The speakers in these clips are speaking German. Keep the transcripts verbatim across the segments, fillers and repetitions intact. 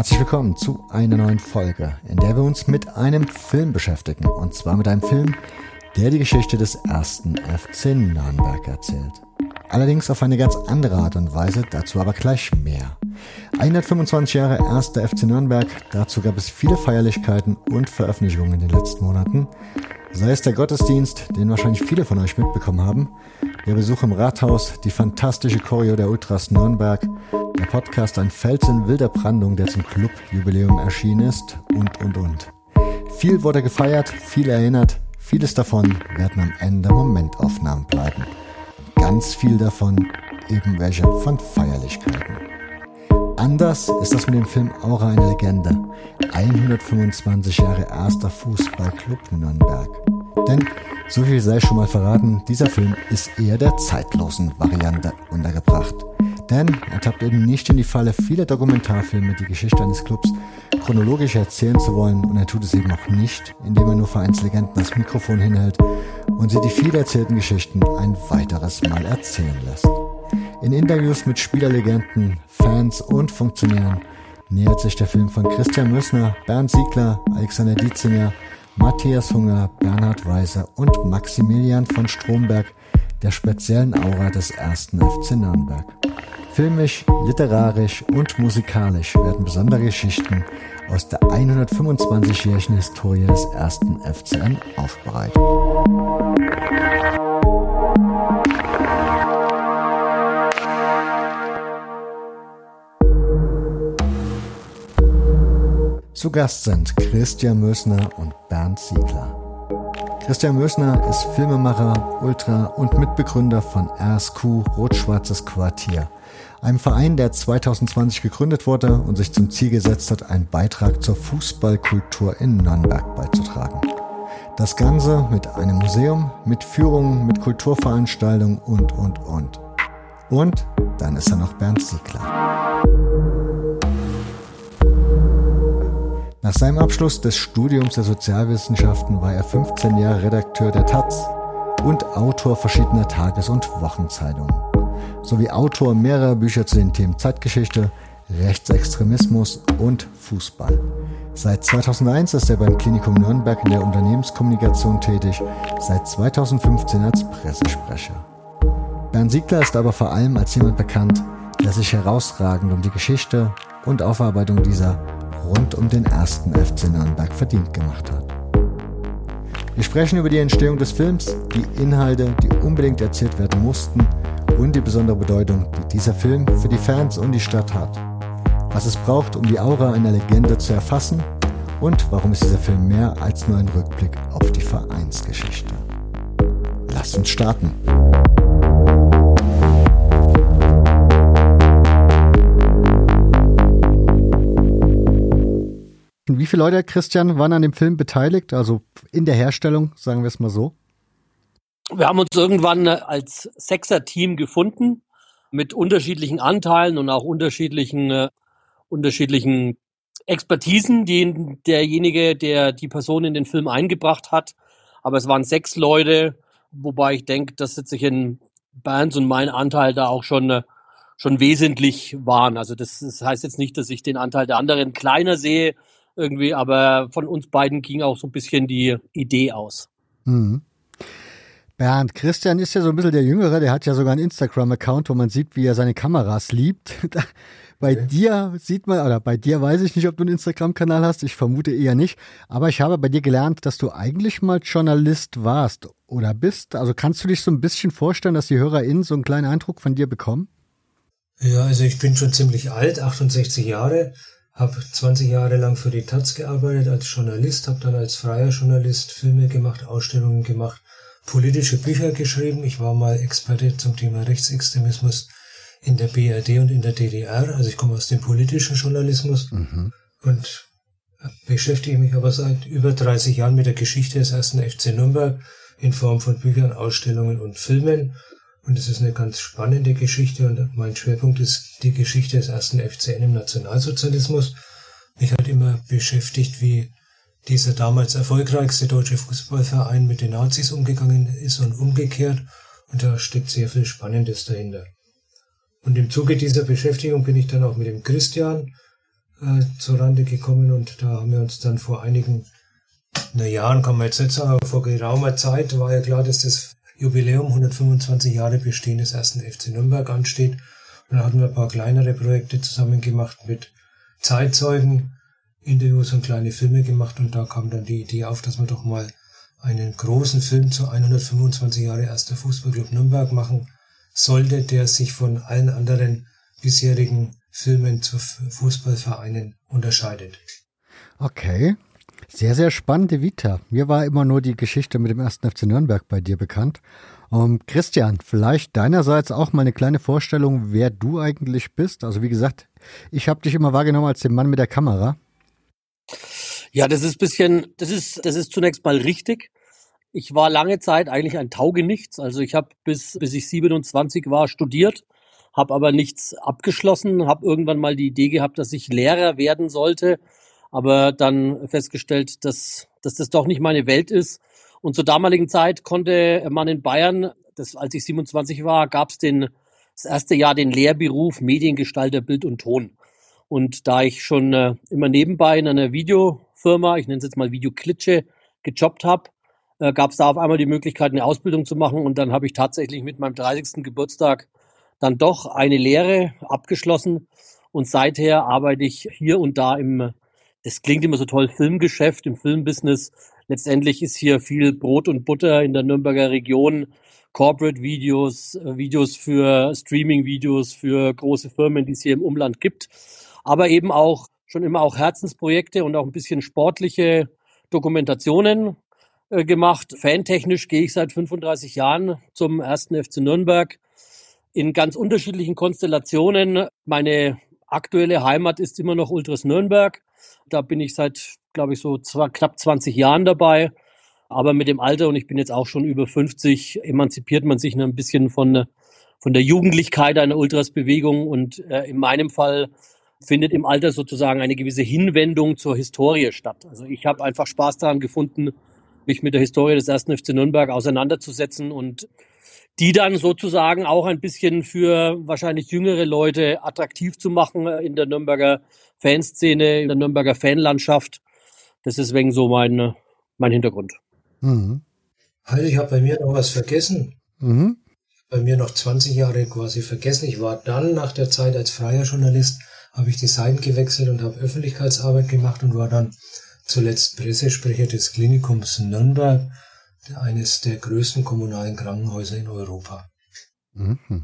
Herzlich willkommen zu einer neuen Folge, in der wir uns mit einem Film beschäftigen. Und zwar mit einem Film, der die Geschichte des ersten F C Nürnberg erzählt. Allerdings auf eine ganz andere Art und Weise, dazu aber gleich mehr. hundertfünfundzwanzig Jahre erster F C Nürnberg, dazu gab es viele Feierlichkeiten und Veröffentlichungen in den letzten Monaten. Sei es der Gottesdienst, den wahrscheinlich viele von euch mitbekommen haben, der Besuch im Rathaus, die fantastische Choreo der Ultras Nürnberg, der Podcast Ein Fels in wilder Brandung, der zum Club-Jubiläum erschienen ist und, und, und. Viel wurde gefeiert, viel erinnert, vieles davon werden am Ende Momentaufnahmen bleiben. Ganz viel davon eben welche von Feierlichkeiten. Anders ist das mit dem Film Aura eine Legende. hundertfünfundzwanzig Jahre erster Fußballclub Nürnberg. Denn, so viel sei schon mal verraten, dieser Film ist eher der zeitlosen Variante untergebracht. Denn er tappt eben nicht in die Falle vieler Dokumentarfilme, die Geschichte eines Clubs chronologisch erzählen zu wollen, und er tut es eben auch nicht, indem er nur Vereinslegenden das Mikrofon hinhält und sie die viel erzählten Geschichten ein weiteres Mal erzählen lässt. In Interviews mit Spielerlegenden, Fans und Funktionären nähert sich der Film von Christian Mössner, Bernd Siegler, Alexander Dietzinger, Matthias Hunger, Bernhard Weiser und Maximilian von Stromberg der speziellen Aura des ersten F C Nürnberg. Filmisch, literarisch und musikalisch werden besondere Geschichten aus der hundertfünfundzwanzigjährigen Historie des ersten F C N aufbereitet. Zu Gast sind Christian Mössner und Bernd Siegler. Christian Mössner ist Filmemacher, Ultra und Mitbegründer von R S Q Rot-Schwarzes Quartier, einem Verein, der zweitausendzwanzig gegründet wurde und sich zum Ziel gesetzt hat, einen Beitrag zur Fußballkultur in Nürnberg beizutragen. Das Ganze mit einem Museum, mit Führungen, mit Kulturveranstaltungen und, und, und. Und dann ist da noch Bernd Siegler. Nach seinem Abschluss des Studiums der Sozialwissenschaften war er fünfzehn Jahre Redakteur der taz und Autor verschiedener Tages- und Wochenzeitungen, sowie Autor mehrerer Bücher zu den Themen Zeitgeschichte, Rechtsextremismus und Fußball. Seit zweitausendeins ist er beim Klinikum Nürnberg in der Unternehmenskommunikation tätig, seit zweitausendfünfzehn als Pressesprecher. Bernd Siegler ist aber vor allem als jemand bekannt, der sich herausragend um die Geschichte und Aufarbeitung dieser rund um den ersten F C Nürnberg verdient gemacht hat. Wir sprechen über die Entstehung des Films, die Inhalte, die unbedingt erzählt werden mussten und die besondere Bedeutung, die dieser Film für die Fans und die Stadt hat. Was es braucht, um die Aura einer Legende zu erfassen, und warum ist dieser Film mehr als nur ein Rückblick auf die Vereinsgeschichte. Lasst uns starten. Wie viele Leute, Christian, waren an dem Film beteiligt, also in der Herstellung, sagen wir es mal so? Wir haben uns irgendwann als Sechser-Team gefunden mit unterschiedlichen Anteilen und auch unterschiedlichen, äh, unterschiedlichen Expertisen, die derjenige, der die Person in den Film eingebracht hat. Aber es waren sechs Leute, wobei ich denke, dass sich in Bernds und mein Anteil da auch schon, äh, schon wesentlich waren. Also das, das heißt jetzt nicht, dass ich den Anteil der anderen kleiner sehe, irgendwie, aber von uns beiden ging auch so ein bisschen die Idee aus. Mhm. Bernd, Christian ist ja so ein bisschen der Jüngere, der hat ja sogar einen Instagram-Account, wo man sieht, wie er seine Kameras liebt. Bei okay. dir sieht man, oder bei dir weiß ich nicht, ob du einen Instagram-Kanal hast, ich vermute eher nicht, aber ich habe bei dir gelernt, dass du eigentlich mal Journalist warst oder bist. Also kannst du dich so ein bisschen vorstellen, dass die HörerInnen so einen kleinen Eindruck von dir bekommen? Ja, also ich bin schon ziemlich alt, achtundsechzig Jahre. Habe zwanzig Jahre lang für die taz gearbeitet als Journalist, habe dann als freier Journalist Filme gemacht, Ausstellungen gemacht, politische Bücher geschrieben. Ich war mal Experte zum Thema Rechtsextremismus in der B R D und in der D D R. Also ich komme aus dem politischen Journalismus mhm. und beschäftige mich aber seit über dreißig Jahren mit der Geschichte des ersten F C Nürnberg in Form von Büchern, Ausstellungen und Filmen. Und es ist eine ganz spannende Geschichte und mein Schwerpunkt ist die Geschichte des ersten F C N im Nationalsozialismus. Mich hat immer beschäftigt, wie dieser damals erfolgreichste deutsche Fußballverein mit den Nazis umgegangen ist und umgekehrt. Und da steckt sehr viel Spannendes dahinter. Und im Zuge dieser Beschäftigung bin ich dann auch mit dem Christian äh, zurande gekommen und da haben wir uns dann vor einigen na Jahren, kann man jetzt nicht sagen, aber vor geraumer Zeit war ja klar, dass das Jubiläum hundertfünfundzwanzig Jahre Bestehen des ersten F C Nürnberg ansteht. Und dann hatten wir ein paar kleinere Projekte zusammen gemacht mit Zeitzeugen, Interviews und kleine Filme gemacht und da kam dann die Idee auf, dass man doch mal einen großen Film zu hundertfünfundzwanzig Jahre erster Fußballclub Nürnberg machen sollte, der sich von allen anderen bisherigen Filmen zu Fußballvereinen unterscheidet. Okay, sehr, sehr spannende Vita. Mir war immer nur die Geschichte mit dem ersten F C Nürnberg bei dir bekannt. Um, Christian, vielleicht deinerseits auch mal eine kleine Vorstellung, wer du eigentlich bist. Also wie gesagt, ich habe dich immer wahrgenommen als den Mann mit der Kamera. Ja, das ist bisschen, das ist, das ist zunächst mal richtig. Ich war lange Zeit eigentlich ein Taugenichts. Also ich habe bis bis ich siebenundzwanzig war studiert, habe aber nichts abgeschlossen, habe irgendwann mal die Idee gehabt, dass ich Lehrer werden sollte, aber dann festgestellt, dass dass das doch nicht meine Welt ist. Und zur damaligen Zeit konnte man in Bayern, das, als ich siebenundzwanzig war, gab es den das erste Jahr den Lehrberuf Mediengestalter Bild und Ton. Und da ich schon äh, immer nebenbei in einer Videofirma, ich nenne es jetzt mal Videoklitsche, gejobbt habe, äh, gab es da auf einmal die Möglichkeit, eine Ausbildung zu machen. Und dann habe ich tatsächlich mit meinem dreißigsten Geburtstag dann doch eine Lehre abgeschlossen. Und seither arbeite ich hier und da im, das klingt immer so toll, Filmgeschäft, im Filmbusiness. Letztendlich ist hier viel Brot und Butter in der Nürnberger Region. Corporate-Videos, äh, Videos für Streaming-Videos, für große Firmen, die es hier im Umland gibt. Aber eben auch schon immer auch Herzensprojekte und auch ein bisschen sportliche Dokumentationen äh, gemacht. Fantechnisch gehe ich seit fünfunddreißig Jahren zum ersten F C Nürnberg in ganz unterschiedlichen Konstellationen. Meine aktuelle Heimat ist immer noch Ultras Nürnberg. Da bin ich seit, glaube ich, so zwar knapp zwanzig Jahren dabei. Aber mit dem Alter, und ich bin jetzt auch schon über fünfzig, emanzipiert man sich ein bisschen von, von der Jugendlichkeit einer Ultras-Bewegung. Und äh, in meinem Fall findet im Alter sozusagen eine gewisse Hinwendung zur Historie statt. Also ich habe einfach Spaß daran gefunden, mich mit der Historie des ersten F C Nürnberg auseinanderzusetzen und die dann sozusagen auch ein bisschen für wahrscheinlich jüngere Leute attraktiv zu machen in der Nürnberger Fanszene, in der Nürnberger Fanlandschaft. Das ist wegen so mein, mein Hintergrund. Mhm. Halt, ich habe bei mir noch was vergessen. Mhm. Bei mir noch zwanzig Jahre quasi vergessen. Ich war dann nach der Zeit als freier Journalist, habe ich die Seiten gewechselt und habe Öffentlichkeitsarbeit gemacht und war dann zuletzt Pressesprecher des Klinikums Nürnberg, eines der größten kommunalen Krankenhäuser in Europa. Mhm.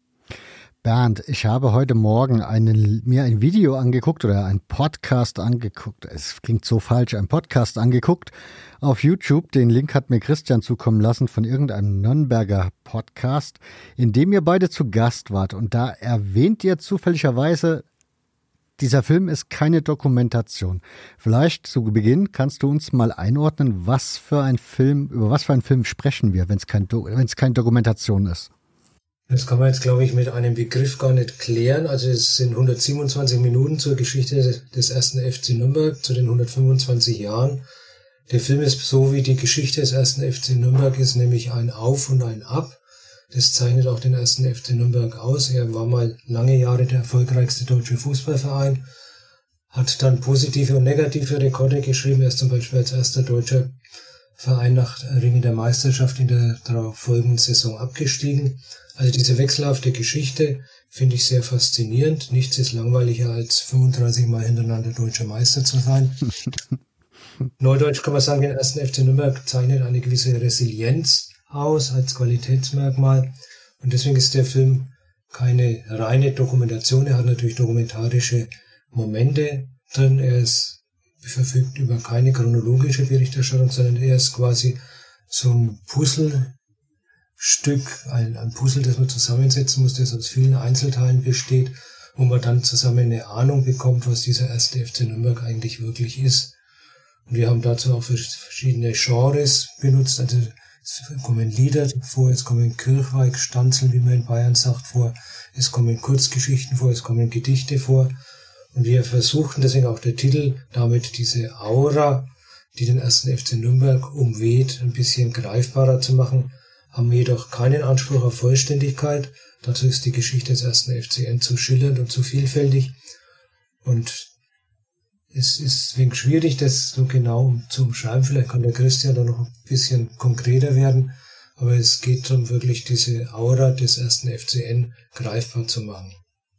Bernd, ich habe heute Morgen einen, mir ein Video angeguckt oder einen Podcast angeguckt. Es klingt so falsch, ein Podcast angeguckt auf YouTube. Den Link hat mir Christian zukommen lassen von irgendeinem Nürnberger Podcast, in dem ihr beide zu Gast wart. Und da erwähnt ihr zufälligerweise, dieser Film ist keine Dokumentation. Vielleicht zu Beginn kannst du uns mal einordnen, was für ein Film, über was für einen Film sprechen wir, wenn es kein, wenn es keine Dokumentation ist. Das kann man jetzt, glaube ich, mit einem Begriff gar nicht klären. Also es sind hundertsiebenundzwanzig Minuten zur Geschichte des ersten F C Nürnberg, zu den hundertfünfundzwanzig Jahren. Der Film ist so, wie die Geschichte des ersten F C Nürnberg ist, nämlich ein Auf und ein Ab. Das zeichnet auch den ersten F C Nürnberg aus. Er war mal lange Jahre der erfolgreichste deutsche Fußballverein, hat dann positive und negative Rekorde geschrieben. Er ist zum Beispiel als erster deutscher Verein nach Ringen der Meisterschaft in der darauf folgenden Saison abgestiegen. Also diese wechselhafte Geschichte finde ich sehr faszinierend. Nichts ist langweiliger als fünfunddreißig Mal hintereinander deutscher Meister zu sein. Neudeutsch kann man sagen, den ersten F C Nürnberg zeichnet eine gewisse Resilienz aus als Qualitätsmerkmal. Und deswegen ist der Film keine reine Dokumentation. Er hat natürlich dokumentarische Momente drin. Er ist, verfügt über keine chronologische Berichterstattung, sondern er ist quasi so ein Puzzle. Stück, ein, ein Puzzle, das man zusammensetzen muss, das aus vielen Einzelteilen besteht, wo man dann zusammen eine Ahnung bekommt, was dieser erste F C Nürnberg eigentlich wirklich ist. Und wir haben dazu auch verschiedene Genres benutzt, also es kommen Lieder vor, es kommen Kirchweih, Stanzeln, wie man in Bayern sagt, vor, es kommen Kurzgeschichten vor, es kommen Gedichte vor. Und wir versuchten, deswegen auch der Titel, damit diese Aura, die den ersten F C Nürnberg umweht, ein bisschen greifbarer zu machen, haben jedoch keinen Anspruch auf Vollständigkeit. Dazu ist die Geschichte des ersten F C N zu schillernd und zu vielfältig. Und Es ist wegen schwierig, das so genau zu umschreiben. Vielleicht kann der Christian da noch ein bisschen konkreter werden. Aber es geht darum, wirklich diese Aura des ersten F C N greifbar zu machen.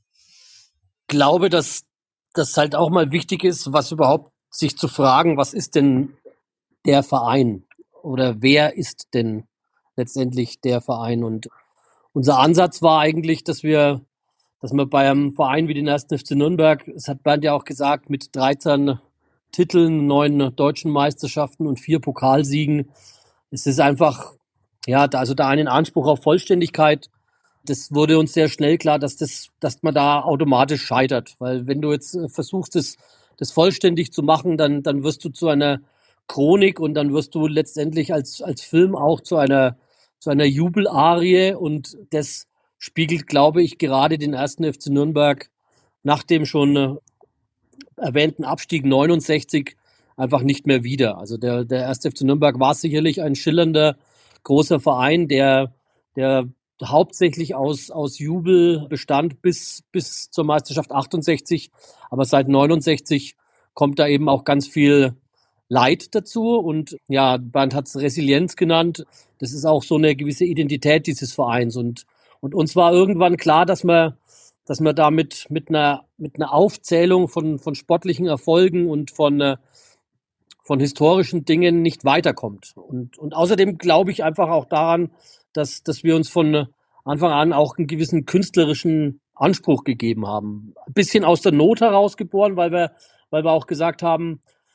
Ich glaube, dass das halt auch mal wichtig ist, was überhaupt sich zu fragen, was ist denn der Verein? Oder wer ist denn letztendlich der Verein? Und unser Ansatz war eigentlich, dass wir, dass wir bei einem Verein wie den ersten F C Nürnberg, das hat Bernd ja auch gesagt, mit dreizehn Titeln, neun deutschen Meisterschaften und vier Pokalsiegen, es ist einfach, ja, also da einen Anspruch auf Vollständigkeit, das wurde uns sehr schnell klar, dass das, dass man da automatisch scheitert. Weil wenn du jetzt versuchst, das, das vollständig zu machen, dann, dann wirst du zu einer Chronik und dann wirst du letztendlich als, als Film auch zu einer, zu einer Jubelarie, und das spiegelt, glaube ich, gerade den ersten F C Nürnberg nach dem schon erwähnten Abstieg neunundsechzig einfach nicht mehr wider. Also der, der erste F C Nürnberg war sicherlich ein schillernder, großer Verein, der, der hauptsächlich aus, aus Jubel bestand bis, bis zur Meisterschaft achtundsechzig. Aber seit neunundsechzig kommt da eben auch ganz viel Leid dazu. Und ja, Bernd hat es Resilienz genannt. Das ist auch so eine gewisse Identität dieses Vereins. Und, und uns war irgendwann klar, dass man, dass man da mit, mit einer, mit einer Aufzählung von, von sportlichen Erfolgen und von, von historischen Dingen nicht weiterkommt. Und, und außerdem glaube ich einfach auch daran, dass, dass wir uns von Anfang an auch einen gewissen künstlerischen Anspruch gegeben haben. Ein bisschen aus der Not heraus geboren, weil wir, weil wir auch gesagt haben,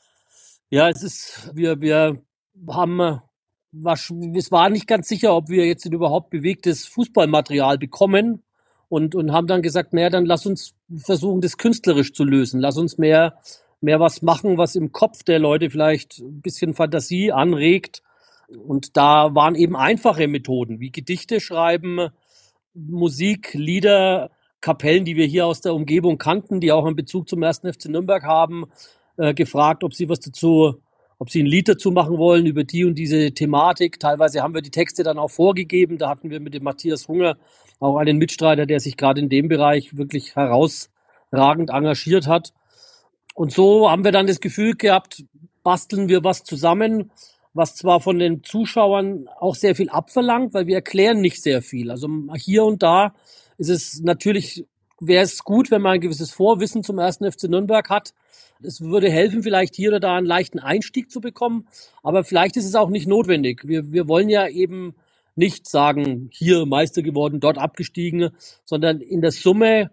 ja, es ist, wir, wir haben, war, es war nicht ganz sicher, ob wir jetzt überhaupt bewegtes Fußballmaterial bekommen, und, und haben dann gesagt, naja, dann lass uns versuchen, das künstlerisch zu lösen. Lass uns mehr, mehr was machen, was im Kopf der Leute vielleicht ein bisschen Fantasie anregt. Und da waren eben einfache Methoden wie Gedichte schreiben, Musik, Lieder, Kapellen, die wir hier aus der Umgebung kannten, die auch einen Bezug zum ersten F C Nürnberg haben, äh, gefragt, ob sie was dazu, ob sie ein Lied dazu machen wollen über die und diese Thematik. Teilweise haben wir die Texte dann auch vorgegeben. Da hatten wir mit dem Matthias Hunger auch einen Mitstreiter, der sich gerade in dem Bereich wirklich herausragend engagiert hat. Und so haben wir dann das Gefühl gehabt, basteln wir was zusammen, was zwar von den Zuschauern auch sehr viel abverlangt, weil wir erklären nicht sehr viel. Also hier und da ist es natürlich, wäre es gut, wenn man ein gewisses Vorwissen zum ersten F C Nürnberg hat. Es würde helfen, vielleicht hier oder da einen leichten Einstieg zu bekommen, aber vielleicht ist es auch nicht notwendig. Wir, wir wollen ja eben nicht sagen, hier Meister geworden, dort abgestiegen, sondern in der Summe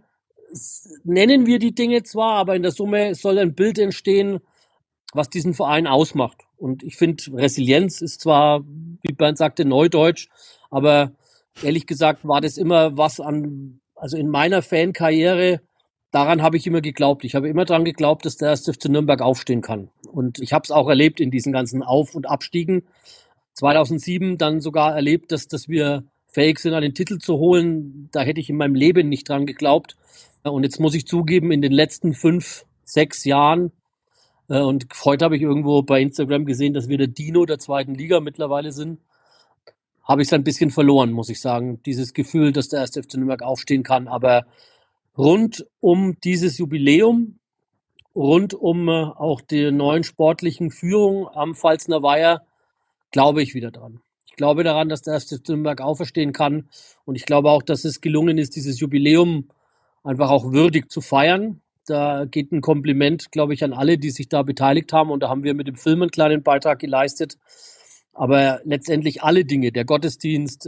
nennen wir die Dinge zwar, aber in der Summe soll ein Bild entstehen, was diesen Verein ausmacht. Und ich finde, Resilienz ist zwar, wie Bernd sagte, Neudeutsch, aber ehrlich gesagt war das immer was an, also in meiner Fankarriere, daran habe ich immer geglaubt. Ich habe immer daran geglaubt, dass der erste F C Nürnberg aufstehen kann. Und ich habe es auch erlebt in diesen ganzen Auf- und Abstiegen. zweitausendsieben dann sogar erlebt, dass, dass wir fähig sind, einen Titel zu holen. Da hätte ich in meinem Leben nicht dran geglaubt. Und jetzt muss ich zugeben, in den letzten fünf, sechs Jahren, und heute habe ich irgendwo bei Instagram gesehen, dass wir der Dino der zweiten Liga mittlerweile sind, habe ich es ein bisschen verloren, muss ich sagen. Dieses Gefühl, dass der erste F C Nürnberg aufstehen kann. Aber rund um dieses Jubiläum, rund um auch die neuen sportlichen Führung am Pfalzner Weiher, glaube ich wieder dran. Ich glaube daran, dass der erste F C Nürnberg auferstehen kann. Und ich glaube auch, dass es gelungen ist, dieses Jubiläum einfach auch würdig zu feiern. Da geht ein Kompliment, glaube ich, an alle, die sich da beteiligt haben. Und da haben wir mit dem Film einen kleinen Beitrag geleistet. Aber letztendlich alle Dinge, der Gottesdienst,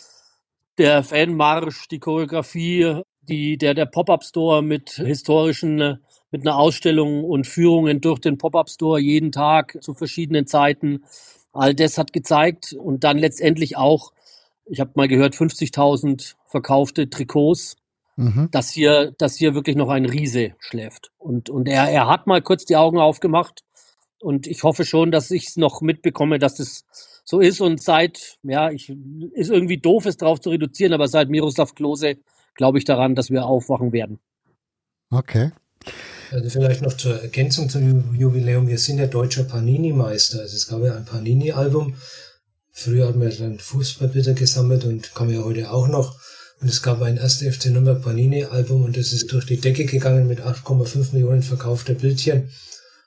der Fanmarsch, die Choreografie, die, der, der Pop-Up-Store mit historischen, mit einer Ausstellung und Führungen durch den Pop-Up-Store jeden Tag zu verschiedenen Zeiten. All das hat gezeigt. Und dann letztendlich auch, ich habe mal gehört, fünfzigtausend verkaufte Trikots. Dass hier, dass hier wirklich noch ein Riese schläft. Und, und er, er hat mal kurz die Augen aufgemacht. Und ich hoffe schon, dass ich es noch mitbekomme, dass das so ist. Und seit, ja, ich, ist irgendwie doof, es drauf zu reduzieren, aber seit Miroslav Klose glaube ich daran, dass wir aufwachen werden. Okay. Also vielleicht noch zur Ergänzung zum Jubiläum. Wir sind ja deutscher Panini-Meister. Also es gab ja ein Panini-Album. Früher hatten wir dann Fußballbilder gesammelt und kann man ja heute auch noch. Und es gab ein erster F C Nürnberg Panini-Album und das ist durch die Decke gegangen mit acht Komma fünf Millionen verkaufter Bildchen.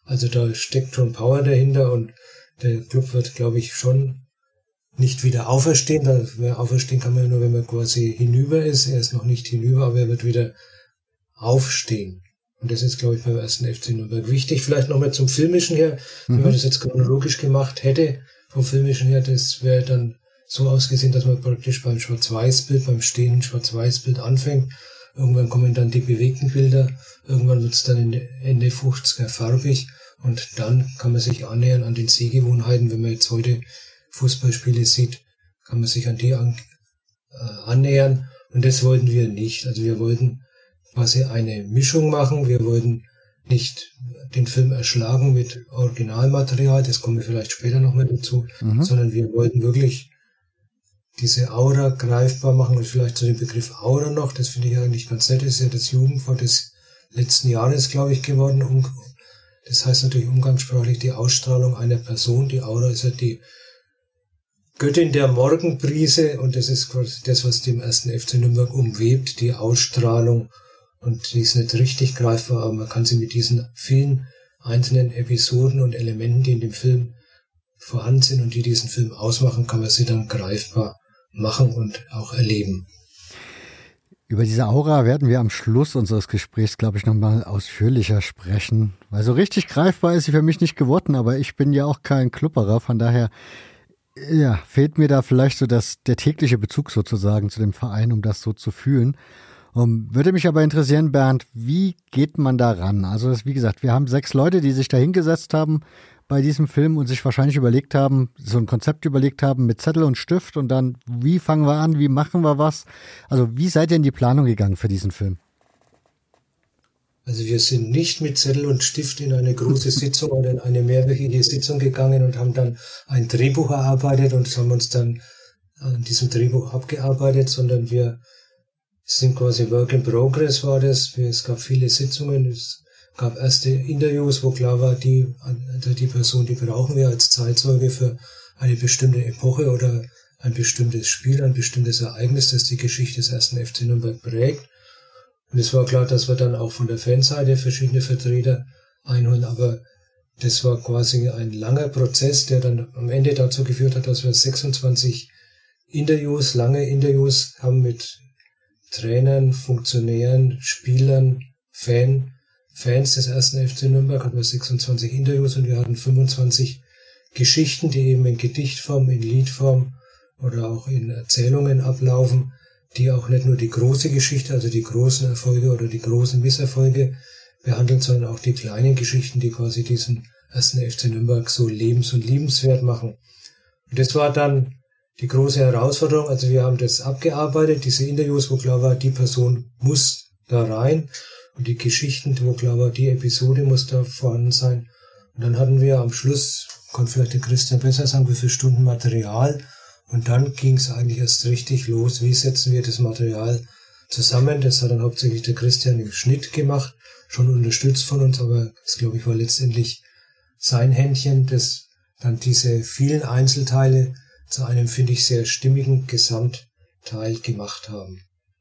Also da steckt schon Power dahinter und der Club wird, glaube ich, schon nicht wieder auferstehen. Da auferstehen kann man nur, wenn man quasi hinüber ist. Er ist noch nicht hinüber, aber er wird wieder aufstehen. Und das ist, glaube ich, beim ersten F C Nürnberg wichtig. Vielleicht nochmal zum Filmischen her. Mhm. Wenn man das jetzt chronologisch gemacht hätte, vom Filmischen her, das wäre dann so ausgesehen, dass man praktisch beim Schwarz-Weiß-Bild, beim stehenden Schwarz-Weiß-Bild anfängt. Irgendwann kommen dann die bewegten Bilder. Irgendwann wird es dann Ende fünfziger farbig. Und dann kann man sich annähern an den Sehgewohnheiten. Wenn man jetzt heute Fußballspiele sieht, kann man sich an die an, äh, annähern. Und das wollten wir nicht. Also wir wollten quasi eine Mischung machen. Wir wollten nicht den Film erschlagen mit Originalmaterial, das kommen wir vielleicht später noch mal dazu, mhm. sondern wir wollten wirklich diese Aura greifbar machen. Und vielleicht zu dem Begriff Aura noch, das finde ich eigentlich ganz nett, das ist ja das Jugendwort des letzten Jahres, glaube ich, geworden. Das heißt natürlich umgangssprachlich die Ausstrahlung einer Person. Die Aura ist ja die Göttin der Morgenbrise und das ist quasi das, was dem ersten F C Nürnberg umwebt, die Ausstrahlung. Und die ist nicht richtig greifbar, aber man kann sie mit diesen vielen einzelnen Episoden und Elementen, die in dem Film vorhanden sind und die diesen Film ausmachen, kann man sie dann greifbar machen und auch erleben. Über diese Aura werden wir am Schluss unseres Gesprächs, glaube ich, nochmal ausführlicher sprechen, weil so richtig greifbar ist sie für mich nicht geworden, aber ich bin ja auch kein Klupperer, von daher ja, fehlt mir da vielleicht so das, der tägliche Bezug sozusagen zu dem Verein, um das so zu fühlen. Um, würde mich aber interessieren, Bernd, wie geht man da ran? Also das, wie gesagt, wir haben sechs Leute, die sich da hingesetzt haben bei diesem Film und sich wahrscheinlich überlegt haben, so ein Konzept überlegt haben mit Zettel und Stift und dann, wie fangen wir an, wie machen wir was? Also wie seid ihr in die Planung gegangen für diesen Film? Also wir sind nicht mit Zettel und Stift in eine große Sitzung oder in eine mehrwöchige Sitzung gegangen und haben dann ein Drehbuch erarbeitet und haben uns dann an diesem Drehbuch abgearbeitet, sondern wir sind quasi Work in Progress war das. Es gab viele Sitzungen, es gab erste Interviews, wo klar war, die, die Person, die brauchen wir als Zeitzeuge für eine bestimmte Epoche oder ein bestimmtes Spiel, ein bestimmtes Ereignis, das die Geschichte des ersten F C Nürnberg prägt. Und es war klar, dass wir dann auch von der Fanseite verschiedene Vertreter einholen, aber das war quasi ein langer Prozess, der dann am Ende dazu geführt hat, dass wir sechsundzwanzig Interviews, lange Interviews haben mit Trainern, Funktionären, Spielern, Fan, Fans des ersten F C Nürnberg hatten wir sechsundzwanzig Interviews und wir hatten fünfundzwanzig Geschichten, die eben in Gedichtform, in Liedform oder auch in Erzählungen ablaufen, die auch nicht nur die große Geschichte, also die großen Erfolge oder die großen Misserfolge behandeln, sondern auch die kleinen Geschichten, die quasi diesen ersten F C Nürnberg so lebens- und liebenswert machen. Und das war dann die große Herausforderung. Also wir haben das abgearbeitet, diese Interviews, wo klar war, die Person muss da rein und die Geschichten, wo klar war, die Episode muss da vorhanden sein. Und dann hatten wir am Schluss, kann vielleicht der Christian besser sagen, wie viele Stunden Material. Und dann ging es eigentlich erst richtig los. Wie setzen wir das Material zusammen? Das hat dann hauptsächlich der Christian im Schnitt gemacht, schon unterstützt von uns, aber das, glaube ich, war letztendlich sein Händchen, das dann diese vielen Einzelteile zu einem, finde ich, sehr stimmigen Gesamtteil gemacht haben.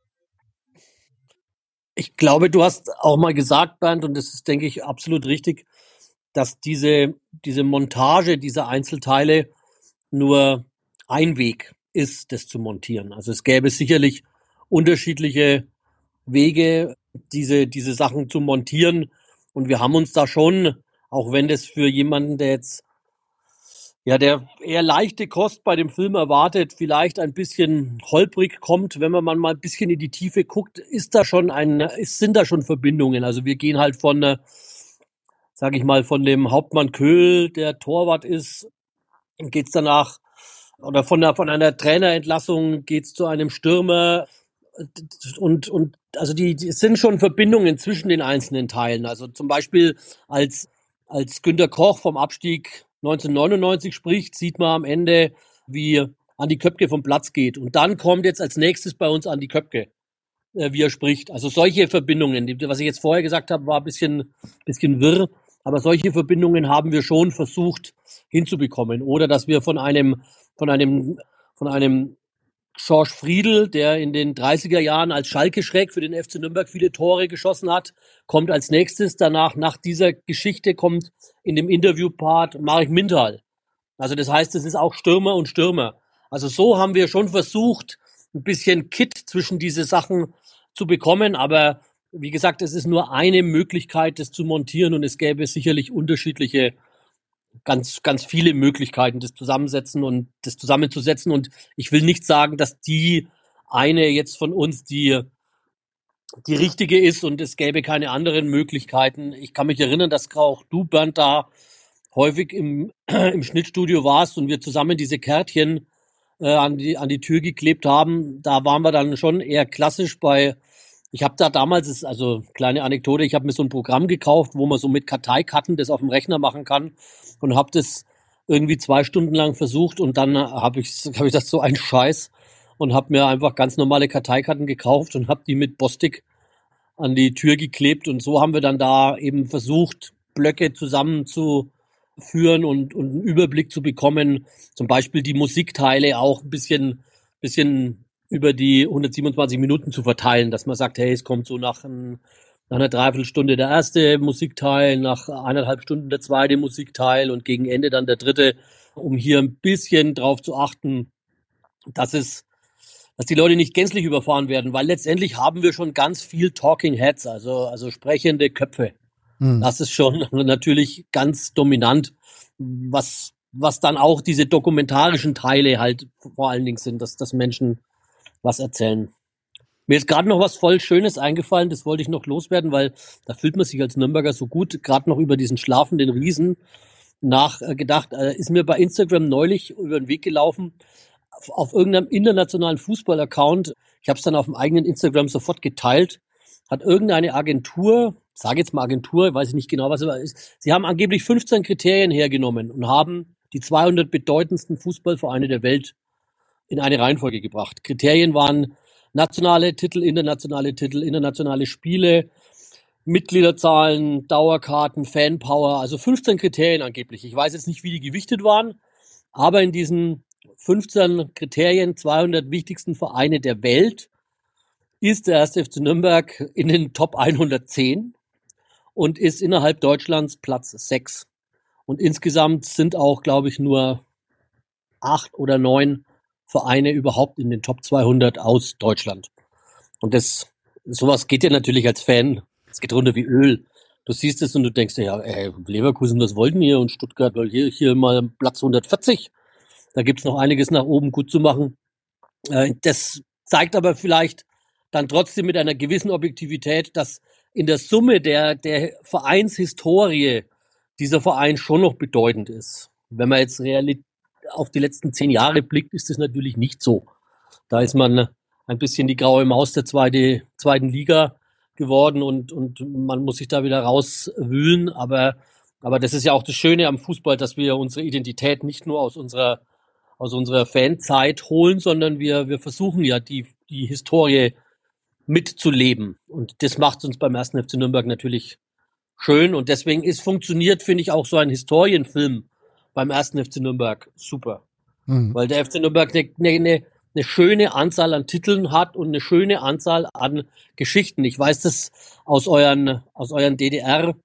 Ich glaube, du hast auch mal gesagt, Bernd, und das ist, denke ich, absolut richtig, dass diese, diese Montage dieser Einzelteile nur ein Weg ist, das zu montieren. Also es gäbe sicherlich unterschiedliche Wege, diese, diese Sachen zu montieren. Und wir haben uns da schon, auch wenn das für jemanden, der jetzt ja, der eher leichte Kost bei dem Film erwartet, vielleicht ein bisschen holprig kommt, wenn man mal ein bisschen in die Tiefe guckt, ist da schon ein, ist, sind da schon Verbindungen. Also wir gehen halt von, sage ich mal, von dem Hauptmann Köhl, der Torwart ist, geht's danach, oder von der, von einer Trainerentlassung geht's zu einem Stürmer und, und, also die, die, es sind schon Verbindungen zwischen den einzelnen Teilen. Also zum Beispiel als, als Günter Koch vom Abstieg neunzehnhundertneunundneunzig spricht, sieht man am Ende, wie Andi Köpke vom Platz geht. Und dann kommt jetzt als nächstes bei uns Andi Köpke, äh, wie er spricht. Also solche Verbindungen, die, was ich jetzt vorher gesagt habe, war ein bisschen, bisschen wirr, aber solche Verbindungen haben wir schon versucht hinzubekommen. Oder dass wir von einem, von einem, von einem George Friedl, der in den dreißiger Jahren als Schalke-Schreck für den F C Nürnberg viele Tore geschossen hat, kommt als nächstes. Danach, nach dieser Geschichte, kommt in dem Interviewpart Marek Mintal. Also das heißt, es ist auch Stürmer und Stürmer. Also so haben wir schon versucht, ein bisschen Kit zwischen diese Sachen zu bekommen. Aber wie gesagt, es ist nur eine Möglichkeit, das zu montieren, und es gäbe sicherlich unterschiedliche, ganz, ganz viele Möglichkeiten, das zusammensetzen und das zusammenzusetzen. Und ich will nicht sagen, dass die eine jetzt von uns die, die richtige ist und es gäbe keine anderen Möglichkeiten. Ich kann mich erinnern, dass auch du, Bernd, da häufig im, im Schnittstudio warst und wir zusammen diese Kärtchen äh, an die, an die Tür geklebt haben. Da waren wir dann schon eher klassisch bei. Ich habe da damals, also kleine Anekdote, ich habe mir so ein Programm gekauft, wo man so mit Karteikarten das auf dem Rechner machen kann, und habe das irgendwie zwei Stunden lang versucht, und dann habe ich, hab ich das so ein Scheiß und habe mir einfach ganz normale Karteikarten gekauft und habe die mit Bostik an die Tür geklebt, und so haben wir dann da eben versucht, Blöcke zusammenzuführen und, und einen Überblick zu bekommen, zum Beispiel die Musikteile auch ein bisschen, bisschen über die hundertsiebenundzwanzig Minuten zu verteilen, dass man sagt, hey, es kommt so nach, ein, nach einer Dreiviertelstunde der erste Musikteil, nach eineinhalb Stunden der zweite Musikteil und gegen Ende dann der dritte, um hier ein bisschen drauf zu achten, dass es, dass die Leute nicht gänzlich überfahren werden, weil letztendlich haben wir schon ganz viel Talking Heads, also, also sprechende Köpfe. Hm. Das ist schon natürlich ganz dominant, was, was dann auch diese dokumentarischen Teile halt vor allen Dingen sind, dass, dass Menschen was erzählen. Mir ist gerade noch was voll Schönes eingefallen, das wollte ich noch loswerden, weil da fühlt man sich als Nürnberger so gut, gerade noch über diesen schlafenden Riesen nachgedacht. Äh, ist mir bei Instagram neulich über den Weg gelaufen, auf, auf irgendeinem internationalen Fußball-Account, ich habe es dann auf dem eigenen Instagram sofort geteilt, hat irgendeine Agentur, sage jetzt mal Agentur, weiß ich nicht genau, was es ist, sie haben angeblich fünfzehn Kriterien hergenommen und haben die zweihundert bedeutendsten Fußballvereine der Welt in eine Reihenfolge gebracht. Kriterien waren nationale Titel, internationale Titel, internationale Spiele, Mitgliederzahlen, Dauerkarten, Fanpower, also fünfzehn Kriterien angeblich. Ich weiß jetzt nicht, wie die gewichtet waren, aber in diesen fünfzehn Kriterien, zweihundert wichtigsten Vereine der Welt, ist der erste F C Nürnberg in den Top hundertzehn und ist innerhalb Deutschlands Platz sechs. Und insgesamt sind auch, glaube ich, nur acht oder neun Vereine überhaupt in den Top zweihundert aus Deutschland. Und das, sowas geht dir natürlich als Fan, es geht runter wie Öl. Du siehst es und du denkst dir, ja, ey, Leverkusen, was wollten hier? Und Stuttgart, weil hier, hier mal Platz hundertvierzig. Da gibt's noch einiges nach oben gut zu machen. Das zeigt aber vielleicht dann trotzdem mit einer gewissen Objektivität, dass in der Summe der, der Vereinshistorie dieser Verein schon noch bedeutend ist. Wenn man jetzt reali- auf die letzten zehn Jahre blickt, ist das natürlich nicht so. Da ist man ein bisschen die graue Maus der zweite, zweiten Liga geworden und, und man muss sich da wieder rauswühlen. Aber, aber das ist ja auch das Schöne am Fußball, dass wir unsere Identität nicht nur aus unserer, aus unserer Fanzeit holen, sondern wir, wir versuchen ja die, die Historie mitzuleben. Und das macht uns beim ersten F C Nürnberg natürlich schön. Und deswegen ist funktioniert, finde ich, auch so ein Historienfilm beim ersten F C Nürnberg super. Mhm. Weil der F C Nürnberg eine, eine, eine schöne Anzahl an Titeln hat und eine schöne Anzahl an Geschichten. Ich weiß das aus euren, aus euren D D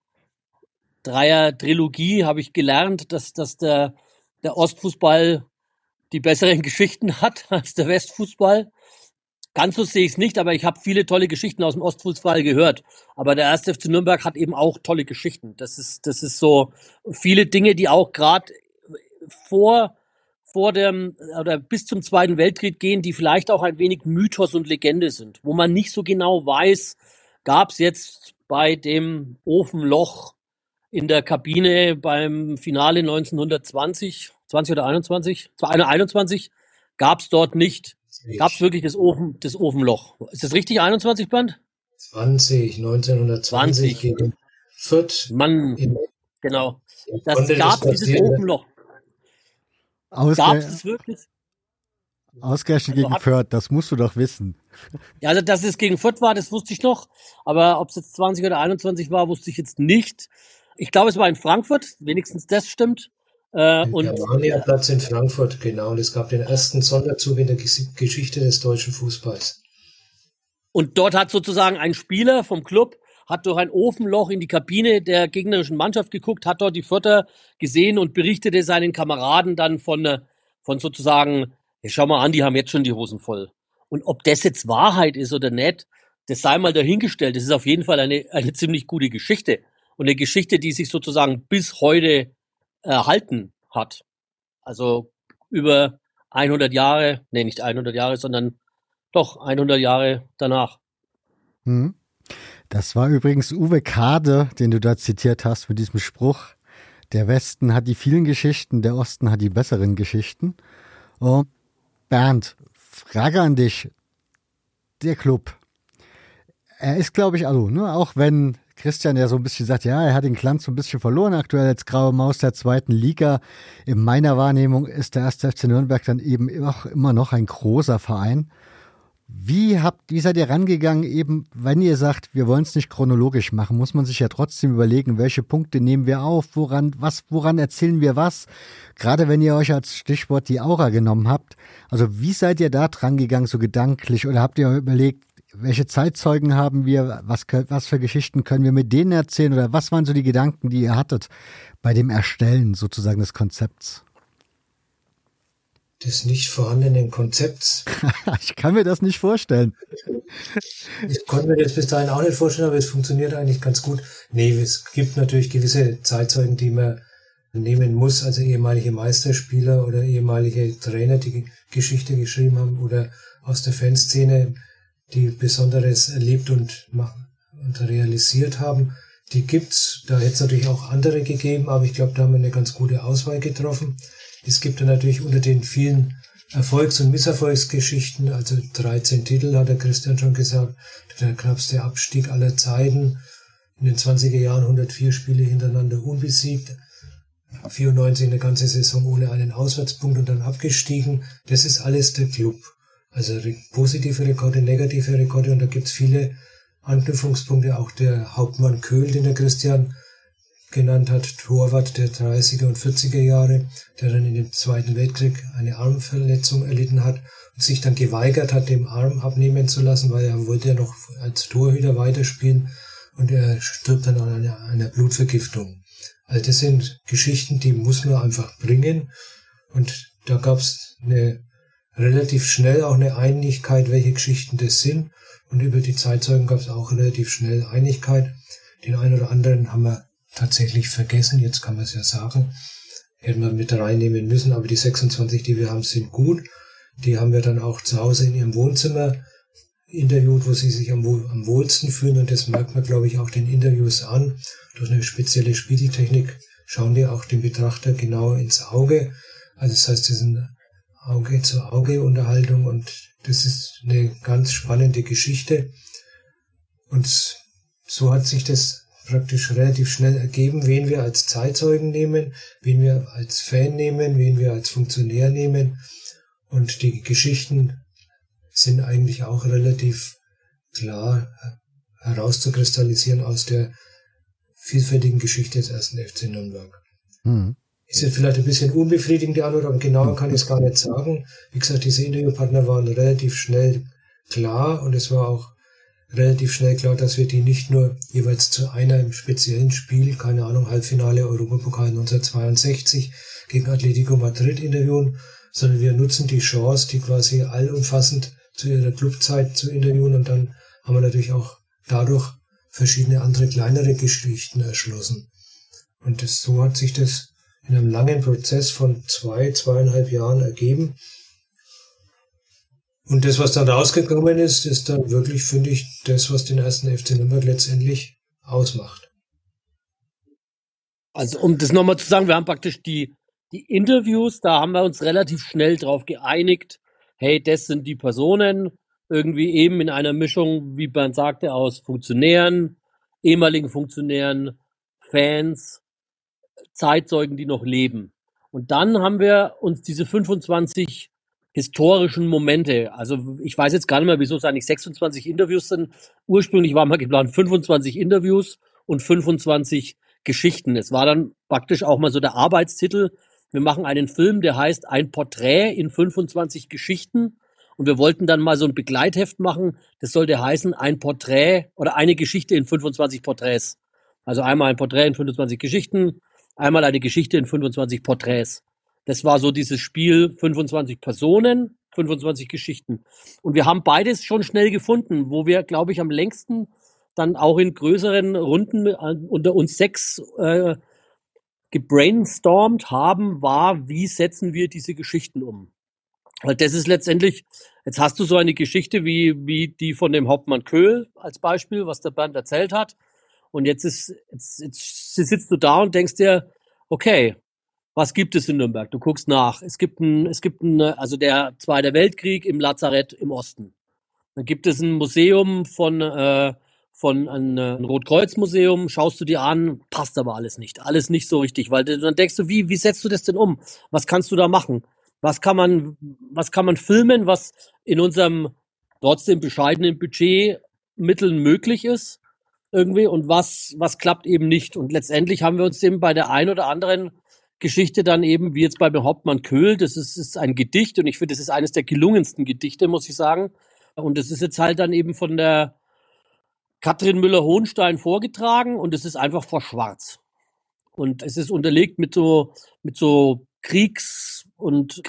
R-Dreier-Trilogie habe ich gelernt, dass, dass der, der Ostfußball die besseren Geschichten hat als der Westfußball. Ganz so sehe ich es nicht, aber ich habe viele tolle Geschichten aus dem Ostfußball gehört. Aber der erste F C Nürnberg hat eben auch tolle Geschichten. Das ist, das ist so viele Dinge, die auch gerade vor, vor dem oder bis zum Zweiten Weltkrieg gehen, die vielleicht auch ein wenig Mythos und Legende sind, wo man nicht so genau weiß, gab es jetzt bei dem Ofenloch in der Kabine beim Finale neunzehnhundertzwanzig, zwanzig oder einundzwanzig, einundzwanzig, gab es dort nicht. Gab es wirklich das, Ofen, das Ofenloch? Ist das richtig, einundzwanzig, Bernd? zwanzig, neunzehnhundertzwanzig gegen Fürth. Mann, genau. Das gab es, dieses Ofenloch. Gab es wirklich? Ausgerechnet also gegen Fürth, das musst du doch wissen. Ja, also dass es gegen Fürth war, das wusste ich noch. Aber ob es jetzt zwanzig oder einundzwanzig war, wusste ich jetzt nicht. Ich glaube, es war in Frankfurt, wenigstens das stimmt. Äh, Den und Germania-Platz in Frankfurt, genau. Und es gab den ersten Sonderzug in der Ges- Geschichte des deutschen Fußballs. Und dort hat sozusagen ein Spieler vom Club, hat durch ein Ofenloch in die Kabine der gegnerischen Mannschaft geguckt, hat dort die Vierter gesehen und berichtete seinen Kameraden dann von, äh, von sozusagen, hey, schau mal an, die haben jetzt schon die Hosen voll. Und ob das jetzt Wahrheit ist oder nicht, das sei mal dahingestellt. Das ist auf jeden Fall eine, eine ziemlich gute Geschichte. Und eine Geschichte, die sich sozusagen bis heute erhalten hat. Also über hundert Jahre, nee, nicht hundert Jahre, sondern doch hundert Jahre danach. Hm. Das war übrigens Uwe Kade, den du da zitiert hast mit diesem Spruch. Der Westen hat die vielen Geschichten, der Osten hat die besseren Geschichten. Oh, Bernd, Frage an dich. Der Club. Er ist, glaube ich, also, ne, auch wenn Christian ja so ein bisschen sagt, ja, er hat den Glanz so ein bisschen verloren aktuell als graue Maus der zweiten Liga. In meiner Wahrnehmung ist der erste F C Nürnberg dann eben auch immer noch ein großer Verein. Wie habt, wie seid ihr rangegangen, eben, wenn ihr sagt, wir wollen es nicht chronologisch machen, muss man sich ja trotzdem überlegen, welche Punkte nehmen wir auf, woran, was, woran erzählen wir was? Gerade wenn ihr euch als Stichwort die Aura genommen habt. Also wie seid ihr da dran gegangen, so gedanklich? Oder habt ihr überlegt, welche Zeitzeugen haben wir, was, was für Geschichten können wir mit denen erzählen? Oder was waren so die Gedanken, die ihr hattet bei dem Erstellen sozusagen des Konzepts? Des nicht vorhandenen Konzepts. Ich kann mir das nicht vorstellen. Ich konnte mir das bis dahin auch nicht vorstellen, aber es funktioniert eigentlich ganz gut. Nee, es gibt natürlich gewisse Zeitzeugen, die man nehmen muss, also ehemalige Meisterspieler oder ehemalige Trainer, die Geschichte geschrieben haben oder aus der Fanszene, die Besonderes erlebt und, und realisiert haben. Die gibt's. Da hätte es natürlich auch andere gegeben, aber ich glaube, da haben wir eine ganz gute Auswahl getroffen. Es gibt dann natürlich unter den vielen Erfolgs- und Misserfolgsgeschichten, also dreizehn Titel, hat der Christian schon gesagt, der knappste Abstieg aller Zeiten, in den zwanziger Jahren hundertvier Spiele hintereinander unbesiegt, vierundneunzig eine ganze Saison ohne einen Auswärtspunkt und dann abgestiegen. Das ist alles der Club. Also positive Rekorde, negative Rekorde, und da gibt's viele Anknüpfungspunkte. Auch der Hauptmann Köhl, den der Christian genannt hat, Torwart der dreißiger und vierziger Jahre, der dann in dem Zweiten Weltkrieg eine Armverletzung erlitten hat und sich dann geweigert hat, den Arm abnehmen zu lassen, weil er wollte ja noch als Torhüter weiterspielen, und er stirbt dann an einer, einer Blutvergiftung. Also das sind Geschichten, die muss man einfach bringen, und da gab es eine relativ schnell auch eine Einigkeit, welche Geschichten das sind, und über die Zeitzeugen gab es auch relativ schnell Einigkeit. Den einen oder anderen haben wir tatsächlich vergessen, jetzt kann man es ja sagen, hätten wir mit reinnehmen müssen, aber die sechsundzwanzig, die wir haben, sind gut. Die haben wir dann auch zu Hause in ihrem Wohnzimmer interviewt, wo sie sich am, wohl, am wohlsten fühlen, und das merkt man, glaube ich, auch den Interviews an. Durch eine spezielle Spiegeltechnik schauen die auch dem Betrachter genau ins Auge. Also das heißt, das ist eine Auge-zu-Auge-Unterhaltung, und das ist eine ganz spannende Geschichte. Und so hat sich das praktisch relativ schnell ergeben, wen wir als Zeitzeugen nehmen, wen wir als Fan nehmen, wen wir als Funktionär nehmen. Und die Geschichten sind eigentlich auch relativ klar herauszukristallisieren aus der vielfältigen Geschichte des ersten F C Nürnberg. Mhm. Ist jetzt vielleicht ein bisschen unbefriedigend, die Antwort, aber genauer kann ich es gar nicht sagen. Wie gesagt, diese Interviewpartner waren relativ schnell klar, und es war auch relativ schnell klar, dass wir die nicht nur jeweils zu einem speziellen Spiel, keine Ahnung, Halbfinale Europapokal neunzehnhundertzweiundsechzig gegen Atletico Madrid interviewen, sondern wir nutzen die Chance, die quasi allumfassend zu ihrer Clubzeit zu interviewen, und dann haben wir natürlich auch dadurch verschiedene andere kleinere Geschichten erschlossen. Und das, so hat sich das in einem langen Prozess von zwei, zweieinhalb Jahren ergeben. Und das, was dann rausgekommen ist, ist dann wirklich, finde ich, das, was den ersten F C Nürnberg letztendlich ausmacht. Also um das nochmal zu sagen, wir haben praktisch die, die Interviews, da haben wir uns relativ schnell drauf geeinigt, hey, das sind die Personen, irgendwie eben in einer Mischung, wie Bernd sagte, aus Funktionären, ehemaligen Funktionären, Fans, Zeitzeugen, die noch leben. Und dann haben wir uns diese fünfundzwanzig historischen Momente, also ich weiß jetzt gar nicht mehr, wieso es eigentlich sechsundzwanzig Interviews sind. Ursprünglich waren mal geplant fünfundzwanzig Interviews und fünfundzwanzig Geschichten. Es war dann praktisch auch mal so der Arbeitstitel, wir machen einen Film, der heißt Ein Porträt in fünfundzwanzig Geschichten. Und wir wollten dann mal so ein Begleitheft machen. Das sollte heißen Ein Porträt oder eine Geschichte in fünfundzwanzig Porträts. Also einmal ein Porträt in fünfundzwanzig Geschichten, einmal eine Geschichte in fünfundzwanzig Porträts. Das war so dieses Spiel, fünfundzwanzig Personen, fünfundzwanzig Geschichten. Und wir haben beides schon schnell gefunden, wo wir, glaube ich, am längsten dann auch in größeren Runden unter uns sechs äh, gebrainstormt haben, war, wie setzen wir diese Geschichten um? Weil das ist letztendlich, jetzt hast du so eine Geschichte wie, wie die von dem Hauptmann Köhl als Beispiel, was der Bernd erzählt hat. Und jetzt ist, jetzt, jetzt sitzt du da und denkst dir, okay, was gibt es in Nürnberg? Du guckst nach. Es gibt ein, es gibt ein, also der Zweite Weltkrieg im Lazarett im Osten. Dann gibt es ein Museum von, äh, von ein, ein Rotkreuz-Museum. Schaust du dir an, passt aber alles nicht. Alles nicht so richtig, weil dann denkst du, wie, wie setzt du das denn um? Was kannst du da machen? Was kann man, was kann man filmen, was in unserem trotzdem bescheidenen Budgetmitteln möglich ist? Irgendwie und was, was klappt eben nicht. Und letztendlich haben wir uns eben bei der ein oder anderen Geschichte dann eben, wie jetzt bei dem Hauptmann Köhl, das ist, ist ein Gedicht und ich finde, das ist eines der gelungensten Gedichte, muss ich sagen. Und das ist jetzt halt dann eben von der Katrin Müller-Hohenstein vorgetragen und es ist einfach vor Schwarz. Und es ist unterlegt mit so, mit so Kriegs- und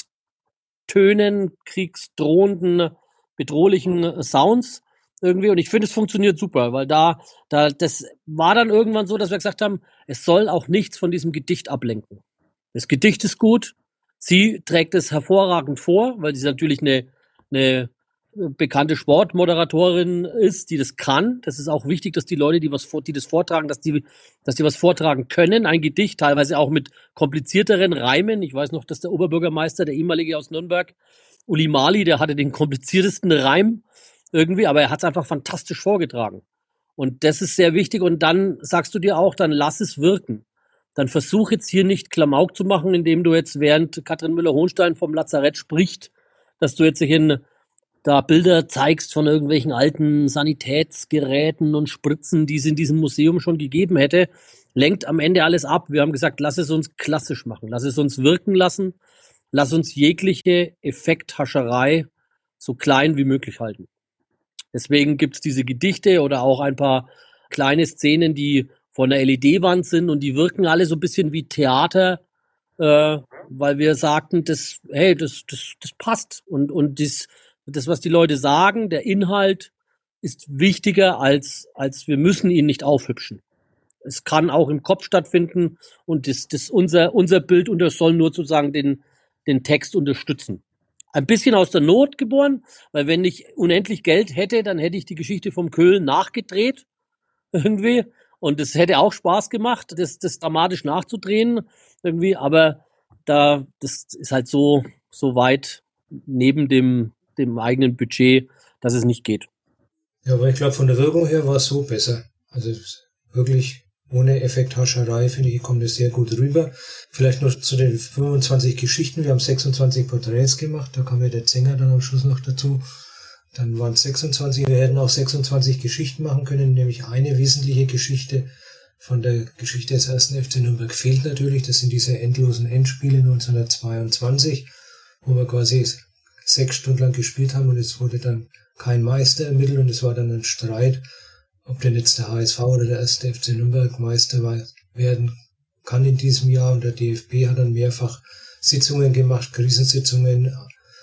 Kriegstönen, kriegsdrohenden, bedrohlichen Sounds irgendwie. Und ich finde, es funktioniert super, weil da, da, das war dann irgendwann so, dass wir gesagt haben, es soll auch nichts von diesem Gedicht ablenken. Das Gedicht ist gut. Sie trägt es hervorragend vor, weil sie natürlich eine, eine bekannte Sportmoderatorin ist, die das kann. Das ist auch wichtig, dass die Leute, die was, die das vortragen, dass die, dass die was vortragen können. Ein Gedicht, teilweise auch mit komplizierteren Reimen. Ich weiß noch, dass der Oberbürgermeister, der ehemalige aus Nürnberg, Uli Mali, der hatte den kompliziertesten Reim irgendwie, aber er hat es einfach fantastisch vorgetragen. Und das ist sehr wichtig. Und dann sagst du dir auch, dann lass es wirken. Dann versuch jetzt hier nicht Klamauk zu machen, indem du jetzt, während Katrin Müller-Hohenstein vom Lazarett spricht, dass du jetzt hier da Bilder zeigst von irgendwelchen alten Sanitätsgeräten und Spritzen, die es in diesem Museum schon gegeben hätte, lenkt am Ende alles ab. Wir haben gesagt, lass es uns klassisch machen, lass es uns wirken lassen, lass uns jegliche Effekthascherei so klein wie möglich halten. Deswegen gibt's diese Gedichte oder auch ein paar kleine Szenen, die von der L E D-Wand sind und die wirken alle so ein bisschen wie Theater, äh, weil wir sagten, das, hey, das, das, das passt und, und das, das, was die Leute sagen, der Inhalt ist wichtiger als, als wir müssen ihn nicht aufhübschen. Es kann auch im Kopf stattfinden und das, das unser, unser Bild und das soll nur sozusagen den, den Text unterstützen. Ein bisschen aus der Not geboren, weil wenn ich unendlich Geld hätte, dann hätte ich die Geschichte vom Köhl nachgedreht irgendwie und das hätte auch Spaß gemacht, das, das dramatisch nachzudrehen irgendwie, aber da, das ist halt so, so weit neben dem, dem eigenen Budget, dass es nicht geht. Ja, aber ich glaube, von der Wirkung her war es so besser. Also wirklich ohne Effekthascherei, finde ich, kommt es sehr gut rüber. Vielleicht noch zu den fünfundzwanzig Geschichten. Wir haben sechsundzwanzig Porträts gemacht, da kam ja der Sänger dann am Schluss noch dazu. Dann waren es sechsundzwanzig, wir hätten auch sechsundzwanzig Geschichten machen können, nämlich eine wesentliche Geschichte von der Geschichte des ersten F C Nürnberg fehlt natürlich. Das sind diese endlosen Endspiele neunzehnhundertzweiundzwanzig, wo wir quasi sechs Stunden lang gespielt haben und es wurde dann kein Meister ermittelt und es war dann ein Streit, ob denn jetzt der H S V oder der erste F C Nürnberg Meister werden kann in diesem Jahr. Und der D F B hat dann mehrfach Sitzungen gemacht, Krisensitzungen,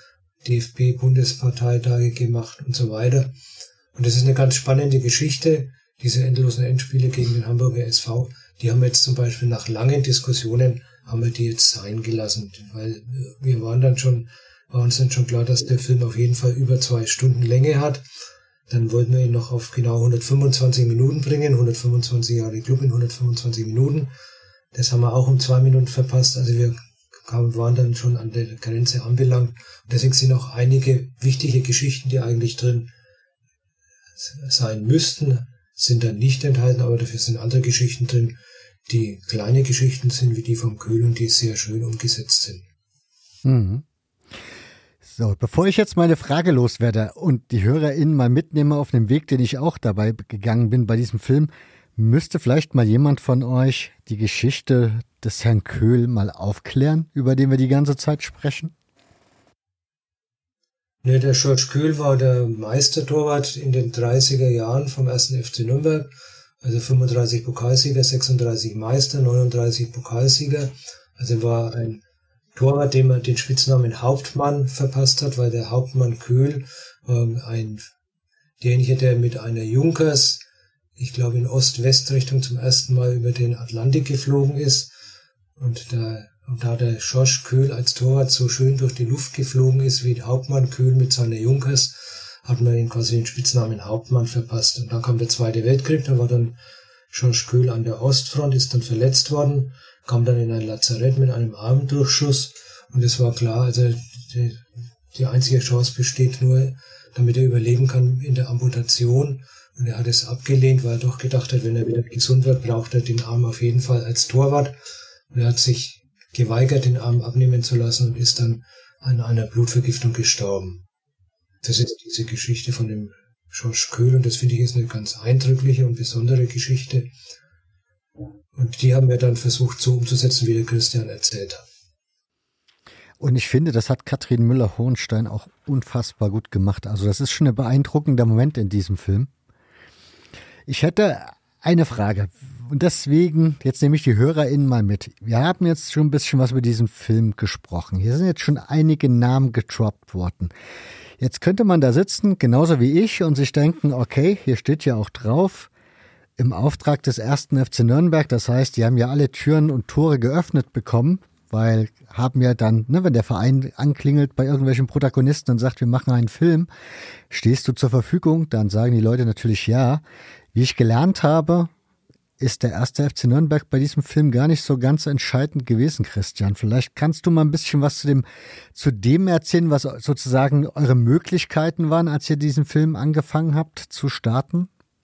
D F B-Bundesparteitage gemacht und so weiter. Und das ist eine ganz spannende Geschichte, diese endlosen Endspiele gegen den Hamburger S V. Die haben wir jetzt zum Beispiel nach langen Diskussionen, haben wir die jetzt sein gelassen, weil wir waren dann schon, war uns dann schon klar, dass der Film auf jeden Fall über zwei Stunden Länge hat. Dann wollten wir ihn noch auf genau hundertfünfundzwanzig Minuten bringen, hundertfünfundzwanzig Jahre Club in hundertfünfundzwanzig Minuten. Das haben wir auch um zwei Minuten verpasst, also wir kamen, waren dann schon an der Grenze anbelangt. Und deswegen sind auch einige wichtige Geschichten, die eigentlich drin sein müssten, sind dann nicht enthalten, aber dafür sind andere Geschichten drin, die kleine Geschichten sind, wie die vom Köhl und die sehr schön umgesetzt sind. Mhm. So, bevor ich jetzt meine Frage loswerde und die HörerInnen mal mitnehme auf den Weg, den ich auch dabei gegangen bin bei diesem Film, müsste vielleicht mal jemand von euch die Geschichte des Herrn Köhl mal aufklären, über den wir die ganze Zeit sprechen? Ne, der George Köhl war der Meistertorwart in den dreißiger Jahren vom ersten F C Nürnberg. Also fünfunddreißig Pokalsieger, sechsunddreißig Meister, neununddreißig Pokalsieger. Also war ein Torwart, dem man den Spitznamen Hauptmann verpasst hat, weil der Hauptmann Köhl ähm, ein derjenige, der mit einer Junkers, ich glaube in Ost-West-Richtung zum ersten Mal über den Atlantik geflogen ist. Und da, und da der George Köhl als Torwart so schön durch die Luft geflogen ist, wie Hauptmann Köhl mit seiner Junkers, hat man ihm quasi den Spitznamen Hauptmann verpasst. Und dann kam der Zweite Weltkrieg, da war dann George Köhl an der Ostfront, ist dann verletzt worden, kam dann in ein Lazarett mit einem Armendurchschuss. Und es war klar, also die, die einzige Chance besteht nur, damit er überleben kann, in der Amputation. Und er hat es abgelehnt, weil er doch gedacht hat, wenn er wieder gesund wird, braucht er den Arm auf jeden Fall als Torwart. Und er hat sich geweigert, den Arm abnehmen zu lassen und ist dann an einer Blutvergiftung gestorben. Das ist diese Geschichte von dem George Köhl und das finde ich ist eine ganz eindrückliche und besondere Geschichte. Und die haben wir dann versucht so umzusetzen, wie der Christian erzählt hat. Und ich finde, das hat Katrin Müller-Hohenstein auch unfassbar gut gemacht. Also das ist schon ein beeindruckender Moment in diesem Film. Ich hätte eine Frage und deswegen, jetzt nehme ich die HörerInnen mal mit. Wir haben jetzt schon ein bisschen was über diesen Film gesprochen. Hier sind jetzt schon einige Namen getroppt worden. Jetzt könnte man da sitzen, genauso wie ich, und sich denken, okay, hier steht ja auch drauf, im Auftrag des ersten F C Nürnberg. Das heißt, die haben ja alle Türen und Tore geöffnet bekommen, weil haben ja dann, ne, wenn der Verein anklingelt bei irgendwelchen Protagonisten und sagt, wir machen einen Film, stehst du zur Verfügung? Dann sagen die Leute natürlich ja. Wie ich gelernt habe, ist der erste F C Nürnberg bei diesem Film gar nicht so ganz entscheidend gewesen, Christian. Vielleicht kannst du mal ein bisschen was zu dem, zu dem erzählen, was sozusagen eure Möglichkeiten waren, als ihr diesen Film angefangen habt zu starten?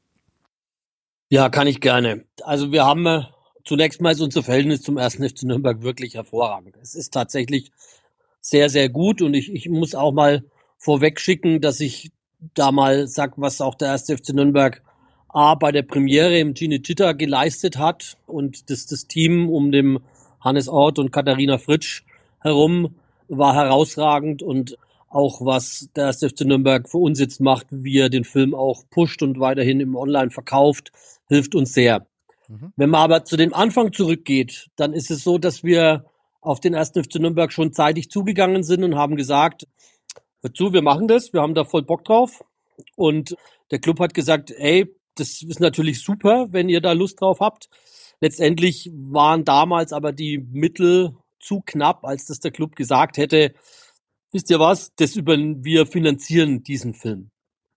Ja, kann ich gerne. Also wir haben äh, zunächst mal ist unser Verhältnis zum ersten F C Nürnberg wirklich hervorragend. Es ist tatsächlich sehr, sehr gut und ich, ich muss auch mal vorweg schicken, dass ich da mal sag, was auch der erste F C Nürnberg A bei der Premiere im Cinecittà geleistet hat und das, das Team um den Hannes Ort und Katharina Fritsch herum war herausragend und auch was der erste F C Nürnberg für uns jetzt macht, wie er den Film auch pusht und weiterhin im Online verkauft, hilft uns sehr. Mhm. Wenn man aber zu dem Anfang zurückgeht, dann ist es so, dass wir auf den ersten F C Nürnberg schon zeitig zugegangen sind und haben gesagt, hör zu, wir machen das, wir haben da voll Bock drauf. Und der Club hat gesagt, ey, das ist natürlich super, wenn ihr da Lust drauf habt. Letztendlich waren damals aber die Mittel zu knapp, als dass der Club gesagt hätte, wisst ihr was, das über, wir finanzieren diesen Film.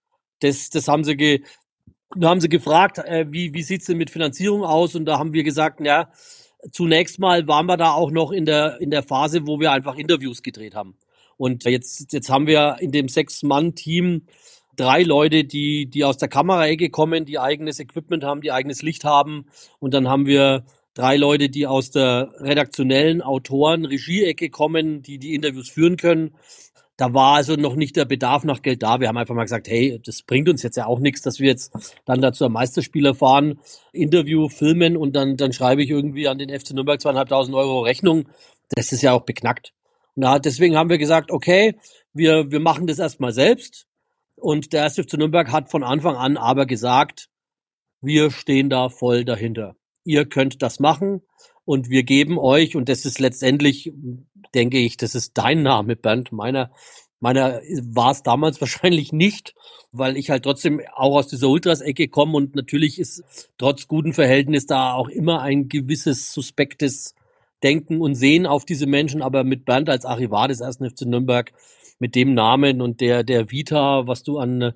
Das, das haben sie ge, da haben sie gefragt, äh, wie, wie sieht's denn mit Finanzierung aus? Und da haben wir gesagt, ja, zunächst mal waren wir da auch noch in der, in der Phase, wo wir einfach Interviews gedreht haben. Und jetzt, jetzt haben wir in dem Sechs-Mann-Team drei Leute, die, die aus der Kameraecke kommen, die eigenes Equipment haben, die eigenes Licht haben. Und dann haben wir drei Leute, die aus der redaktionellen Autoren, Regie-Ecke kommen, die die Interviews führen können. Da war also noch nicht der Bedarf nach Geld da. Wir haben einfach mal gesagt, hey, das bringt uns jetzt ja auch nichts, dass wir jetzt dann dazu am Meisterspieler fahren, Interview filmen und dann, dann schreibe ich irgendwie an den F C Nürnberg zweieinhalbtausend Euro Rechnung. Das ist ja auch beknackt. Und da, deswegen haben wir gesagt, okay, wir, wir machen das erstmal selbst. Und der erste F C Nürnberg hat von Anfang an aber gesagt, wir stehen da voll dahinter. Ihr könnt das machen und wir geben euch, und das ist letztendlich, denke ich, das ist dein Name, Bernd, meiner, meiner war es damals wahrscheinlich nicht, weil ich halt trotzdem auch aus dieser Ultras-Ecke komme und natürlich ist trotz guten Verhältnis da auch immer ein gewisses suspektes Denken und Sehen auf diese Menschen, aber mit Bernd als Archivar des ersten F C Nürnberg, mit dem Namen und der, der Vita, was du an,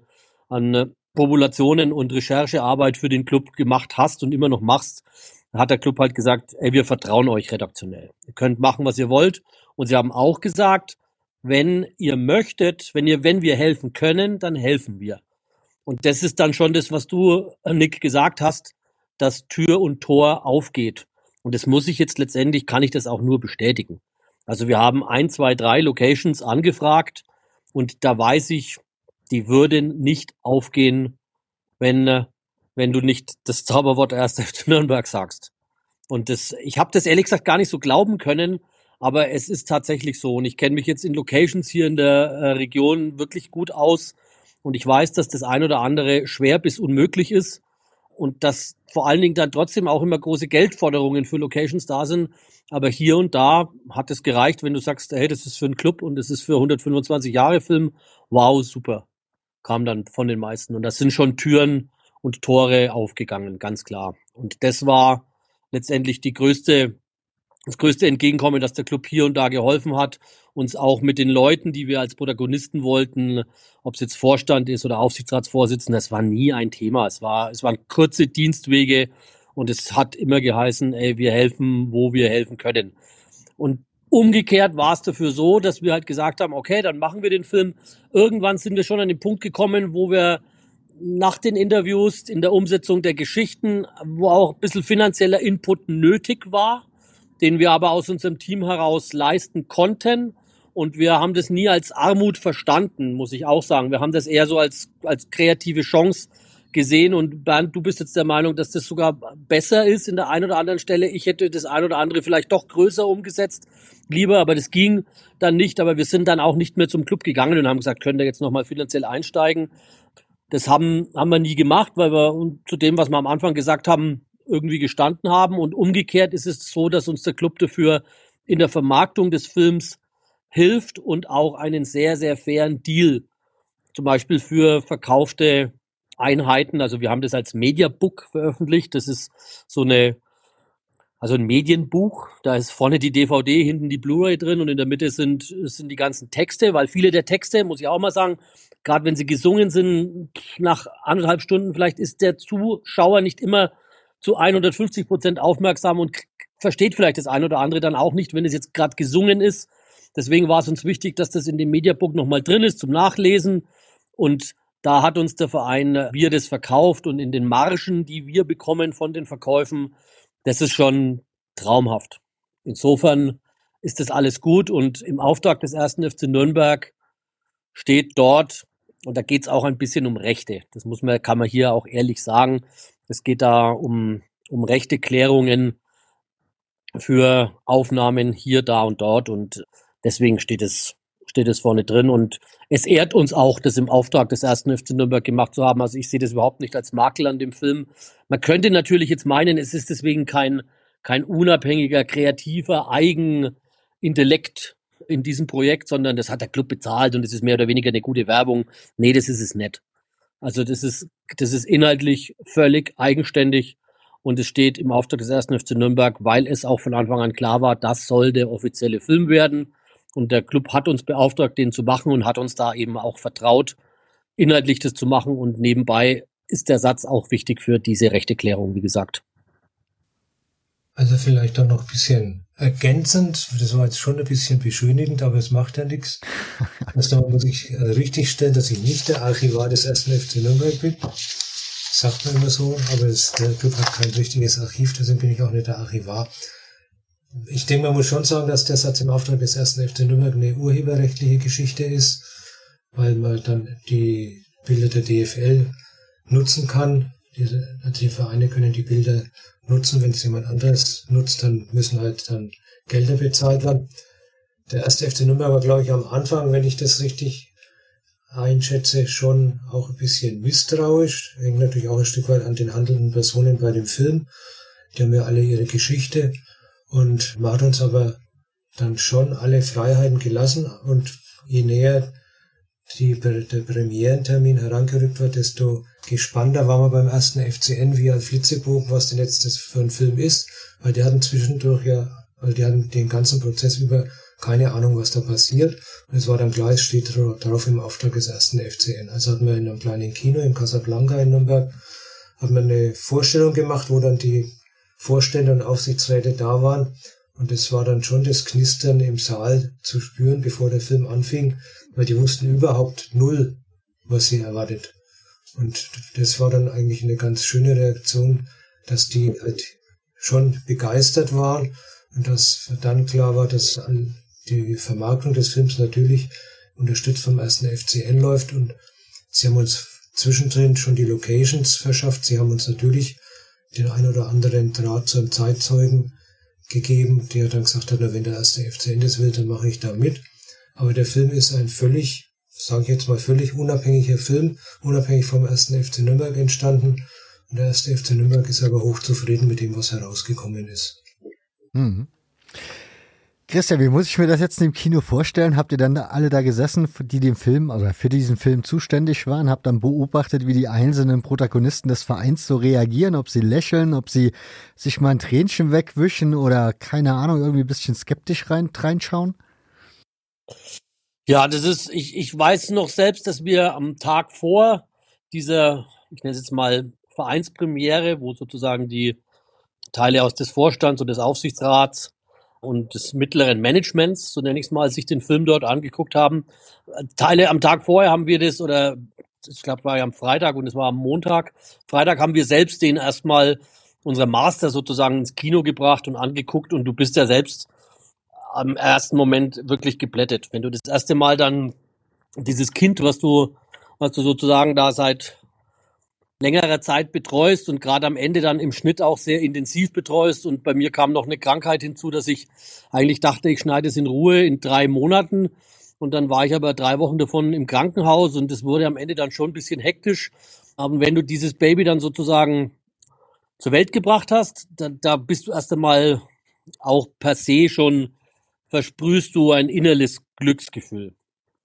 an Populationen und Recherchearbeit für den Club gemacht hast und immer noch machst, hat der Club halt gesagt, ey, wir vertrauen euch redaktionell. Ihr könnt machen, was ihr wollt. Und sie haben auch gesagt, wenn ihr möchtet, wenn ihr, wenn wir helfen können, dann helfen wir. Und das ist dann schon das, was du, Nick, gesagt hast, dass Tür und Tor aufgeht. Und das muss ich jetzt letztendlich, kann ich das auch nur bestätigen. Also wir haben ein, zwei, drei Locations angefragt und da weiß ich, die würden nicht aufgehen, wenn, wenn du nicht das Zauberwort erster F C Nürnberg sagst. Und das, ich habe das ehrlich gesagt gar nicht so glauben können, aber es ist tatsächlich so. Und ich kenne mich jetzt in Locations hier in der äh, Region wirklich gut aus. Und ich weiß, dass das ein oder andere schwer bis unmöglich ist. Und dass vor allen Dingen dann trotzdem auch immer große Geldforderungen für Locations da sind. Aber hier und da hat es gereicht, wenn du sagst, hey, das ist für einen Club und das ist für hundertfünfundzwanzig Jahre Film. Wow, super. Kam dann von den meisten. Und das sind schon Türen und Tore aufgegangen, ganz klar. Und das war letztendlich die größte, das größte Entgegenkommen, dass der Club hier und da geholfen hat, uns auch mit den Leuten, die wir als Protagonisten wollten, ob es jetzt Vorstand ist oder Aufsichtsratsvorsitzender, das war nie ein Thema. Es war, es waren kurze Dienstwege und es hat immer geheißen, ey, wir helfen, wo wir helfen können. Und umgekehrt war es dafür so, dass wir halt gesagt haben, okay, dann machen wir den Film. Irgendwann sind wir schon an den Punkt gekommen, wo wir nach den Interviews in der Umsetzung der Geschichten, wo auch ein bisschen finanzieller Input nötig war, den wir aber aus unserem Team heraus leisten konnten. Und wir haben das nie als Armut verstanden, muss ich auch sagen. Wir haben das eher so als, als kreative Chance gesehen. Und Bernd, du bist jetzt der Meinung, dass das sogar besser ist in der einen oder anderen Stelle. Ich hätte das ein oder andere vielleicht doch größer umgesetzt, lieber, aber das ging dann nicht. Aber wir sind dann auch nicht mehr zum Club gegangen und haben gesagt, können wir jetzt nochmal finanziell einsteigen? Das haben, haben wir nie gemacht, weil wir zu dem, was wir am Anfang gesagt haben, irgendwie gestanden haben. Und umgekehrt ist es so, dass uns der Club dafür in der Vermarktung des Films hilft und auch einen sehr, sehr fairen Deal, zum Beispiel für verkaufte Einheiten. Also wir haben das als Mediabook veröffentlicht. Das ist so eine, also ein Medienbuch. Da ist vorne die D V D, hinten die Blu-ray drin und in der Mitte sind, sind die ganzen Texte, weil viele der Texte, muss ich auch mal sagen, gerade wenn sie gesungen sind, nach anderthalb Stunden, vielleicht ist der Zuschauer nicht immer zu hundertfünfzig Prozent aufmerksam und k- versteht vielleicht das ein oder andere dann auch nicht, wenn es jetzt gerade gesungen ist. Deswegen war es uns wichtig, dass das in dem Mediabook nochmal drin ist zum Nachlesen. Und da hat uns der Verein, wie er das verkauft und in den Margen, die wir bekommen von den Verkäufen, das ist schon traumhaft. Insofern ist das alles gut und im Auftrag des ersten F C Nürnberg steht dort, und da geht es auch ein bisschen um Rechte. Das muss man, kann man hier auch ehrlich sagen. Es geht da um, um Rechteklärungen für Aufnahmen hier, da und dort und deswegen steht es, steht es vorne drin und es ehrt uns auch, das im Auftrag des ersten F C Nürnberg gemacht zu haben. Also ich sehe das überhaupt nicht als Makel an dem Film. Man könnte natürlich jetzt meinen, es ist deswegen kein, kein unabhängiger, kreativer Eigenintellekt in diesem Projekt, sondern das hat der Club bezahlt und es ist mehr oder weniger eine gute Werbung. Nee, das ist es nicht. Also das ist, das ist inhaltlich völlig eigenständig und es steht im Auftrag des ersten F C Nürnberg, weil es auch von Anfang an klar war, das soll der offizielle Film werden. Und der Club hat uns beauftragt, den zu machen und hat uns da eben auch vertraut, inhaltlich das zu machen. Und nebenbei ist der Satz auch wichtig für diese Rechteklärung, wie gesagt. Also vielleicht auch noch ein bisschen ergänzend, das war jetzt schon ein bisschen beschönigend, aber es macht ja nichts. Also da muss ich richtig stellen, dass ich nicht der Archivar des ersten F C Nürnberg bin. Das sagt man immer so, aber es, der Club hat kein richtiges Archiv, deswegen bin ich auch nicht der Archivar. Ich denke, man muss schon sagen, dass der Satz im Auftrag des ersten F C Nürnberg eine urheberrechtliche Geschichte ist, weil man dann die Bilder der D F L nutzen kann. Die, die Vereine können die Bilder nutzen, wenn es jemand anderes nutzt, dann müssen halt dann Gelder bezahlt werden. Der erste F C Nürnberg war, glaube ich, am Anfang, wenn ich das richtig einschätze, schon auch ein bisschen misstrauisch. Hängt natürlich auch ein Stück weit an den handelnden Personen bei dem Film. Die haben ja alle ihre Geschichte. Und man hat uns aber dann schon alle Freiheiten gelassen und je näher die, der Premierentermin herangerückt wird, desto gespannter waren wir beim ersten F C N wie ein Flitzebogen, was denn jetzt das für ein Film ist, weil die hatten zwischendurch ja, weil die hatten den ganzen Prozess über keine Ahnung, was da passiert. Und es war dann klar, es steht darauf im Auftrag des ersten F C N. Also hatten wir in einem kleinen Kino in Casablanca in Nürnberg, haben wir eine Vorstellung gemacht, wo dann die Vorstände und Aufsichtsräte da waren. Und es war dann schon das Knistern im Saal zu spüren, bevor der Film anfing, weil die wussten überhaupt null, was sie erwartet. Und das war dann eigentlich eine ganz schöne Reaktion, dass die halt schon begeistert waren und dass dann klar war, dass die Vermarktung des Films natürlich unterstützt vom ersten F C N läuft und sie haben uns zwischendrin schon die Locations verschafft. Sie haben uns natürlich den ein oder anderen Draht zu einem Zeitzeugen gegeben, der dann gesagt hat, na, wenn der erste F C das will, dann mache ich da mit. Aber der Film ist ein völlig, sage ich jetzt mal, völlig unabhängiger Film, unabhängig vom ersten F C Nürnberg entstanden. Und der erste F C Nürnberg ist aber hochzufrieden mit dem, was herausgekommen ist. Mhm. Christian, wie muss ich mir das jetzt im Kino vorstellen? Habt ihr dann alle da gesessen, die den Film, also für diesen Film zuständig waren, habt dann beobachtet, wie die einzelnen Protagonisten des Vereins so reagieren, ob sie lächeln, ob sie sich mal ein Tränchen wegwischen oder, keine Ahnung, irgendwie ein bisschen skeptisch rein, reinschauen? Ja, das ist, ich, ich weiß noch selbst, dass wir am Tag vor dieser, ich nenne es jetzt mal Vereinspremiere, wo sozusagen die Teile aus des Vorstands und des Aufsichtsrats und des mittleren Managements, so nenne ich es mal, sich den Film dort angeguckt haben. Teile am Tag vorher haben wir das, oder ich glaube, war ja am Freitag und es war am Montag. Freitag haben wir selbst den erstmal, unser Master sozusagen ins Kino gebracht und angeguckt und du bist ja selbst am ersten Moment wirklich geblättet. Wenn du das erste Mal dann dieses Kind, was du, was du sozusagen da seit längerer Zeit betreust und gerade am Ende dann im Schnitt auch sehr intensiv betreust. Und bei mir kam noch eine Krankheit hinzu, dass ich eigentlich dachte, ich schneide es in Ruhe in drei Monaten. Und dann war ich aber drei Wochen davon im Krankenhaus und es wurde am Ende dann schon ein bisschen hektisch. Aber wenn du dieses Baby dann sozusagen zur Welt gebracht hast, da, da bist du erst einmal auch per se schon, versprühst du ein innerliches Glücksgefühl.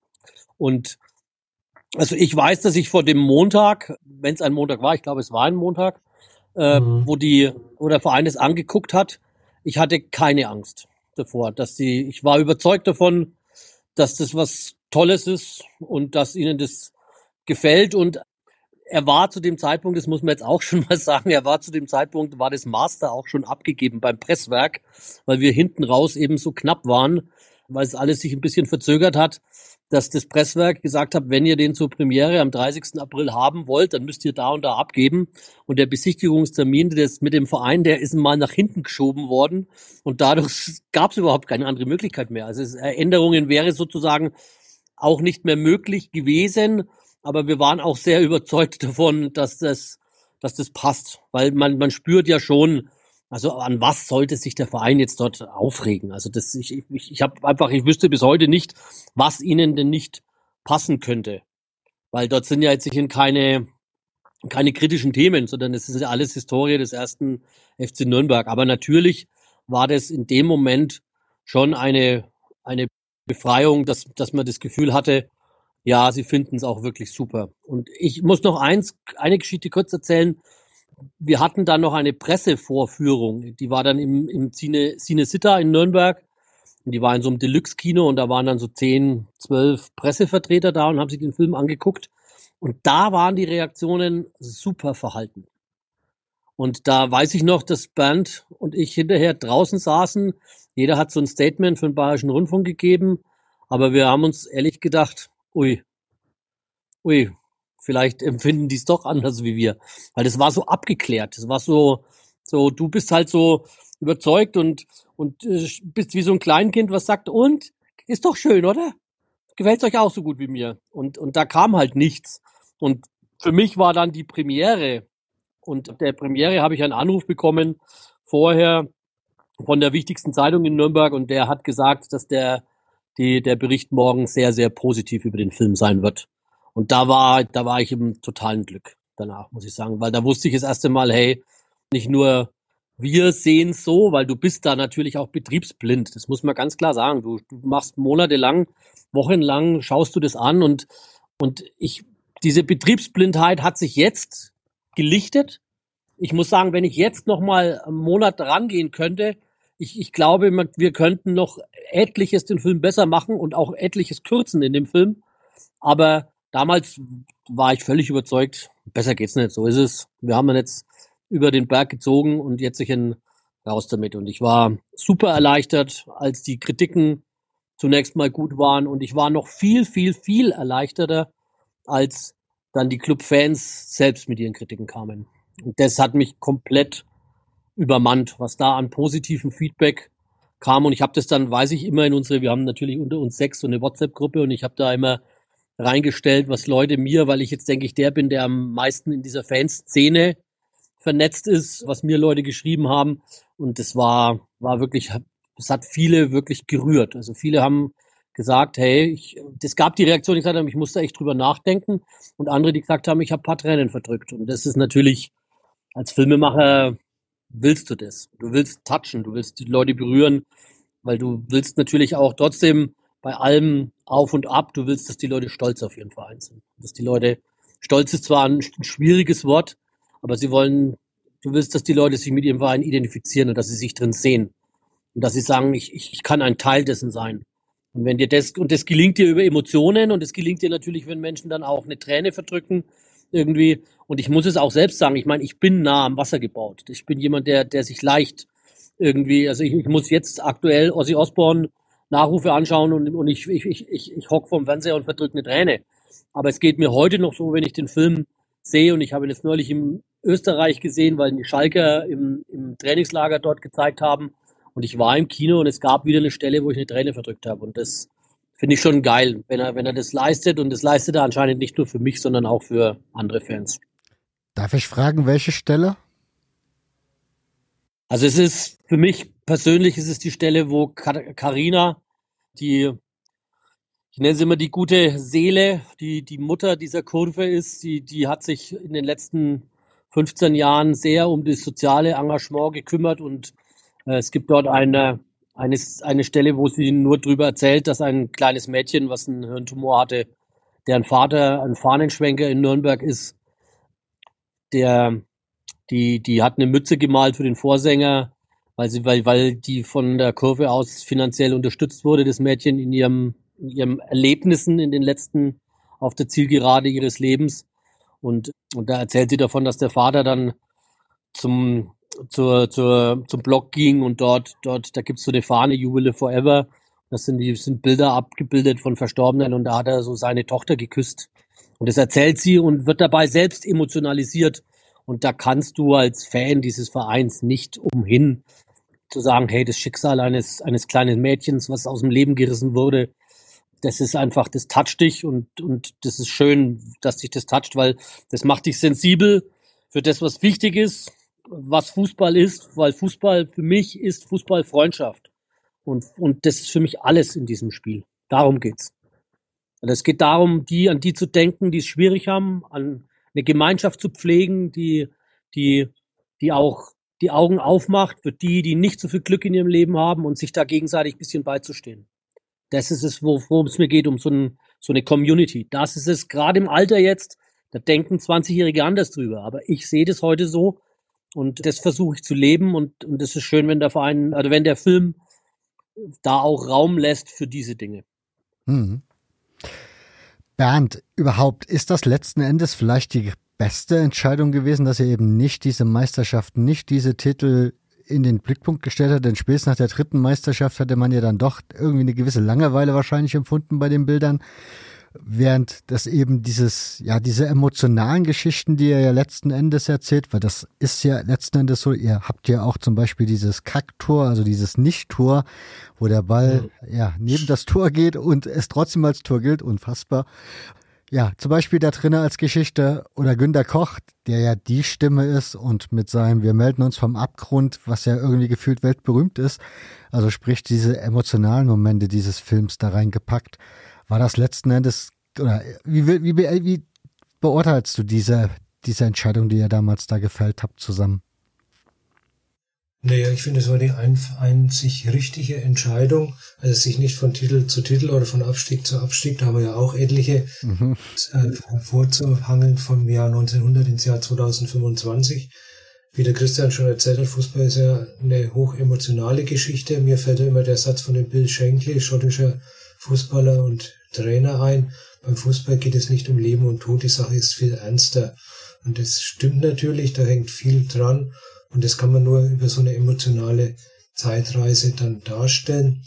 Und also ich weiß, dass ich vor dem Montag, wenn es ein Montag war, ich glaube, es war ein Montag, äh, mhm. wo die, wo der Verein es angeguckt hat, ich hatte keine Angst davor, dass die, ich war überzeugt davon, dass das was Tolles ist und dass ihnen das gefällt. Und er war zu dem Zeitpunkt, das muss man jetzt auch schon mal sagen, er war zu dem Zeitpunkt, war das Master auch schon abgegeben beim Presswerk, weil wir hinten raus eben so knapp waren, weil es alles sich ein bisschen verzögert hat, dass das Presswerk gesagt hat, wenn ihr den zur Premiere am dreißigsten April haben wollt, dann müsst ihr da und da abgeben. Und der Besichtigungstermin des, mit dem Verein, der ist mal nach hinten geschoben worden. Und dadurch gab es überhaupt keine andere Möglichkeit mehr. Also es, Änderungen wäre sozusagen auch nicht mehr möglich gewesen. Aber wir waren auch sehr überzeugt davon, dass das, dass das passt. Weil man, man spürt ja schon, also an was sollte sich der Verein jetzt dort aufregen? Also das, ich, ich, ich habe einfach, ich wüsste bis heute nicht, was ihnen denn nicht passen könnte, weil dort sind ja jetzt keine keine kritischen Themen, sondern es ist ja alles Historie des ersten F C Nürnberg. Aber natürlich war das in dem Moment schon eine eine Befreiung, dass dass man das Gefühl hatte, ja, sie finden es auch wirklich super. Und ich muss noch eins, eine Geschichte kurz erzählen. Wir hatten dann noch eine Pressevorführung, die war dann im, im Cine, Cine Sitta in Nürnberg. Und die war in so einem Deluxe-Kino und da waren dann so zehn, zwölf Pressevertreter da und haben sich den Film angeguckt. Und da waren die Reaktionen super verhalten. Und da weiß ich noch, dass Bernd und ich hinterher draußen saßen. Jeder hat so ein Statement für den Bayerischen Rundfunk gegeben. Aber wir haben uns ehrlich gedacht, ui, ui, vielleicht empfinden die es doch anders wie wir. Weil das war so abgeklärt. Das war so, so, du bist halt so überzeugt und, und äh, bist wie so ein Kleinkind, was sagt, und? Ist doch schön, oder? Gefällt's euch auch so gut wie mir? Und, und da kam halt nichts. Und für mich war dann die Premiere. Und der Premiere habe ich einen Anruf bekommen vorher von der wichtigsten Zeitung in Nürnberg und der hat gesagt, dass der, die, der Bericht morgen sehr, sehr positiv über den Film sein wird. Und da war, da war ich im totalen Glück danach, muss ich sagen, weil da wusste ich das erste Mal, hey, nicht nur wir sehen es so, weil du bist da natürlich auch betriebsblind. Das muss man ganz klar sagen. Du, du machst monatelang, wochenlang, schaust du das an und, und ich, diese Betriebsblindheit hat sich jetzt gelichtet. Ich muss sagen, wenn ich jetzt noch mal einen Monat rangehen könnte, ich, ich glaube, wir könnten noch etliches den Film besser machen und auch etliches kürzen in dem Film. Aber damals war ich völlig überzeugt, besser geht's nicht, so ist es. Wir haben ihn jetzt über den Berg gezogen und jetzt sich raus damit. Und ich war super erleichtert, als die Kritiken zunächst mal gut waren. Und ich war noch viel, viel, viel erleichterter, als dann die Clubfans selbst mit ihren Kritiken kamen. Und das hat mich komplett übermannt, was da an positivem Feedback kam. Und ich habe das dann, weiß ich immer in unsere, wir haben natürlich unter uns sechs so eine WhatsApp-Gruppe und ich habe da immer reingestellt, was Leute mir, weil ich jetzt denke ich der bin, der am meisten in dieser Fanszene vernetzt ist, was mir Leute geschrieben haben. Und das war, war wirklich, das hat viele wirklich gerührt. Also viele haben gesagt, hey, ich, das gab die Reaktion, die gesagt haben, ich musste echt drüber nachdenken. Und andere, die gesagt haben, ich habe ein paar Tränen verdrückt. Und das ist natürlich, als Filmemacher willst du das. Du willst touchen, du willst die Leute berühren, weil du willst natürlich auch trotzdem bei allem auf und ab, du willst, dass die Leute stolz auf ihren Verein sind. Dass die Leute, stolz ist zwar ein schwieriges Wort, aber sie wollen, du willst, dass die Leute sich mit ihrem Verein identifizieren und dass sie sich drin sehen. Und dass sie sagen, ich, ich, ich kann ein Teil dessen sein. Und wenn dir das, und das gelingt dir über Emotionen und es gelingt dir natürlich, wenn Menschen dann auch eine Träne verdrücken, irgendwie. Und ich muss es auch selbst sagen, ich meine, ich bin nah am Wasser gebaut. Ich bin jemand, der, der sich leicht irgendwie, also ich, ich muss jetzt aktuell Ozzy Osbourne Nachrufe anschauen und, und ich, ich, ich, ich, ich hock vorm Fernseher und verdrücke eine Träne. Aber es geht mir heute noch so, wenn ich den Film sehe, und ich habe ihn jetzt neulich in Österreich gesehen, weil die Schalker im, im Trainingslager dort gezeigt haben, und ich war im Kino und es gab wieder eine Stelle, wo ich eine Träne verdrückt habe, und das finde ich schon geil, wenn er, wenn er das leistet, und das leistet er anscheinend nicht nur für mich, sondern auch für andere Fans. Darf ich fragen, welche Stelle? Also es ist, für mich persönlich ist es die Stelle, wo Carina, die, ich nenne sie immer die gute Seele, die, die Mutter dieser Kurve ist, die, die hat sich in den letzten fünfzehn Jahren sehr um das soziale Engagement gekümmert, und äh, es gibt dort eine, eine, eine Stelle, wo sie nur drüber erzählt, dass ein kleines Mädchen, was einen Hirntumor hatte, deren Vater ein Fahnenschwenker in Nürnberg ist, der Die, die hat eine Mütze gemalt für den Vorsänger, weil sie, weil, weil die von der Kurve aus finanziell unterstützt wurde, das Mädchen in ihrem, in ihrem Erlebnissen in den letzten, auf der Zielgerade ihres Lebens. Und, und da erzählt sie davon, dass der Vater dann zum, zur, zur, zum Blog ging, und dort, dort, da gibt's so eine Fahne, You Will Live Forever. Das sind die, sind Bilder abgebildet von Verstorbenen, und da hat er so seine Tochter geküsst. Und das erzählt sie und wird dabei selbst emotionalisiert. Und da kannst du als Fan dieses Vereins nicht umhin zu sagen, hey, das Schicksal eines, eines kleinen Mädchens, was aus dem Leben gerissen wurde, das ist einfach, das toucht dich, und, und das ist schön, dass dich das toucht, weil das macht dich sensibel für das, was wichtig ist, was Fußball ist, weil Fußball für mich ist Fußball Freundschaft. Und, und das ist für mich alles in diesem Spiel. Darum geht's. Also es geht darum, die, an die zu denken, die es schwierig haben, an eine Gemeinschaft zu pflegen, die, die, die auch die Augen aufmacht für die, die nicht so viel Glück in ihrem Leben haben, und sich da gegenseitig ein bisschen beizustehen. Das ist es, worum es mir geht, um so, ein, so eine Community. Das ist es, gerade im Alter jetzt, da denken zwanzigjährige anders drüber. Aber ich sehe das heute so, und das versuche ich zu leben, und, und das ist schön, wenn der Verein, also wenn der Film da auch Raum lässt für diese Dinge. Hm. Bernd, überhaupt, ist das letzten Endes vielleicht die beste Entscheidung gewesen, dass ihr eben nicht diese Meisterschaften, nicht diese Titel in den Blickpunkt gestellt hat? Denn spätestens nach der dritten Meisterschaft hatte man ja dann doch irgendwie eine gewisse Langeweile wahrscheinlich empfunden bei den Bildern. Während das eben dieses, ja, diese emotionalen Geschichten, die ihr ja letzten Endes erzählt, weil das ist ja letzten Endes so, ihr habt ja auch zum Beispiel dieses Kacktor, also dieses Nicht-Tor, wo der Ball, ja, neben das Tor geht und es trotzdem als Tor gilt, unfassbar. Ja, zum Beispiel da drinnen als Geschichte, oder Günter Koch, der ja die Stimme ist und mit seinem Wir melden uns vom Abgrund, was ja irgendwie gefühlt weltberühmt ist, also sprich diese emotionalen Momente dieses Films da reingepackt. War das letzten Endes, oder wie, wie, wie beurteilst du diese, diese Entscheidung, die ihr damals da gefällt habt, zusammen? Naja, ich finde, es war die ein, einzig richtige Entscheidung, also sich nicht von Titel zu Titel oder von Abstieg zu Abstieg, da haben wir ja auch etliche, mhm. äh, hervorzuhangeln vom Jahr neunzehnhundert ins Jahr zweitausendfünfundzwanzig. Wie der Christian schon erzählt hat, Fußball ist ja eine hochemotionale Geschichte. Mir fällt ja immer der Satz von dem Bill Shankly, schottischer Fußballer und Trainer, ein. Beim Fußball geht es nicht um Leben und Tod, die Sache ist viel ernster. Und das stimmt natürlich, da hängt viel dran. Und das kann man nur über so eine emotionale Zeitreise dann darstellen.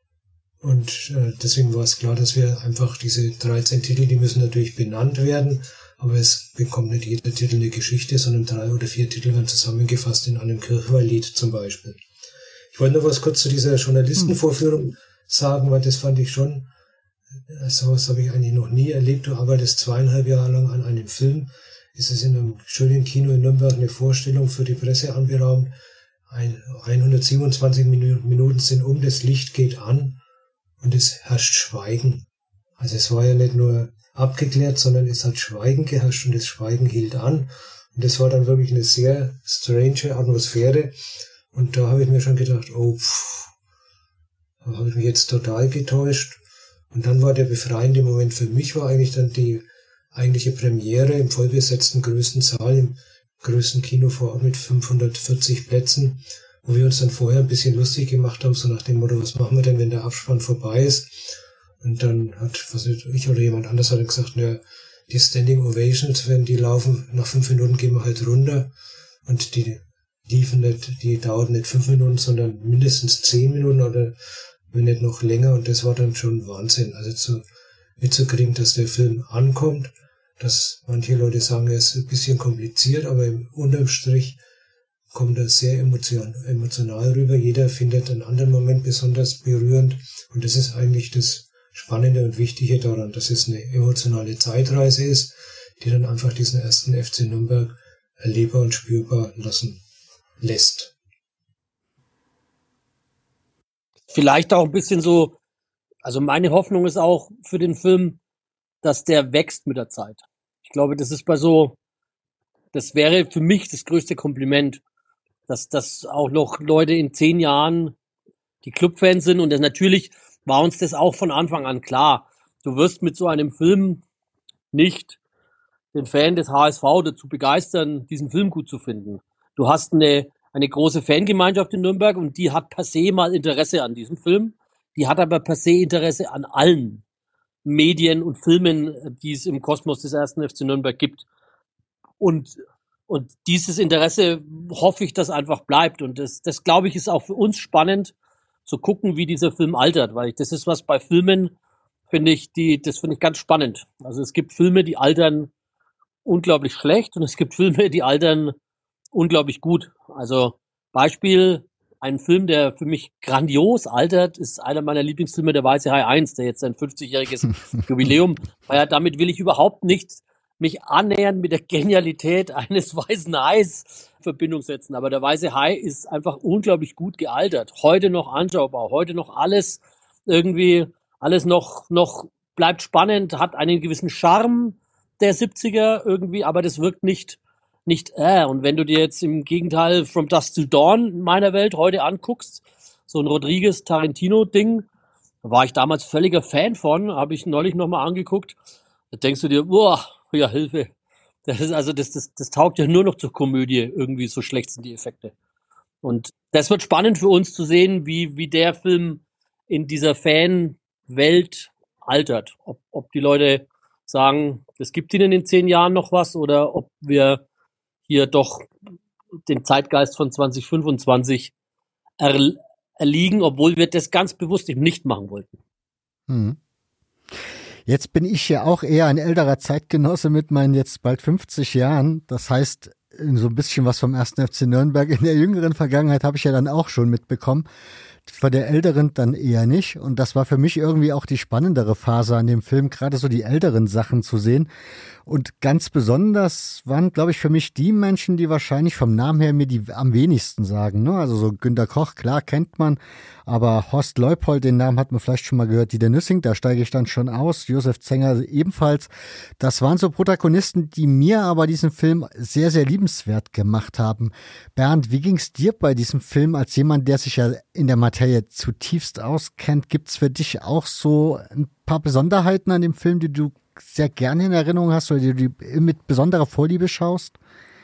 Und äh, deswegen war es klar, dass wir einfach diese dreizehn Titel, die müssen natürlich benannt werden. Aber es bekommt nicht jeder Titel eine Geschichte, sondern drei oder vier Titel werden zusammengefasst in einem Kirchweihlied zum Beispiel. Ich wollte noch was kurz zu dieser Journalistenvorführung sagen, weil das fand ich schon, sowas habe ich eigentlich noch nie erlebt. Du arbeitest zweieinhalb Jahre lang an einem Film, ist es in einem schönen Kino in Nürnberg eine Vorstellung für die Presse anberaumt. Ein, hundertsiebenundzwanzig Minuten sind um, das Licht geht an und es herrscht Schweigen. Also es war ja nicht nur abgeklärt, sondern es hat Schweigen geherrscht und das Schweigen hielt an. Und das war dann wirklich eine sehr strange Atmosphäre. Und da habe ich mir schon gedacht, oh, pff, da habe ich mich jetzt total getäuscht. Und dann war der befreiende Moment für mich, war eigentlich dann die eigentliche Premiere im vollbesetzten größten Saal, im größten Kino vor Ort mit fünfhundertvierzig Plätzen, wo wir uns dann vorher ein bisschen lustig gemacht haben, so nach dem Motto, was machen wir denn, wenn der Abspann vorbei ist? Und dann hat, was nicht, ich oder jemand anders hat dann gesagt, na, die Standing Ovations, wenn die laufen, nach fünf Minuten gehen wir halt runter. Und die liefen nicht, die dauerten nicht fünf Minuten, sondern mindestens zehn Minuten oder wenn nicht noch länger. Und das war dann schon Wahnsinn. Also zu, mitzukriegen, dass der Film ankommt, dass manche Leute sagen, er ist ein bisschen kompliziert, aber im unterm Strich kommt er sehr emotion, emotional rüber. Jeder findet einen anderen Moment besonders berührend. Und das ist eigentlich das Spannende und Wichtige daran, dass es eine emotionale Zeitreise ist, die dann einfach diesen ersten F C Nürnberg erlebbar und spürbar lassen lässt. Vielleicht auch ein bisschen so, also meine Hoffnung ist auch für den Film, dass der wächst mit der Zeit. Ich glaube, das ist bei so, das wäre für mich das größte Kompliment, dass dass auch noch Leute in zehn Jahren die Clubfans sind. Und das natürlich war uns das auch von Anfang an klar. Du wirst mit so einem Film nicht den Fan des H S V dazu begeistern, diesen Film gut zu finden. Du hast eine, eine große Fangemeinschaft in Nürnberg und die hat per se mal Interesse an diesem Film. Die hat aber per se Interesse an allen Medien und Filmen, die es im Kosmos des ersten F C Nürnberg gibt. Und, und dieses Interesse hoffe ich, dass einfach bleibt. Und das, das glaube ich, ist auch für uns spannend, zu gucken, wie dieser Film altert, weil ich, das ist was bei Filmen, finde ich, die, das finde ich ganz spannend. Also es gibt Filme, die altern unglaublich schlecht und es gibt Filme, die altern unglaublich gut. Also Beispiel, ein Film, der für mich grandios altert, ist einer meiner Lieblingsfilme, der Weiße Hai eins, der jetzt sein fünfzigjähriges Jubiläum feiert. Damit will ich überhaupt nicht mich annähernd mit der Genialität eines Weißen Hais in Verbindung setzen. Aber der Weiße Hai ist einfach unglaublich gut gealtert. Heute noch anschaubar, heute noch alles irgendwie, alles noch, noch bleibt spannend, hat einen gewissen Charme der siebziger irgendwie, aber das wirkt nicht, nicht, äh. Und wenn du dir jetzt im Gegenteil From Dusk Till Dawn in meiner Welt heute anguckst, so ein Rodriguez-Tarantino-Ding, da war ich damals völliger Fan von, habe ich neulich nochmal angeguckt, da denkst du dir, boah, ja, Hilfe. Das ist also, das, das, das taugt ja nur noch zur Komödie. Irgendwie so schlecht sind die Effekte. Und das wird spannend für uns zu sehen, wie, wie der Film in dieser Fanwelt altert. Ob, ob die Leute sagen, es gibt ihnen in zehn Jahren noch was oder ob wir hier doch den Zeitgeist von zwanzig fünfundzwanzig er, erliegen, obwohl wir das ganz bewusst eben nicht machen wollten. Hm. Jetzt bin ich ja auch eher ein älterer Zeitgenosse mit meinen jetzt bald fünfzig Jahren. Das heißt, so ein bisschen was vom ersten F C Nürnberg in der jüngeren Vergangenheit habe ich ja dann auch schon mitbekommen. Von der älteren dann eher nicht. Und das war für mich irgendwie auch die spannendere Phase an dem Film, gerade so die älteren Sachen zu sehen. Und ganz besonders waren, glaube ich, für mich die Menschen, die wahrscheinlich vom Namen her mir die am wenigsten sagen. Ne? Also so Günter Koch, klar, kennt man. Aber Horst Leupold, den Namen hat man vielleicht schon mal gehört. Dieter Nüssing, da steige ich dann schon aus. Josef Zenger ebenfalls. Das waren so Protagonisten, die mir aber diesen Film sehr, sehr liebenswert gemacht haben. Bernd, wie ging es dir bei diesem Film als jemand, der sich ja in der Materie zutiefst auskennt? Gibt es für dich auch so ein paar Besonderheiten an dem Film, die du sehr gerne in Erinnerung hast oder die du mit besonderer Vorliebe schaust?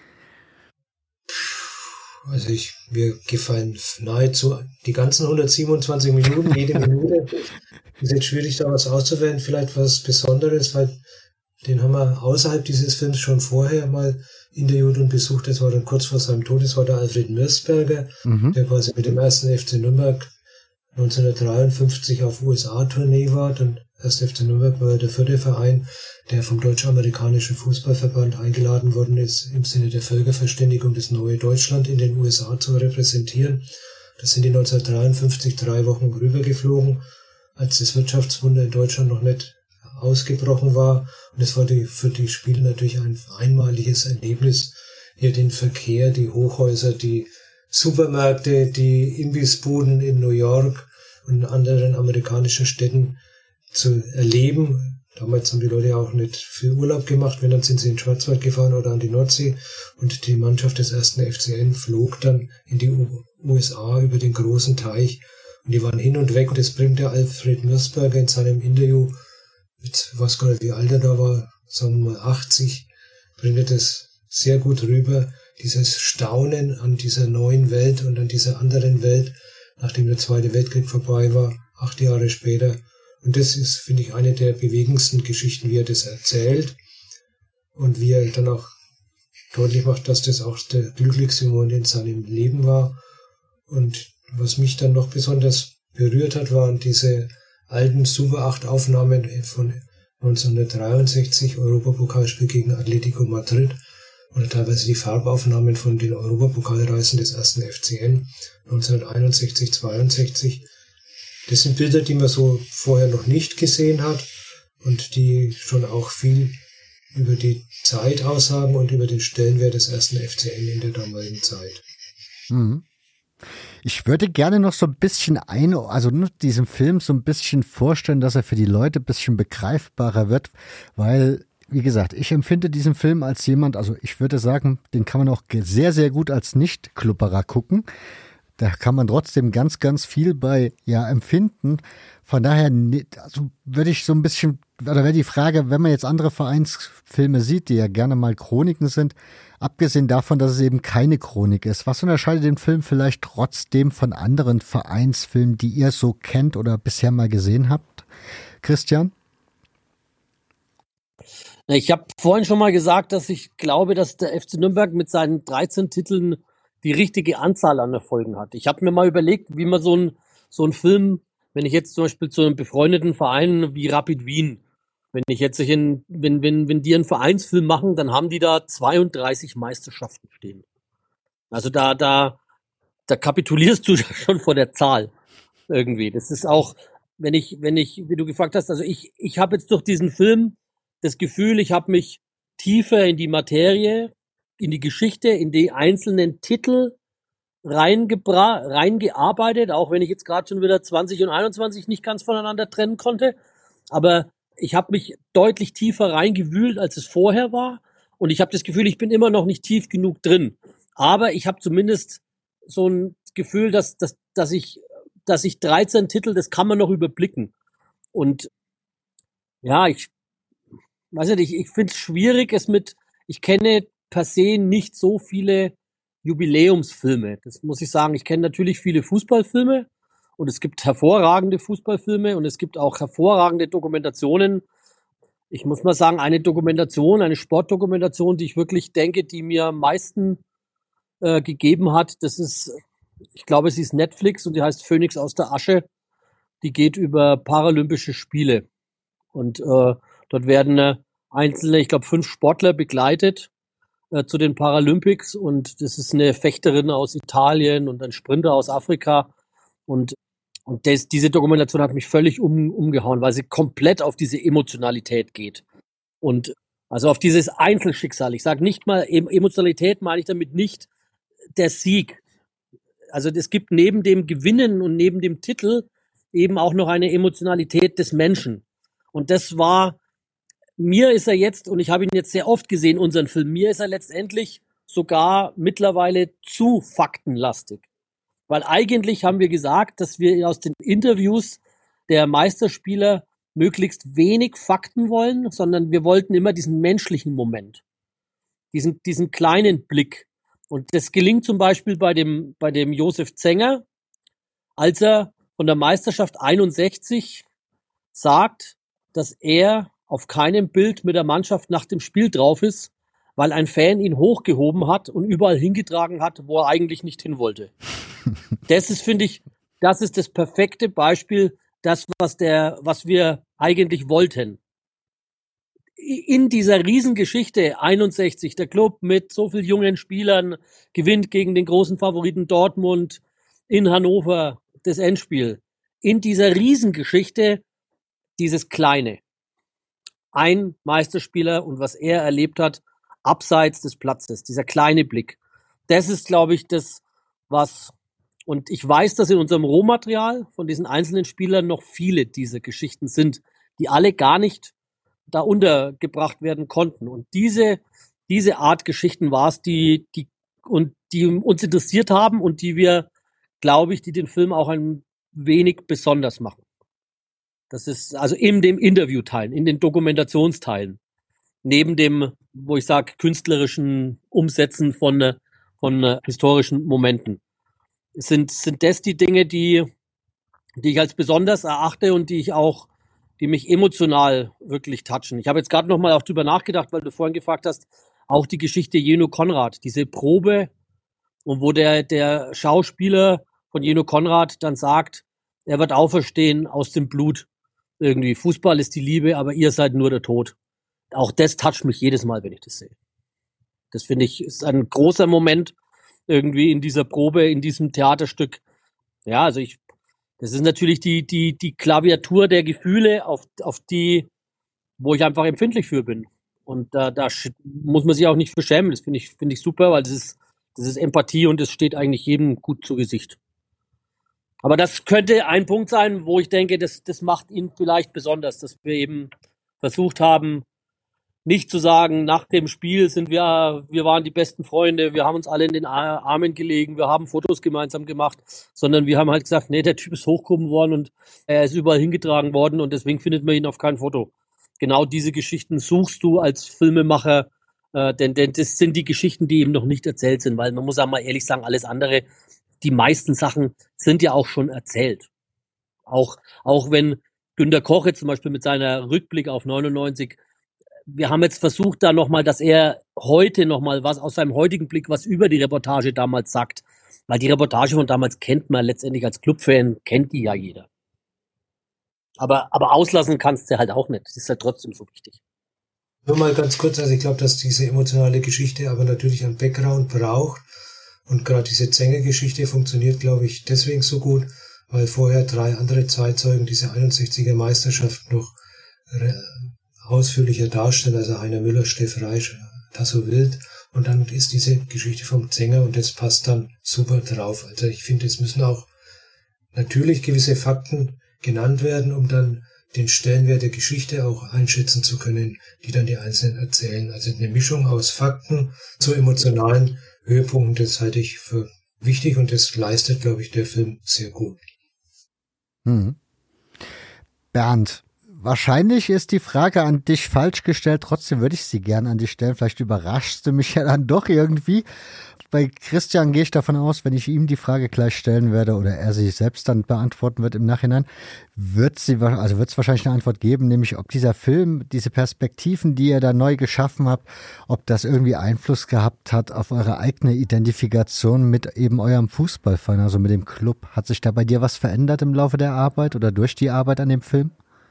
Also ich, mir gefallen nahezu die ganzen hundertsiebenundzwanzig Minuten, jede Minute. Ist jetzt schwierig, da was auszuwählen, vielleicht was Besonderes, weil den haben wir außerhalb dieses Films schon vorher mal interviewt und besucht. Das war dann kurz vor seinem Tod, das war der Alfred Mirsberger, mhm. der quasi mit dem ersten F C Nürnberg neunzehnhundertdreiundfünfzig auf U S A-Tournee war. Dann erst F C Nürnberg war der vierte Verein, der vom Deutsch-Amerikanischen Fußballverband eingeladen worden ist, im Sinne der Völkerverständigung das neue Deutschland in den U S A zu repräsentieren. Da sind die neunzehnhundertdreiundfünfzig drei Wochen rübergeflogen, als das Wirtschaftswunder in Deutschland noch nicht ausgebrochen war. Und es war die, für die Spieler natürlich ein einmaliges Erlebnis, hier den Verkehr, die Hochhäuser, die Supermärkte, die Imbissbuden in New York und in anderen amerikanischen Städten zu erleben. Damals haben die Leute auch nicht viel Urlaub gemacht, wenn dann sind sie in den Schwarzwald gefahren oder an die Nordsee. Und die Mannschaft des ersten F C N flog dann in die U S A über den großen Teich. Und die waren hin und weg. Und das bringt der Alfred Nussberger in seinem Interview mit, ich weiß gar nicht, wie alt er da war, sagen wir mal achtzig, bringt er das sehr gut rüber. Dieses Staunen an dieser neuen Welt und an dieser anderen Welt, nachdem der Zweite Weltkrieg vorbei war, acht Jahre später. Und das ist, finde ich, eine der bewegendsten Geschichten, wie er das erzählt und wie er dann auch deutlich macht, dass das auch der glücklichste Moment in seinem Leben war. Und was mich dann noch besonders berührt hat, waren diese alten Super acht Aufnahmen von neunzehnhundertdreiundsechzig, Europapokalspiel gegen Atletico Madrid, oder teilweise die Farbaufnahmen von den Europapokalreisen des ersten F C N neunzehnhunderteinundsechzig, zweiundsechzig. Das sind Bilder, die man so vorher noch nicht gesehen hat und die schon auch viel über die Zeit aussagen und über den Stellenwert des ersten F C N in der damaligen Zeit. Mhm. Ich würde gerne noch so ein bisschen ein, also nur diesen Film so ein bisschen vorstellen, dass er für die Leute ein bisschen begreifbarer wird, weil, wie gesagt, ich empfinde diesen Film als jemand, also ich würde sagen, den kann man auch sehr, sehr gut als Nicht-Klubberer gucken. Da kann man trotzdem ganz, ganz viel bei ja empfinden. Von daher also würde ich so ein bisschen, oder wäre die Frage, wenn man jetzt andere Vereinsfilme sieht, die ja gerne mal Chroniken sind, abgesehen davon, dass es eben keine Chronik ist, was unterscheidet den Film vielleicht trotzdem von anderen Vereinsfilmen, die ihr so kennt oder bisher mal gesehen habt? Christian? Ich habe vorhin schon mal gesagt, dass ich glaube, dass der F C Nürnberg mit seinen dreizehn Titeln die richtige Anzahl an Erfolgen hat. Ich habe mir mal überlegt, wie man so ein so ein Film, wenn ich jetzt zum Beispiel zu einem befreundeten Verein wie Rapid Wien, wenn ich jetzt in, wenn, wenn, wenn die einen Vereinsfilm machen, dann haben die da zweiunddreißig Meisterschaften stehen. Also da, da, da kapitulierst du schon vor der Zahl irgendwie. Das ist auch, wenn ich, wenn ich, wie du gefragt hast, also ich, ich habe jetzt durch diesen Film das Gefühl, ich habe mich tiefer in die Materie, in die Geschichte, in die einzelnen Titel reingebra reingearbeitet, auch wenn ich jetzt gerade schon wieder zwanzig und einundzwanzig nicht ganz voneinander trennen konnte. Aber ich habe mich deutlich tiefer reingewühlt, als es vorher war. Und ich habe das Gefühl, ich bin immer noch nicht tief genug drin. Aber ich habe zumindest so ein Gefühl, dass, dass, dass ich, dass ich dreizehn Titel, das kann man noch überblicken. Und ja, ich weiß nicht, ich, ich finde es schwierig, es mit, ich kenne per se nicht so viele Jubiläumsfilme. Das muss ich sagen. Ich kenne natürlich viele Fußballfilme und es gibt hervorragende Fußballfilme und es gibt auch hervorragende Dokumentationen. Ich muss mal sagen, eine Dokumentation, eine Sportdokumentation, die ich wirklich denke, die mir am meisten äh, gegeben hat, das ist, ich glaube, sie ist Netflix und die heißt Phönix aus der Asche. Die geht über Paralympische Spiele. Und äh, dort werden äh, einzelne, ich glaube, fünf Sportler begleitet äh, zu den Paralympics. Und das ist eine Fechterin aus Italien und ein Sprinter aus Afrika. Und, und das, diese Dokumentation hat mich völlig um, umgehauen, weil sie komplett auf diese Emotionalität geht. Und also auf dieses Einzelschicksal. Ich sage nicht mal, Emotionalität meine ich damit nicht der Sieg. Also es gibt neben dem Gewinnen und neben dem Titel eben auch noch eine Emotionalität des Menschen. Und das war, mir ist er jetzt, und ich habe ihn jetzt sehr oft gesehen, unseren Film, mir ist er letztendlich sogar mittlerweile zu faktenlastig. Weil eigentlich haben wir gesagt, dass wir aus den Interviews der Meisterspieler möglichst wenig Fakten wollen, sondern wir wollten immer diesen menschlichen Moment, diesen, diesen kleinen Blick. Und das gelingt zum Beispiel bei dem, bei dem Josef Zenger, als er von der Meisterschaft einundsechzig sagt, dass er auf keinem Bild mit der Mannschaft nach dem Spiel drauf ist, weil ein Fan ihn hochgehoben hat und überall hingetragen hat, wo er eigentlich nicht hin wollte. Das ist, finde ich, das ist das perfekte Beispiel, das, was der, was wir eigentlich wollten. In dieser Riesengeschichte einundsechzig, der Club mit so vielen jungen Spielern gewinnt gegen den großen Favoriten Dortmund in Hannover das Endspiel. In dieser Riesengeschichte dieses Kleine. ein Meisterspieler und was er erlebt hat, abseits des Platzes, dieser kleine Blick. Das ist, glaube ich, das, was, und ich weiß, dass in unserem Rohmaterial von diesen einzelnen Spielern noch viele dieser Geschichten sind, die alle gar nicht da untergebracht werden konnten. Und diese, diese Art Geschichten war es, die, die, und die uns interessiert haben und die wir, glaube ich, die den Film auch ein wenig besonders machen. Das ist also in dem Interviewteilen, in den Dokumentationsteilen, neben dem, wo ich sage, künstlerischen Umsetzen von, von uh, historischen Momenten. Sind, sind das die Dinge, die, die ich als besonders erachte und die ich auch, die mich emotional wirklich touchen. Ich habe jetzt gerade nochmal auch drüber nachgedacht, weil du vorhin gefragt hast, auch die Geschichte Jenno Konrad, diese Probe, und wo der, der Schauspieler von Jenno Konrad dann sagt, er wird auferstehen aus dem Blut. Irgendwie, Fußball ist die Liebe, aber ihr seid nur der Tod. Auch das toucht mich jedes Mal, wenn ich das sehe. Das finde ich, ist ein großer Moment irgendwie in dieser Probe, in diesem Theaterstück. Ja, also ich, das ist natürlich die, die, die Klaviatur der Gefühle, auf, auf die, wo ich einfach empfindlich für bin. Und da, da muss man sich auch nicht verschämen. Das finde ich, finde ich super, weil das ist, das ist Empathie und das steht eigentlich jedem gut zu Gesicht. Aber das könnte ein Punkt sein, wo ich denke, das, das macht ihn vielleicht besonders, dass wir eben versucht haben, nicht zu sagen, nach dem Spiel sind wir, wir waren die besten Freunde, wir haben uns alle in den Armen gelegen, wir haben Fotos gemeinsam gemacht, sondern wir haben halt gesagt, nee, der Typ ist hochgehoben worden und er ist überall hingetragen worden und deswegen findet man ihn auf kein Foto. Genau diese Geschichten suchst du als Filmemacher, äh, denn, denn das sind die Geschichten, die eben noch nicht erzählt sind, weil man muss auch mal ehrlich sagen, alles andere, die meisten Sachen sind ja auch schon erzählt. Auch, auch wenn Günter Koch jetzt zum Beispiel mit seiner Rückblick auf neunundneunzig, wir haben jetzt versucht da nochmal, dass er heute nochmal was aus seinem heutigen Blick was über die Reportage damals sagt. Weil die Reportage von damals kennt man letztendlich als Clubfan, kennt die ja jeder. Aber, aber auslassen kannst du halt auch nicht. Das ist halt trotzdem so wichtig. Nur mal ganz kurz, also ich glaube, dass diese emotionale Geschichte aber natürlich einen Background braucht. Und gerade diese Zenge-Geschichte funktioniert, glaube ich, deswegen so gut, weil vorher drei andere Zeitzeugen diese einundsechziger Meisterschaft noch ausführlicher darstellen, also Heiner Müller, Steff Reisch, Tasso Wild. Und dann ist diese Geschichte vom Zenger und das passt dann super drauf. Also ich finde, es müssen auch natürlich gewisse Fakten genannt werden, um dann den Stellenwert der Geschichte auch einschätzen zu können, die dann die Einzelnen erzählen. Also eine Mischung aus Fakten zu emotionalen Höhepunkten, das halte ich für wichtig und das leistet, glaube ich, der Film sehr gut. Hm. Bernd, wahrscheinlich ist die Frage an dich falsch gestellt, trotzdem würde ich sie gerne an dich stellen. Vielleicht überraschst du mich ja dann doch irgendwie. Bei Christian gehe ich davon aus, wenn ich ihm die Frage gleich stellen werde oder er sie selbst dann beantworten wird im Nachhinein, wird sie, also wird es wahrscheinlich eine Antwort geben, nämlich ob dieser Film, diese Perspektiven, die ihr da neu geschaffen habt, ob das irgendwie Einfluss gehabt hat auf eure eigene Identifikation mit eben eurem Fußballverein, also mit dem Club. Hat sich da bei dir was verändert im Laufe der Arbeit oder durch die Arbeit an dem Film?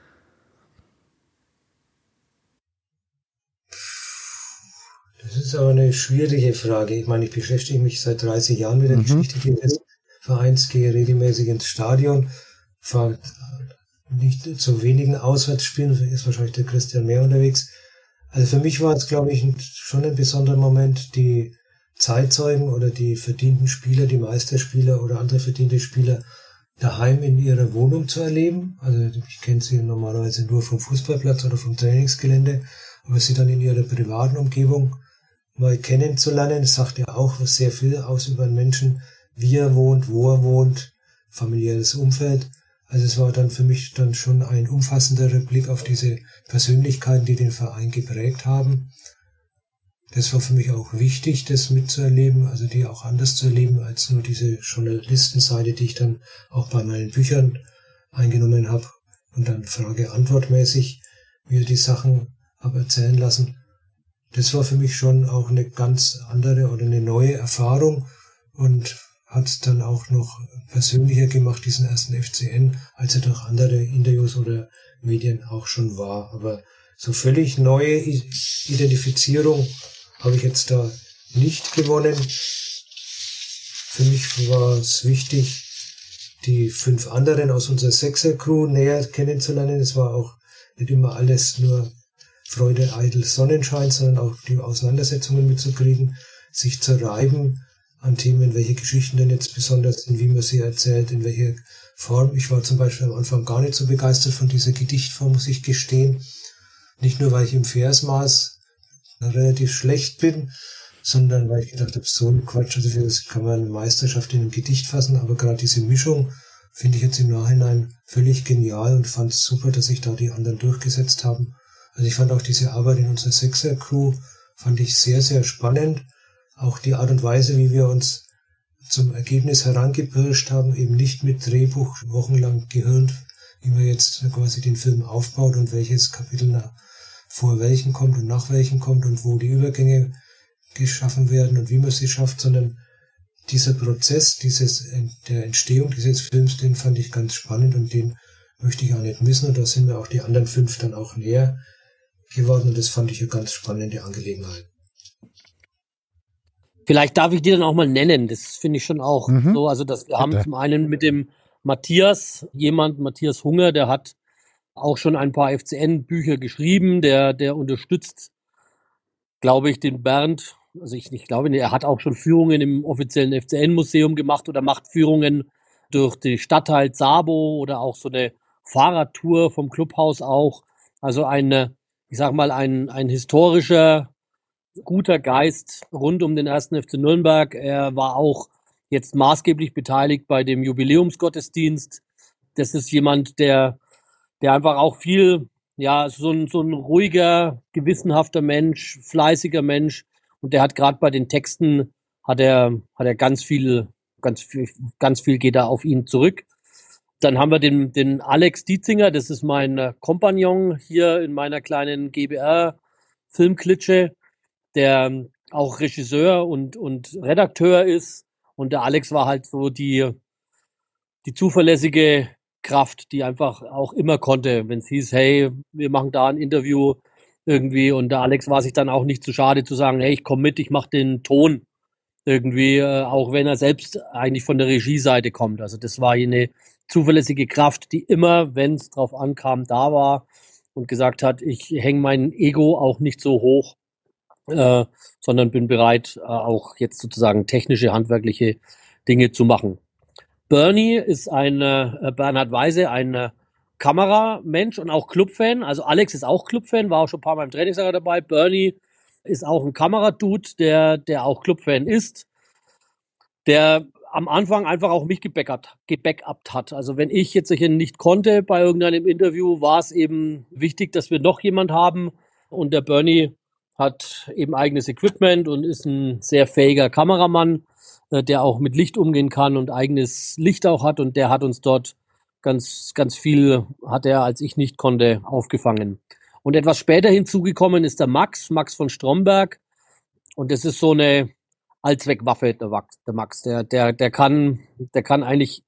Das ist aber eine schwierige Frage. Ich meine, ich beschäftige mich seit dreißig Jahren mit der mhm. Geschichte des Vereins, gehe regelmäßig ins Stadion, fahre nicht zu wenigen Auswärtsspielen, ist wahrscheinlich der Christian mehr unterwegs. Also für mich war es, glaube ich, schon ein besonderer Moment, die Zeitzeugen oder die verdienten Spieler, die Meisterspieler oder andere verdiente Spieler daheim in ihrer Wohnung zu erleben. Also ich kenne sie normalerweise nur vom Fußballplatz oder vom Trainingsgelände, aber sie dann in ihrer privaten Umgebung mal kennenzulernen. Das sagt ja auch sehr viel aus über einen Menschen, wie er wohnt, wo er wohnt, familiäres Umfeld. Also es war dann für mich dann schon ein umfassenderer Blick auf diese Persönlichkeiten, die den Verein geprägt haben. Das war für mich auch wichtig, das mitzuerleben, also die auch anders zu erleben als nur diese Journalistenseite, die ich dann auch bei meinen Büchern eingenommen habe und dann Frage-Antwort-mäßig mir die Sachen habe erzählen lassen. Das war für mich schon auch eine ganz andere oder eine neue Erfahrung und hat es dann auch noch persönlicher gemacht, diesen ersten F C N, als er durch andere Interviews oder Medien auch schon war. Aber so völlig neue Identifizierung habe ich jetzt da nicht gewonnen. Für mich war es wichtig, die fünf anderen aus unserer Sechser-Crew näher kennenzulernen. Es war auch nicht immer alles nur Freude, Eitel, Sonnenschein, sondern auch die Auseinandersetzungen mitzukriegen, sich zu reiben an Themen, welche Geschichten denn jetzt besonders sind, wie man sie erzählt, in welcher Form. Ich war zum Beispiel am Anfang gar nicht so begeistert von dieser Gedichtform, muss ich gestehen. Nicht nur, weil ich im Versmaß relativ schlecht bin, sondern weil ich gedacht habe, so ein Quatsch, also das kann man eine Meisterschaft in einem Gedicht fassen, aber gerade diese Mischung finde ich jetzt im Nachhinein völlig genial und fand es super, dass sich da die anderen durchgesetzt haben. Also ich fand auch diese Arbeit in unserer Sechser-Crew, fand ich sehr, sehr spannend. Auch die Art und Weise, wie wir uns zum Ergebnis herangepirscht haben, eben nicht mit Drehbuch wochenlang gehirnt, wie man jetzt quasi den Film aufbaut und welches Kapitel nach, vor welchen kommt und nach welchen kommt und wo die Übergänge geschaffen werden und wie man sie schafft, sondern dieser Prozess dieses der Entstehung dieses Films, den fand ich ganz spannend und den möchte ich auch nicht missen und da sind mir auch die anderen fünf dann auch näher geworden und das fand ich eine ganz spannende Angelegenheit. Vielleicht darf ich die dann auch mal nennen, das finde ich schon auch mhm. so, also dass wir Bitte. haben zum einen mit dem Matthias, jemand, Matthias Hunger, der hat auch schon ein paar F C N-Bücher geschrieben, der der unterstützt, glaube ich, den Bernd. Also ich, ich glaube, er hat auch schon Führungen im offiziellen F C N-Museum gemacht oder macht Führungen durch den Stadtteil Sabo oder auch so eine Fahrradtour vom Clubhaus auch. Also eine, ich sag mal, ein, ein historischer, guter Geist rund um den ersten F C Nürnberg. Er war auch jetzt maßgeblich beteiligt bei dem Jubiläumsgottesdienst. Das ist jemand, der, der einfach auch viel, ja, so ein, so ein ruhiger, gewissenhafter Mensch, fleißiger Mensch. Und der hat gerade bei den Texten, hat er, hat er ganz viel, ganz viel, ganz viel geht da auf ihn zurück. Dann haben wir den, den Alex Dietzinger, das ist mein Kompagnon hier in meiner kleinen G B R-Filmklitsche, der auch Regisseur und, und Redakteur ist. Und der Alex war halt so die, die zuverlässige Kraft, die einfach auch immer konnte, wenn es hieß, hey, wir machen da ein Interview irgendwie und der Alex war sich dann auch nicht zu schade zu sagen, hey, ich komme mit, ich mache den Ton irgendwie, äh, auch wenn er selbst eigentlich von der Regieseite kommt. Also das war eine zuverlässige Kraft, die immer, wenn es drauf ankam, da war und gesagt hat, ich hänge mein Ego auch nicht so hoch, äh, sondern bin bereit, äh, auch jetzt sozusagen technische, handwerkliche Dinge zu machen. Bernie ist ein, äh, Bernhard Weise, ein äh, Kameramensch und auch Clubfan. Also Alex ist auch Clubfan, war auch schon ein paar Mal im Trainingslager dabei. Bernie ist auch ein Kameradude, der, der auch Clubfan ist, der am Anfang einfach auch mich gebackupt, gebackupt hat. Also wenn ich jetzt nicht konnte bei irgendeinem Interview, war es eben wichtig, dass wir noch jemand haben. Und der Bernie hat eben eigenes Equipment und ist ein sehr fähiger Kameramann, der auch mit Licht umgehen kann und eigenes Licht auch hat. Und der hat uns dort ganz, ganz viel, hat er, als ich nicht konnte, aufgefangen. Und etwas später hinzugekommen ist der Max, Max von Stromberg. Und das ist so eine Allzweckwaffe, der Max. Der, der, der kann, der kann eigentlich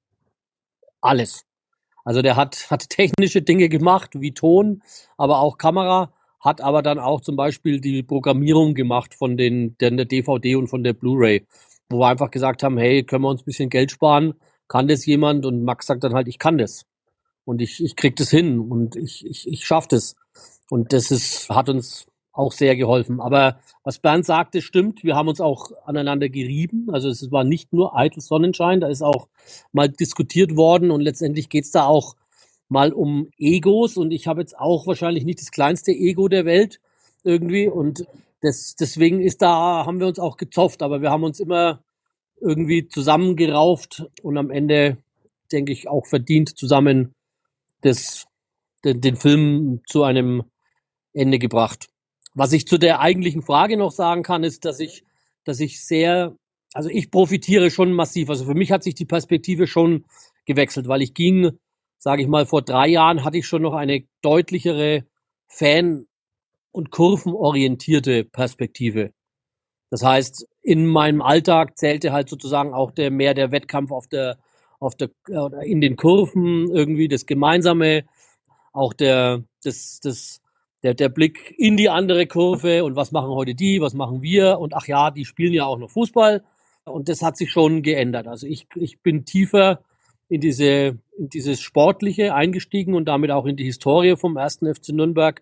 alles. Also der hat, hat technische Dinge gemacht, wie Ton, aber auch Kamera, hat aber dann auch zum Beispiel die Programmierung gemacht von den, der, der D V D und von der Blu-ray, wo wir einfach gesagt haben, hey, können wir uns ein bisschen Geld sparen? Kann das jemand? Und Max sagt dann halt, ich kann das. Und ich, ich krieg das hin und ich, ich, ich schaff das. Und das ist, hat uns auch sehr geholfen. Aber was Bernd sagte, stimmt. Wir haben uns auch aneinander gerieben. Also es war nicht nur eitel Sonnenschein. Da ist auch mal diskutiert worden. Und letztendlich geht's da auch mal um Egos. Und ich habe jetzt auch wahrscheinlich nicht das kleinste Ego der Welt irgendwie. Und das, deswegen ist da, haben wir uns auch gezofft. Aber wir haben uns immer irgendwie zusammengerauft und am Ende, denke ich, auch verdient zusammen das, den, den Film zu einem Ende gebracht. Was ich zu der eigentlichen Frage noch sagen kann, ist, dass ich, dass ich sehr, also ich profitiere schon massiv. Also für mich hat sich die Perspektive schon gewechselt, weil ich ging, sage ich mal, vor drei Jahren hatte ich schon noch eine deutlichere Fan- und kurvenorientierte Perspektive. Das heißt, in meinem Alltag zählte halt sozusagen auch der mehr der Wettkampf auf der, auf der, in den Kurven irgendwie, das Gemeinsame, auch der, das, das, der, der Blick in die andere Kurve und was machen heute die, was machen wir und ach ja, die spielen ja auch noch Fußball und das hat sich schon geändert. Also ich, ich bin tiefer in diese, in dieses Sportliche eingestiegen und damit auch in die Historie vom ersten F C Nürnberg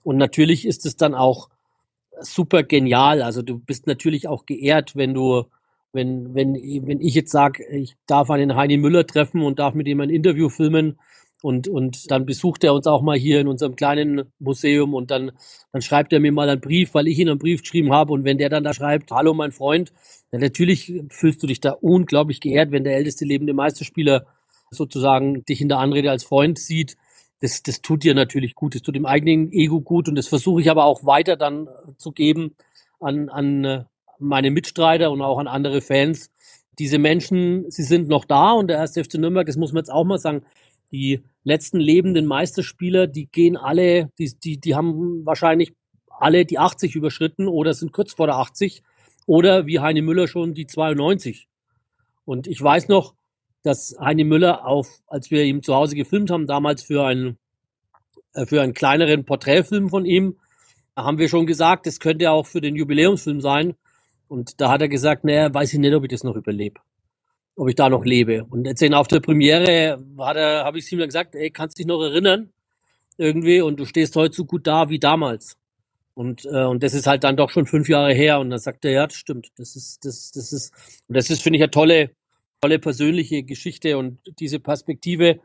Und natürlich ist es dann auch super genial. Also du bist natürlich auch geehrt, wenn du, wenn, wenn, wenn ich jetzt sage, ich darf einen Heini Müller treffen und darf mit ihm ein Interview filmen und, und dann besucht er uns auch mal hier in unserem kleinen Museum und dann, dann schreibt er mir mal einen Brief, weil ich ihm einen Brief geschrieben habe und wenn der dann da schreibt, hallo mein Freund, dann natürlich fühlst du dich da unglaublich geehrt, wenn der älteste lebende Meisterspieler sozusagen dich in der Anrede als Freund sieht. Das, das tut dir natürlich gut, das tut dem eigenen Ego gut und das versuche ich aber auch weiter dann zu geben an, an meine Mitstreiter und auch an andere Fans. Diese Menschen, sie sind noch da und der erste F C Nürnberg, das muss man jetzt auch mal sagen, die letzten lebenden Meisterspieler, die gehen alle, die, die, die haben wahrscheinlich alle die achtzig überschritten oder sind kurz vor der achtzig oder wie Heini Müller schon die zweiundneunzig. Und ich weiß noch, dass Heini Müller auf, als wir ihm zu Hause gefilmt haben, damals für einen, äh, für einen kleineren Porträtfilm von ihm, haben wir schon gesagt, das könnte auch für den Jubiläumsfilm sein. Und da hat er gesagt, naja, weiß ich nicht, ob ich das noch überlebe. Ob ich da noch lebe. Und jetzt auf der Premiere hat er, habe ich ihm dann gesagt, ey, kannst dich noch erinnern? Irgendwie, und du stehst heute so gut da wie damals. Und, äh, und das ist halt dann doch schon fünf Jahre her. Und dann sagt er, ja, das stimmt. Das ist, das, das ist, und das ist, finde ich, eine tolle, tolle persönliche Geschichte und diese Perspektive,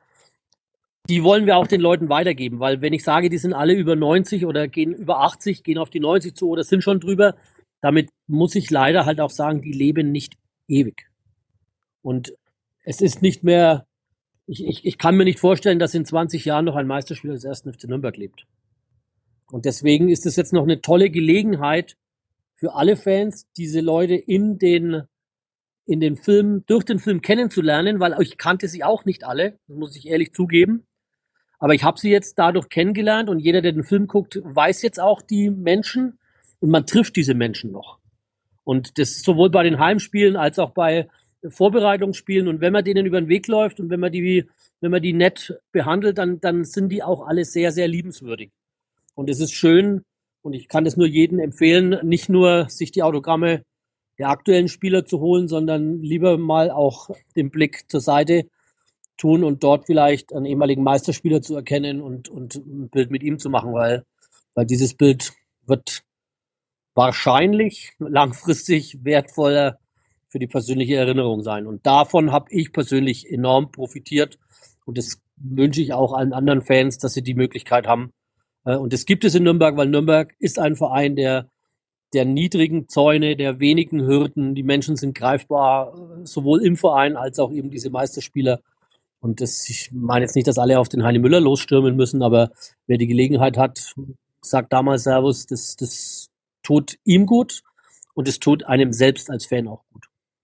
die wollen wir auch den Leuten weitergeben, weil wenn ich sage, die sind alle über neunzig oder gehen über achtzig, gehen auf die neunzig zu oder sind schon drüber, damit muss ich leider halt auch sagen, die leben nicht ewig. Und es ist nicht mehr, ich, ich, ich kann mir nicht vorstellen, dass in zwanzig Jahren noch ein Meisterspieler des ersten F C Nürnberg lebt. Und deswegen ist es jetzt noch eine tolle Gelegenheit für alle Fans, diese Leute in den, in den Film, durch den Film kennenzulernen, weil ich kannte sie auch nicht alle, das muss ich ehrlich zugeben. Aber ich habe sie jetzt dadurch kennengelernt und jeder, der den Film guckt, weiß jetzt auch die Menschen und man trifft diese Menschen noch. Und das ist sowohl bei den Heimspielen als auch bei Vorbereitungsspielen und wenn man denen über den Weg läuft und wenn man die, wenn man die nett behandelt, dann, dann sind die auch alle sehr, sehr liebenswürdig. Und es ist schön und ich kann das nur jedem empfehlen, nicht nur sich die Autogramme der aktuellen Spieler zu holen, sondern lieber mal auch den Blick zur Seite tun und dort vielleicht einen ehemaligen Meisterspieler zu erkennen und, und ein Bild mit ihm zu machen, weil, weil dieses Bild wird wahrscheinlich langfristig wertvoller für die persönliche Erinnerung sein. Und davon habe ich persönlich enorm profitiert. Und das wünsche ich auch allen anderen Fans, dass sie die Möglichkeit haben. Und das gibt es in Nürnberg, weil Nürnberg ist ein Verein der, der niedrigen Zäune, der wenigen Hürden. Die Menschen sind greifbar, sowohl im Verein als auch eben diese Meisterspieler. Und das, ich meine jetzt nicht, dass alle auf den Heini Müller losstürmen müssen, aber wer die Gelegenheit hat, sagt damals Servus, das, das tut ihm gut und es tut einem selbst als Fan auch gut.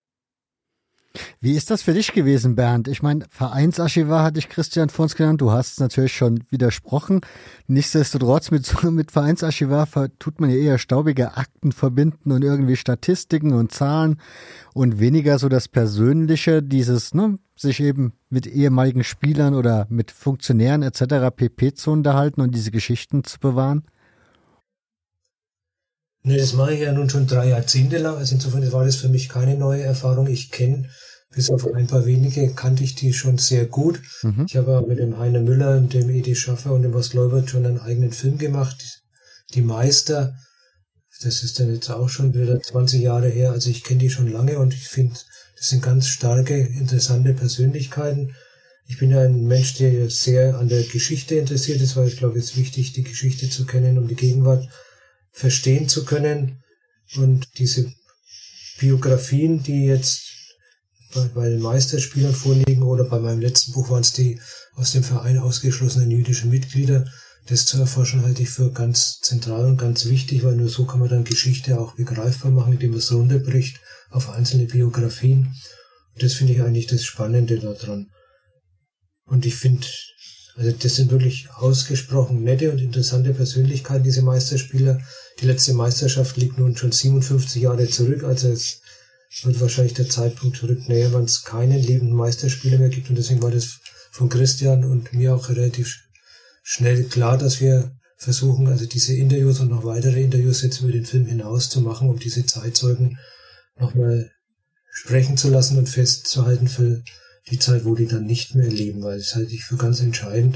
Wie ist das für dich gewesen, Bernd? Ich meine, Vereinsarchivar hatte ich Christian vor uns genannt. Du hast es natürlich schon widersprochen. Nichtsdestotrotz mit, mit Vereinsarchivar tut man ja eher staubige Akten verbinden und irgendwie Statistiken und Zahlen und weniger so das Persönliche, dieses, ne, sich eben mit ehemaligen Spielern oder mit Funktionären et cetera pp. Zu unterhalten und diese Geschichten zu bewahren. Ne, das mache ich ja nun schon drei Jahrzehnte lang. Also insofern war das für mich keine neue Erfahrung. Ich kenne, bis auf ein paar wenige, kannte ich die schon sehr gut. Mhm. Ich habe mit dem Heiner Müller, dem Edi Schaffer und dem Bas Leubert schon einen eigenen Film gemacht. Die Meister, das ist dann jetzt auch schon wieder zwanzig Jahre her. Also ich kenne die schon lange und ich finde, das sind ganz starke, interessante Persönlichkeiten. Ich bin ja ein Mensch, der sehr an der Geschichte interessiert ist, weil ich glaube, es ist wichtig, die Geschichte zu kennen, um die Gegenwart verstehen zu können. Und diese Biografien, die jetzt bei, bei den Meisterspielern vorliegen oder bei meinem letzten Buch waren es die aus dem Verein ausgeschlossenen jüdischen Mitglieder, das zu erforschen halte ich für ganz zentral und ganz wichtig, weil nur so kann man dann Geschichte auch begreifbar machen, indem man es runterbricht auf einzelne Biografien. Und das finde ich eigentlich das Spannende daran. Und ich finde, also das sind wirklich ausgesprochen nette und interessante Persönlichkeiten, diese Meisterspieler. Die letzte Meisterschaft liegt nun schon siebenundfünfzig Jahre zurück, also es wird wahrscheinlich der Zeitpunkt rückt näher, wann es keinen lebenden Meisterspieler mehr gibt. Und deswegen war das von Christian und mir auch relativ schnell klar, dass wir versuchen, also diese Interviews und noch weitere Interviews jetzt über den Film hinaus zu machen, um diese Zeitzeugen nochmal sprechen zu lassen und festzuhalten für die Zeit, wo die dann nicht mehr leben, weil das halte ich für ganz entscheidend,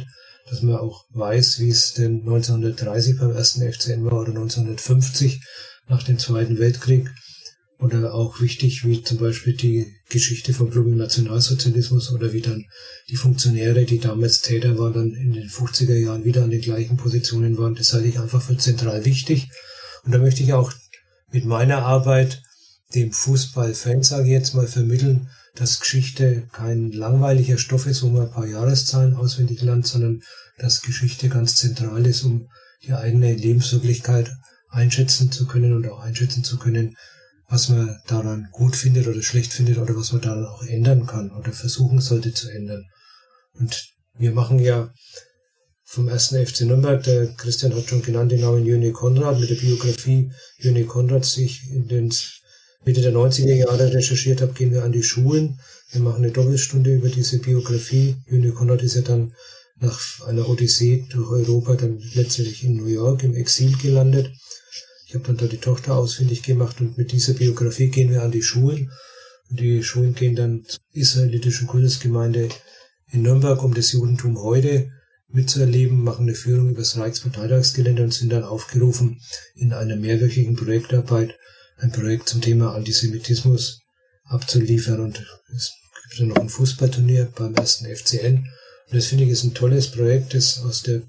dass man auch weiß, wie es denn neunzehnhundertdreißig beim ersten F C N war oder neunzehnhundertfünfzig nach dem Zweiten Weltkrieg. Oder auch wichtig, wie zum Beispiel die Geschichte vom Club im Nationalsozialismus oder wie dann die Funktionäre, die damals Täter waren, dann in den fünfziger Jahren wieder an den gleichen Positionen waren. Das halte ich einfach für zentral wichtig. Und da möchte ich auch mit meiner Arbeit dem Fußballfan, sage ich jetzt mal, vermitteln, dass Geschichte kein langweiliger Stoff ist, wo man ein paar Jahreszahlen auswendig lernt, sondern dass Geschichte ganz zentral ist, um die eigene Lebenswirklichkeit einschätzen zu können und auch einschätzen zu können, was man daran gut findet oder schlecht findet oder was man daran auch ändern kann oder versuchen sollte zu ändern. Und wir machen ja vom ersten F C Nürnberg, der Christian hat schon genannt den Namen Jürgen Konrad, mit der Biografie Jürgen Konrads, die ich in den Mitte der neunziger Jahre recherchiert habe, gehen wir an die Schulen. Wir machen eine Doppelstunde über diese Biografie. Jürgen Konrad ist ja dann nach einer Odyssee durch Europa dann letztendlich in New York im Exil gelandet. Ich habe dann da die Tochter ausfindig gemacht und mit dieser Biografie gehen wir an die Schulen. Und die Schulen gehen dann zur israelitischen Kultusgemeinde in Nürnberg, um das Judentum heute mitzuerleben, machen eine Führung über das Reichsparteitagsgelände und sind dann aufgerufen, in einer mehrwöchigen Projektarbeit ein Projekt zum Thema Antisemitismus abzuliefern. Und es gibt dann noch ein Fußballturnier beim ersten F C N. Und das finde ich ist ein tolles Projekt, das aus der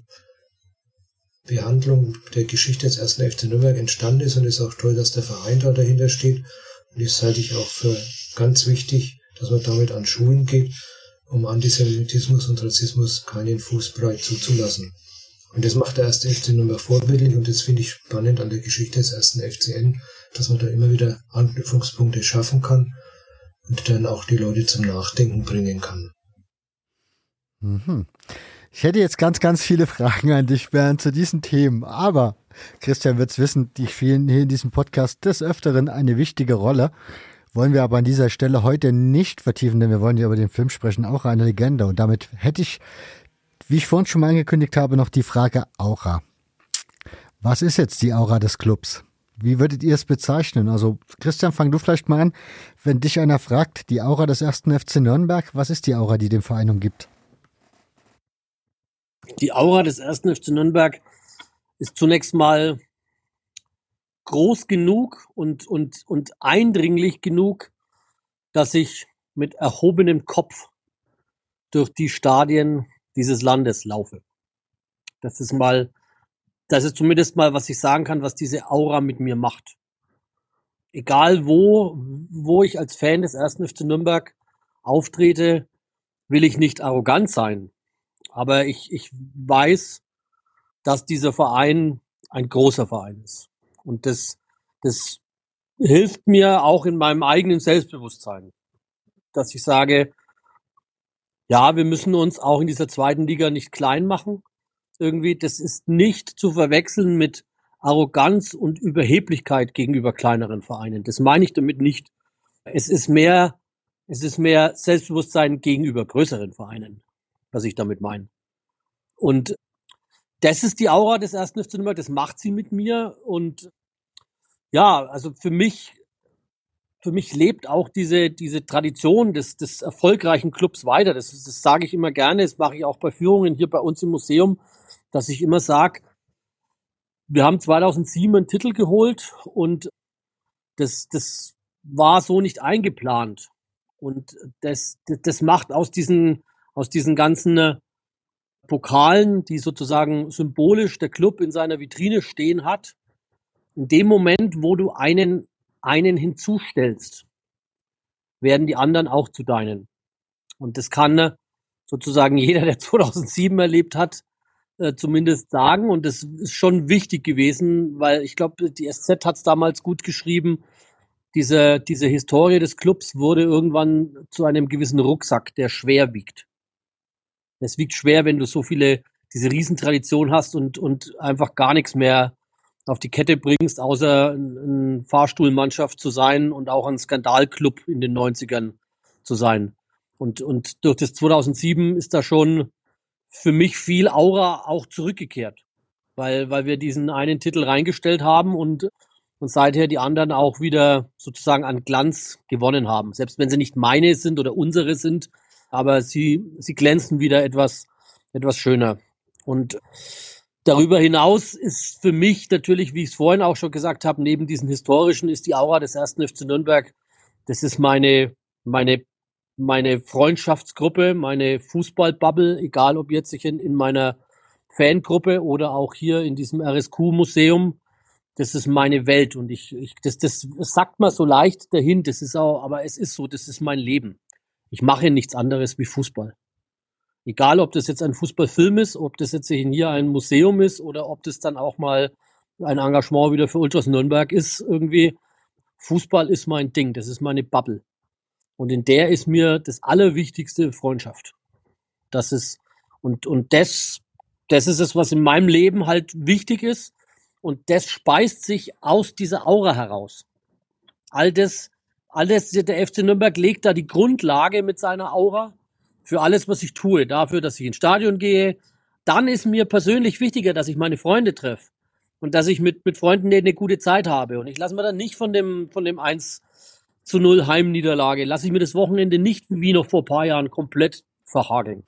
Behandlung der Geschichte des ersten F C Nürnberg entstanden ist, und es ist auch toll, dass der Verein da dahinter steht. Und das halte ich auch für ganz wichtig, dass man damit an Schulen geht, um Antisemitismus und Rassismus keinen Fußbreit zuzulassen. Und das macht der erste F C Nürnberg vorbildlich, und das finde ich spannend an der Geschichte des ersten F C N, dass man da immer wieder Anknüpfungspunkte schaffen kann und dann auch die Leute zum Nachdenken bringen kann. Mhm. Ich hätte jetzt ganz, ganz viele Fragen an dich, Bernd, zu diesen Themen, aber Christian wird's wissen, die spielen hier in diesem Podcast des Öfteren eine wichtige Rolle. Wollen wir aber an dieser Stelle heute nicht vertiefen, denn wir wollen ja über den Film sprechen, auch eine Legende. Und damit hätte ich, wie ich vorhin schon mal angekündigt habe, noch die Frage Aura. Was ist jetzt die Aura des Clubs? Wie würdet ihr es bezeichnen? Also Christian, fang du vielleicht mal an. Wenn dich einer fragt, die Aura des ersten F C Nürnberg, was ist die Aura, die dem Verein umgibt? Die Aura des ersten F C Nürnberg ist zunächst mal groß genug und, und, und eindringlich genug, dass ich mit erhobenem Kopf durch die Stadien dieses Landes laufe. Das ist mal, das ist zumindest mal, was ich sagen kann, was diese Aura mit mir macht. Egal wo, wo ich als Fan des ersten F C Nürnberg auftrete, will ich nicht arrogant sein. Aber ich, ich weiß, dass dieser Verein ein großer Verein ist. Und das, das hilft mir auch in meinem eigenen Selbstbewusstsein, dass ich sage, ja, wir müssen uns auch in dieser zweiten Liga nicht klein machen. Irgendwie, das ist nicht zu verwechseln mit Arroganz und Überheblichkeit gegenüber kleineren Vereinen. Das meine ich damit nicht. Es ist mehr, es ist mehr Selbstbewusstsein gegenüber größeren Vereinen, was ich damit meine. Und das ist die Aura des ersten F C Nürnberg, das macht sie mit mir. Und ja, also für mich, für mich lebt auch diese, diese Tradition des, des erfolgreichen Clubs weiter. Das, das sage ich immer gerne, das mache ich auch bei Führungen hier bei uns im Museum, dass ich immer sage, wir haben zweitausendsieben einen Titel geholt und das, das war so nicht eingeplant. Und das, das, das macht aus diesen, aus diesen ganzen Pokalen, die sozusagen symbolisch der Club in seiner Vitrine stehen hat, in dem Moment, wo du einen, einen hinzustellst, werden die anderen auch zu deinen. Und das kann sozusagen jeder, der zweitausendsieben erlebt hat, äh, zumindest sagen. Und das ist schon wichtig gewesen, weil ich glaube, die S Z hat es damals gut geschrieben. Diese, diese Historie des Clubs wurde irgendwann zu einem gewissen Rucksack, der schwer wiegt. Es wiegt schwer, wenn du so viele, diese Riesentradition hast und, und einfach gar nichts mehr auf die Kette bringst, außer eine Fahrstuhlmannschaft zu sein und auch ein Skandalclub in den neunzigern zu sein. Und, und durch das zweitausendsieben ist da schon für mich viel Aura auch zurückgekehrt, weil, weil wir diesen einen Titel reingestellt haben und, und seither die anderen auch wieder sozusagen an Glanz gewonnen haben. Selbst wenn sie nicht meine sind oder unsere sind, aber sie, sie glänzen wieder etwas, etwas schöner. Und darüber hinaus ist für mich natürlich, wie ich es vorhin auch schon gesagt habe, neben diesen historischen ist die Aura des ersten F C Nürnberg, das ist meine, meine, meine Freundschaftsgruppe, meine Fußballbubble, egal ob jetzt ich in, in meiner Fangruppe oder auch hier in diesem R S Q-Museum, das ist meine Welt und ich, ich das, das sagt man so leicht dahin, das ist auch, aber es ist so, das ist mein Leben. Ich mache nichts anderes wie Fußball. Egal, ob das jetzt ein Fußballfilm ist, ob das jetzt hier ein Museum ist oder ob das dann auch mal ein Engagement wieder für Ultras Nürnberg ist, irgendwie. Fußball ist mein Ding, das ist meine Bubble. Und in der ist mir das Allerwichtigste Freundschaft. Das ist, und, und das, das ist es, was in meinem Leben halt wichtig ist. Und das speist sich aus dieser Aura heraus. All das, all das, der F C Nürnberg legt da die Grundlage mit seiner Aura für alles, was ich tue. Dafür, dass ich ins Stadion gehe. Dann ist mir persönlich wichtiger, dass ich meine Freunde treffe. Und dass ich mit, mit Freunden eine gute Zeit habe. Und ich lasse mir dann nicht von dem, von dem eins zu null Heimniederlage, lasse ich mir das Wochenende nicht wie noch vor ein paar Jahren komplett verhageln.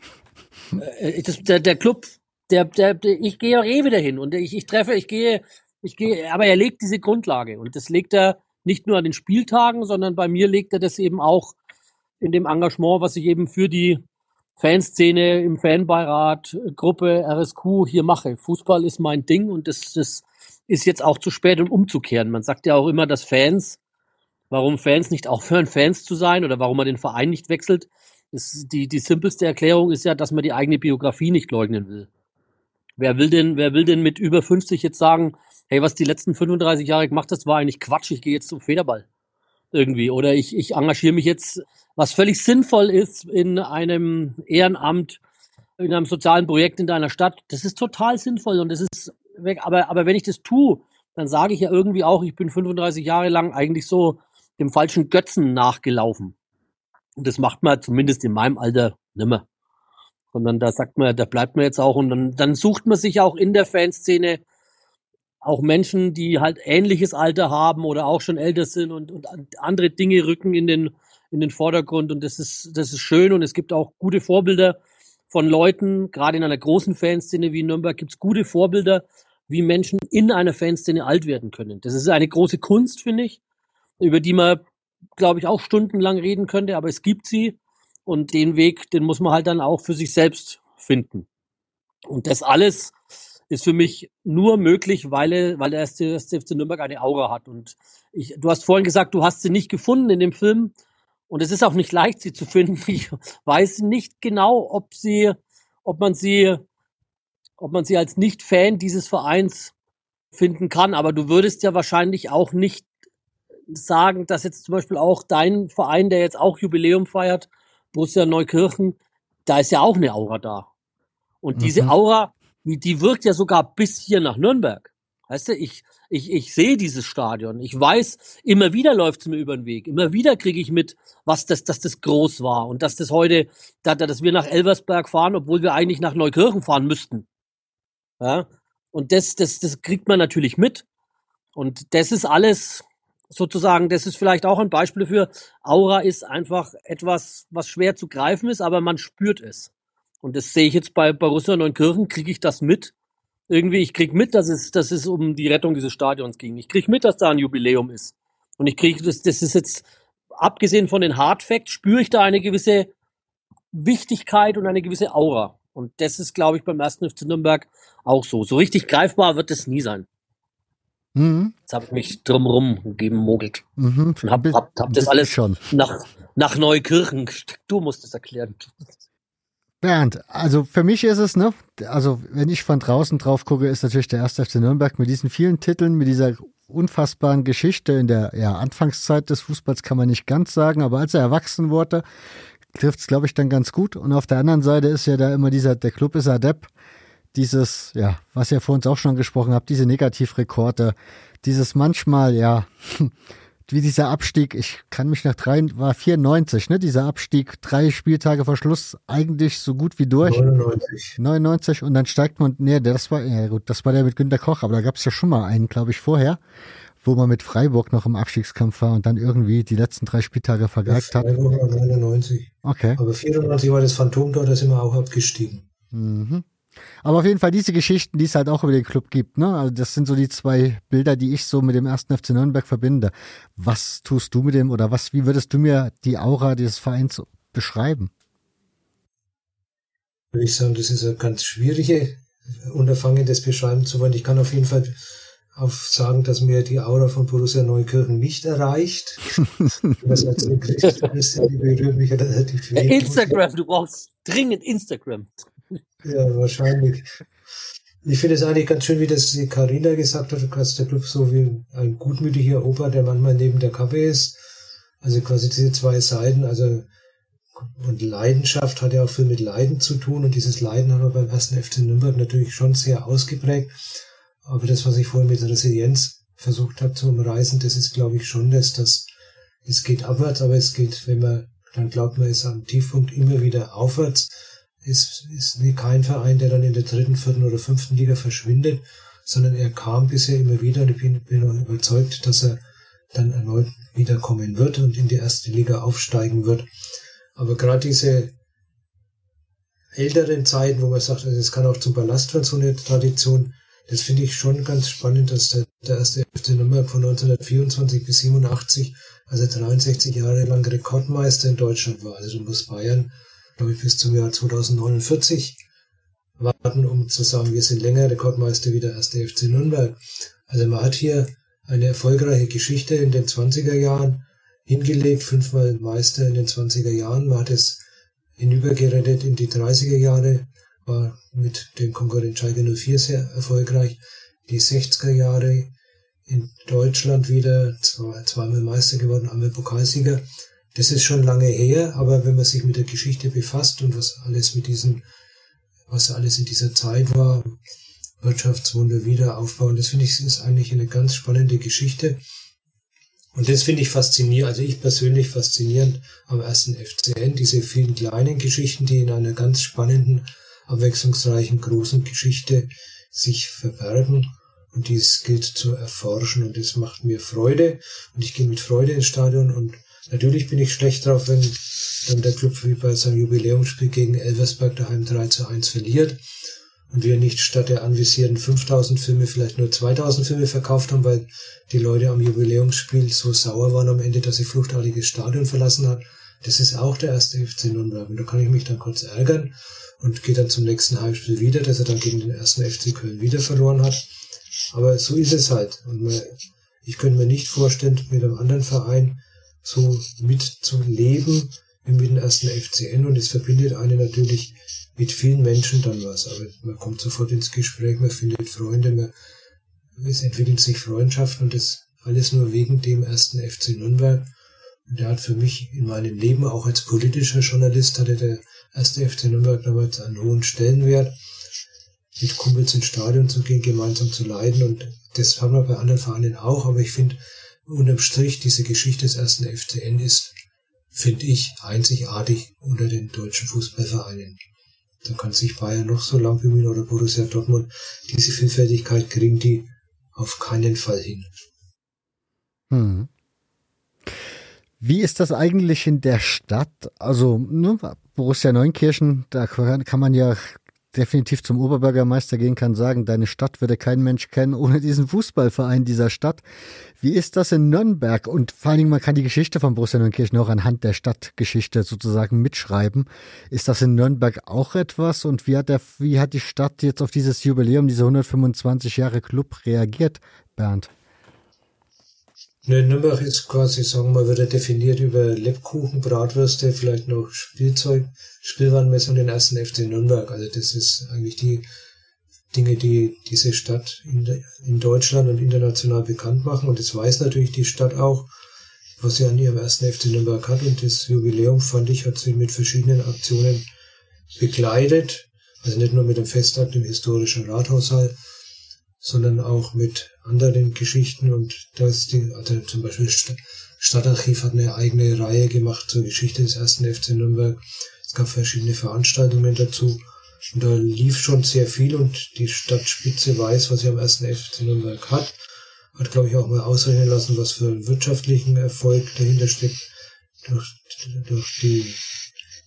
äh, das, der, der Club, Der, der, der, ich gehe auch eh wieder hin und ich, ich treffe, ich gehe, ich gehe, aber er legt diese Grundlage und das legt er nicht nur an den Spieltagen, sondern bei mir legt er das eben auch in dem Engagement, was ich eben für die Fanszene im Fanbeirat, Gruppe, R S Q hier mache. Fußball ist mein Ding und das, das ist jetzt auch zu spät, um umzukehren. Man sagt ja auch immer, dass Fans, warum Fans nicht aufhören, Fans zu sein oder warum man den Verein nicht wechselt. Das, die, die simpelste Erklärung ist ja, dass man die eigene Biografie nicht leugnen will. Wer will denn, wer will denn mit über fünfzig jetzt sagen, hey, was die letzten fünfunddreißig Jahre gemacht hast, war eigentlich Quatsch, ich gehe jetzt zum Federball. Irgendwie. Oder ich, ich engagiere mich jetzt, was völlig sinnvoll ist, in einem Ehrenamt, in einem sozialen Projekt in deiner Stadt. Das ist total sinnvoll und das ist weg. Aber, aber wenn ich das tue, dann sage ich ja irgendwie auch, ich bin fünfunddreißig Jahre lang eigentlich so dem falschen Götzen nachgelaufen. Und das macht man zumindest in meinem Alter nimmer. Sondern da sagt man, da bleibt man jetzt auch und dann, dann sucht man sich auch in der Fanszene auch Menschen, die halt ähnliches Alter haben oder auch schon älter sind und, und andere Dinge rücken in den, in den Vordergrund und das ist, das ist schön und es gibt auch gute Vorbilder von Leuten, gerade in einer großen Fanszene wie in Nürnberg gibt es gute Vorbilder, wie Menschen in einer Fanszene alt werden können. Das ist eine große Kunst, finde ich, über die man, glaube ich, auch stundenlang reden könnte, aber es gibt sie. Und den Weg, den muss man halt dann auch für sich selbst finden. Und das alles ist für mich nur möglich, weil, weil der erste F C Nürnberg eine Aura hat. Und ich, du hast vorhin gesagt, du hast sie nicht gefunden in dem Film. Und es ist auch nicht leicht, sie zu finden. Ich weiß nicht genau, ob sie, ob man sie, ob man sie als Nicht-Fan dieses Vereins finden kann. Aber du würdest ja wahrscheinlich auch nicht sagen, dass jetzt zum Beispiel auch dein Verein, der jetzt auch Jubiläum feiert, Borussia Neukirchen, da ist ja auch eine Aura da. Und mhm. diese Aura, die, die wirkt ja sogar bis hier nach Nürnberg. Weißt du, ich, ich, ich sehe dieses Stadion. Ich weiß, immer wieder läuft es mir über den Weg. Immer wieder kriege ich mit, was das, dass das groß war. Und dass das heute, dass wir nach Elversberg fahren, obwohl wir eigentlich nach Neukirchen fahren müssten. Ja. Und das, das, das kriegt man natürlich mit. Und das ist alles, sozusagen, das ist vielleicht auch ein Beispiel dafür, Aura ist einfach etwas, was schwer zu greifen ist, aber man spürt es. Und das sehe ich jetzt bei Borussia Neunkirchen, kriege ich das mit. Irgendwie, ich kriege mit, dass es, dass es um die Rettung dieses Stadions ging. Ich kriege mit, dass da ein Jubiläum ist. Und ich kriege, das, das ist jetzt, abgesehen von den Hard Facts, spüre ich da eine gewisse Wichtigkeit und eine gewisse Aura. Und das ist, glaube ich, beim ersten F C Nürnberg auch so. So richtig greifbar wird es nie sein. Mhm. Jetzt habe ich mich drumherum gegeben, mogelt. Mhm. Und hab, hab, hab das alles schon nach, nach Neukirchen. Du musst es erklären. Bernd, also für mich ist es, ne, also wenn ich von draußen drauf gucke, ist natürlich der erste F C Nürnberg mit diesen vielen Titeln, mit dieser unfassbaren Geschichte in der ja, Anfangszeit des Fußballs kann man nicht ganz sagen, aber als er erwachsen wurde, trifft es, glaube ich, dann ganz gut. Und auf der anderen Seite ist ja da immer dieser, der Club ist adept, dieses, ja, was ihr vor uns auch schon gesprochen habt, diese Negativrekorde, dieses manchmal, ja, wie dieser Abstieg, ich kann mich nach drei, war vierundneunzig, ne, dieser Abstieg, drei Spieltage vor Schluss, eigentlich so gut wie durch. neunundneunzig. neunundneunzig und dann steigt man, nee, das war, ja gut, das war der mit Günter Koch, aber da gab es ja schon mal einen, glaube ich, vorher, wo man mit Freiburg noch im Abstiegskampf war und dann irgendwie die letzten drei Spieltage vergeigt hat. neunundneunzig. Okay. Aber vierundneunzig war das Phantomtor, da sind wir auch abgestiegen. Mhm. Aber auf jeden Fall diese Geschichten, die es halt auch über den Club gibt, ne? Also das sind so die zwei Bilder, die ich so mit dem ersten F C Nürnberg verbinde. Was tust du mit dem oder was, wie würdest du mir die Aura dieses Vereins beschreiben? Würde ich sagen, das ist ein ganz schwierige Unterfangen, das beschreiben zu wollen. Ich kann auf jeden Fall auf sagen, dass mir die Aura von Borussia Neukirchen nicht erreicht. Das als die berührt mich relativ wenig. Instagram, du brauchst dringend Instagram. Ja, wahrscheinlich. Ich finde es eigentlich ganz schön, wie das die Carina gesagt hat, dass der Club so wie ein gutmütiger Opa, der manchmal neben der Kappe ist. Also quasi diese zwei Seiten, also und Leidenschaft hat ja auch viel mit Leiden zu tun und dieses Leiden haben wir beim ersten F C Nürnberg natürlich schon sehr ausgeprägt. Aber das, was ich vorhin mit Resilienz versucht habe zu umreißen, das ist, glaube ich, schon das, dass es geht abwärts, aber es geht, wenn man, dann glaubt man, ist am Tiefpunkt immer wieder aufwärts. Es ist kein Verein, der dann in der dritten, vierten oder fünften Liga verschwindet, sondern er kam bisher immer wieder und ich bin, bin auch überzeugt, dass er dann erneut wiederkommen wird und in die erste Liga aufsteigen wird. Aber gerade diese älteren Zeiten, wo man sagt, also es kann auch zum Ballast werden, so eine Tradition, das finde ich schon ganz spannend, dass der, der erste F C Nürnberg von neunzehnhundertvierundzwanzig bis siebenundachtzig, also dreiundsechzig Jahre lang Rekordmeister in Deutschland war. Also du musst Bayern, glaube ich, bis zum Jahr zweitausendneunundvierzig warten, um zu sagen, wir sind länger Rekordmeister wie der erste F C Nürnberg. Also man hat hier eine erfolgreiche Geschichte in den zwanziger Jahren hingelegt, fünfmal Meister in den zwanziger Jahren. Man hat es hinübergerettet in die dreißiger Jahre, war mit dem Konkurrent Schalke null vier sehr erfolgreich. Die sechziger Jahre in Deutschland wieder zwei, zweimal Meister geworden, einmal Pokalsieger. Das ist schon lange her, aber wenn man sich mit der Geschichte befasst und was alles mit diesen, was alles in dieser Zeit war, Wirtschaftswunder, Wiederaufbau, das finde ich, ist eigentlich eine ganz spannende Geschichte. Und das finde ich faszinierend, also ich persönlich faszinierend am ersten F C N, diese vielen kleinen Geschichten, die in einer ganz spannenden, abwechslungsreichen, großen Geschichte sich verbergen und dies gilt zu erforschen und das macht mir Freude und ich gehe mit Freude ins Stadion und natürlich bin ich schlecht drauf, wenn dann der Club wie bei seinem Jubiläumsspiel gegen Elversberg daheim drei zu eins verliert und wir nicht statt der anvisierten fünftausend Filme vielleicht nur zweitausend Filme verkauft haben, weil die Leute am Jubiläumsspiel so sauer waren am Ende, dass sie fluchtartiges Stadion verlassen hat. Das ist auch der erste F C Nürnberg und da kann ich mich dann kurz ärgern und gehe dann zum nächsten Heimspiel wieder, dass er dann gegen den ersten F C Köln wieder verloren hat. Aber so ist es halt. Und man, ich könnte mir nicht vorstellen, mit einem anderen Verein so mitzuleben wie mit dem ersten F C N und es verbindet einen natürlich mit vielen Menschen dann was. Aber man kommt sofort ins Gespräch, man findet Freunde, man, es entwickeln sich Freundschaften und das alles nur wegen dem ersten F C Nürnberg. Und der hat für mich in meinem Leben, auch als politischer Journalist, hatte der erste F C Nürnberg damals einen hohen Stellenwert, mit Kumpels ins Stadion zu gehen, gemeinsam zu leiden und das haben wir bei anderen Vereinen auch, aber ich finde, unterm Strich, diese Geschichte des ersten F C N ist, finde ich, einzigartig unter den deutschen Fußballvereinen. Da kann sich Bayern noch so lang bemühen oder Borussia Dortmund, diese Vielfältigkeit kriegen die auf keinen Fall hin. Hm. Wie ist das eigentlich in der Stadt? Also, ne, Borussia Neunkirchen, da kann man ja definitiv zum Oberbürgermeister gehen, kann sagen, deine Stadt würde kein Mensch kennen ohne diesen Fußballverein dieser Stadt. Wie ist das in Nürnberg? Und vor allen Dingen, man kann die Geschichte von Borussia Neunkirchen auch anhand der Stadtgeschichte sozusagen mitschreiben. Ist das in Nürnberg auch etwas? Und wie hat der, wie hat die Stadt jetzt auf dieses Jubiläum, diese hundertfünfundzwanzig Jahre Club reagiert, Bernd? Ne, Nürnberg ist quasi, sagen wir mal, wird er definiert über Lebkuchen, Bratwürste, vielleicht noch Spielzeug, Spielwarenmesse und den ersten F C Nürnberg. Also das ist eigentlich die Dinge, die diese Stadt in, de, in Deutschland und international bekannt machen. Und das weiß natürlich die Stadt auch, was sie an ihrem ersten F C Nürnberg hat. Und das Jubiläum, fand ich, hat sie mit verschiedenen Aktionen begleitet. Also nicht nur mit dem Festakt im historischen Rathaussaal, sondern auch mit anderen Geschichten und das die, also zum Beispiel Stadtarchiv hat eine eigene Reihe gemacht zur Geschichte des ersten F C Nürnberg. Es gab verschiedene Veranstaltungen dazu und da lief schon sehr viel und die Stadtspitze weiß, was sie am ersten F C Nürnberg hat. Hat, glaube ich, auch mal ausrechnen lassen, was für einen wirtschaftlichen Erfolg dahinter steckt durch, durch die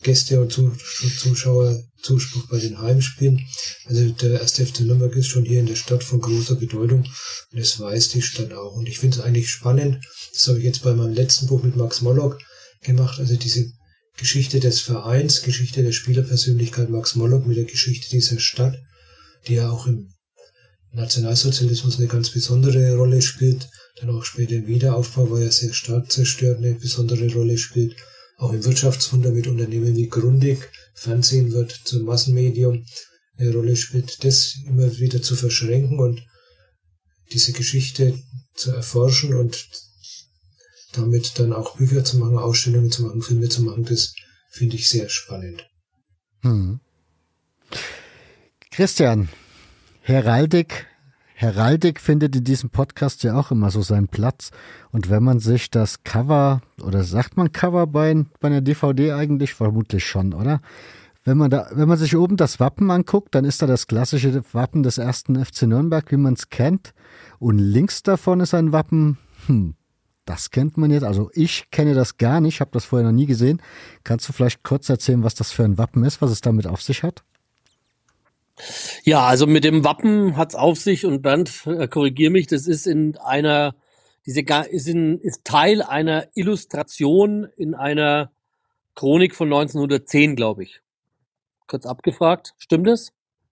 Gäste- und Zuschauerzuspruch bei den Heimspielen. Also der erste F C Nürnberg ist schon hier in der Stadt von großer Bedeutung und das weiß die Stadt auch. Und ich finde es eigentlich spannend, das habe ich jetzt bei meinem letzten Buch mit Max Mollock gemacht, also diese Geschichte des Vereins, Geschichte der Spielerpersönlichkeit Max Mollock mit der Geschichte dieser Stadt, die ja auch im Nationalsozialismus eine ganz besondere Rolle spielt, dann auch später im Wiederaufbau, wo ja sehr stark zerstört, eine besondere Rolle spielt. Auch im Wirtschaftswunder mit Unternehmen wie Grundig, Fernsehen wird zum Massenmedium eine Rolle spielt, das immer wieder zu verschränken und diese Geschichte zu erforschen und damit dann auch Bücher zu machen, Ausstellungen zu machen, Filme zu machen, das finde ich sehr spannend. Hm. Christian, Heraldik, Heraldik findet in diesem Podcast ja auch immer so seinen Platz. Und wenn man sich das Cover, oder sagt man Cover bei, bei einer D V D eigentlich? Vermutlich schon, oder? Wenn man da, wenn man sich oben das Wappen anguckt, dann ist da das klassische Wappen des ersten F C Nürnberg, wie man es kennt. Und links davon ist ein Wappen, hm, das kennt man jetzt. Also ich kenne das gar nicht, habe das vorher noch nie gesehen. Kannst du vielleicht kurz erzählen, was das für ein Wappen ist, was es damit auf sich hat? Ja, also mit dem Wappen hat's auf sich und Bernd, äh, korrigier mich, das ist in einer, diese ist, in, ist Teil einer Illustration in einer Chronik von neunzehnhundertzehn, glaube ich. Kurz abgefragt, stimmt das?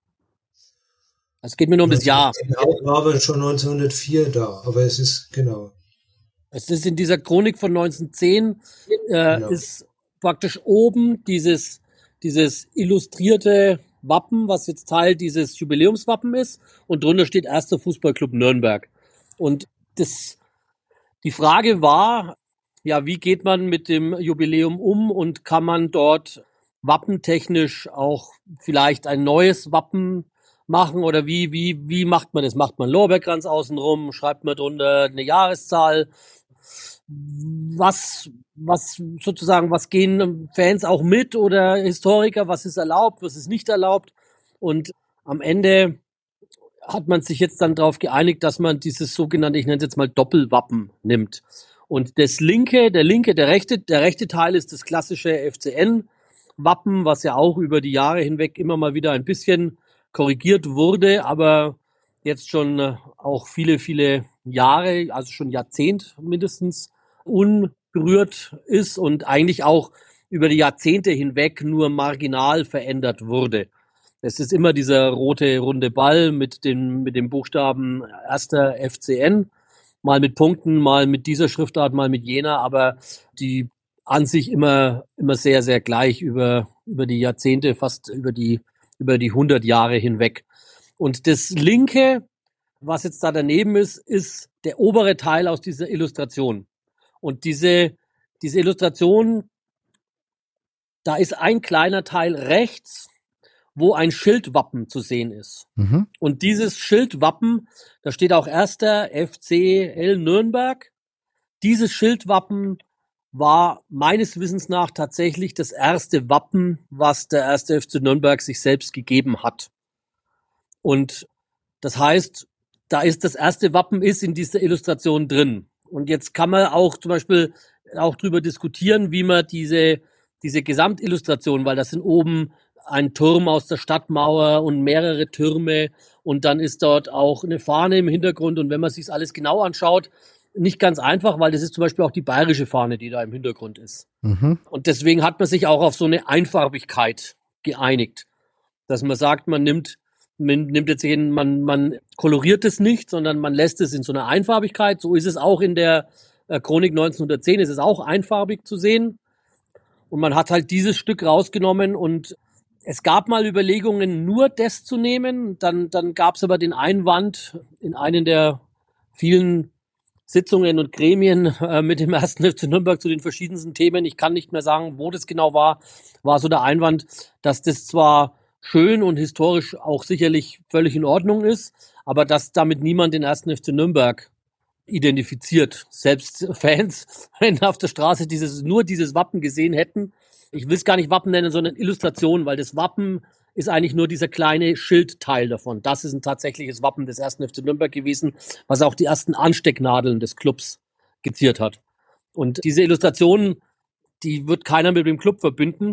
Es geht mir nur um das Jahr. Genau, war aber schon neunzehnhundertvier da, aber es ist, genau. Es ist in dieser Chronik von neunzehnhundertzehn, äh, genau. Ist praktisch oben dieses, dieses illustrierte Wappen, was jetzt Teil dieses Jubiläumswappen ist, und drunter steht Erster Fußballclub Nürnberg. Und das, die Frage war, ja, wie geht man mit dem Jubiläum um und kann man dort wappentechnisch auch vielleicht ein neues Wappen machen oder wie, wie, wie macht man das? Macht man Lorbeerkranz außenrum? Schreibt man drunter eine Jahreszahl? Was, was sozusagen, was gehen Fans auch mit oder Historiker? Was ist erlaubt? Was ist nicht erlaubt? Und am Ende hat man sich jetzt dann darauf geeinigt, dass man dieses sogenannte, ich nenne es jetzt mal Doppelwappen nimmt. Und das linke, der linke, der rechte, der rechte Teil ist das klassische F C N-Wappen, was ja auch über die Jahre hinweg immer mal wieder ein bisschen korrigiert wurde, aber jetzt schon auch viele, viele Jahre, also schon Jahrzehnt mindestens, unberührt ist und eigentlich auch über die Jahrzehnte hinweg nur marginal verändert wurde. Es ist immer dieser rote runde Ball mit dem, mit dem Buchstaben Erster F C N, mal mit Punkten, mal mit dieser Schriftart, mal mit jener, aber die an sich immer, immer sehr, sehr gleich über, über die Jahrzehnte, fast über die, über die hundert Jahre hinweg. Und das linke, was jetzt da daneben ist, ist der obere Teil aus dieser Illustration. Und diese, diese Illustration, da ist ein kleiner Teil rechts, wo ein Schildwappen zu sehen ist. Mhm. Und dieses Schildwappen, da steht auch Erster F C L Nürnberg. Dieses Schildwappen war meines Wissens nach tatsächlich das erste Wappen, was der Erste F C Nürnberg sich selbst gegeben hat. Und das heißt, da ist das erste Wappen ist in dieser Illustration drin. Und jetzt kann man auch zum Beispiel auch drüber diskutieren, wie man diese, diese Gesamtillustration, weil das sind oben ein Turm aus der Stadtmauer und mehrere Türme und dann ist dort auch eine Fahne im Hintergrund und wenn man sich alles genau anschaut, nicht ganz einfach, weil das ist zum Beispiel auch die bayerische Fahne, die da im Hintergrund ist. Mhm. Und deswegen hat man sich auch auf so eine Einfarbigkeit geeinigt, dass man sagt, man nimmt Man nimmt jetzt hin, man, man koloriert es nicht, sondern man lässt es in so einer Einfarbigkeit. So ist es auch in der äh, Chronik neunzehnhundertzehn, ist es auch einfarbig zu sehen. Und man hat halt dieses Stück rausgenommen und es gab mal Überlegungen, nur das zu nehmen. Dann, dann gab es aber den Einwand in einen der vielen Sitzungen und Gremien äh, mit dem ersten F C Nürnberg zu den verschiedensten Themen. Ich kann nicht mehr sagen, wo das genau war. War so der Einwand, dass das zwar schön und historisch auch sicherlich völlig in Ordnung ist, aber dass damit niemand den ersten F C Nürnberg identifiziert. Selbst Fans, wenn auf der Straße dieses, nur dieses Wappen gesehen hätten, ich will es gar nicht Wappen nennen, sondern Illustration, weil das Wappen ist eigentlich nur dieser kleine Schildteil davon. Das ist ein tatsächliches Wappen des ersten F C Nürnberg gewesen, was auch die ersten Anstecknadeln des Clubs skizziert hat. Und diese Illustration, die wird keiner mit dem Club verbinden.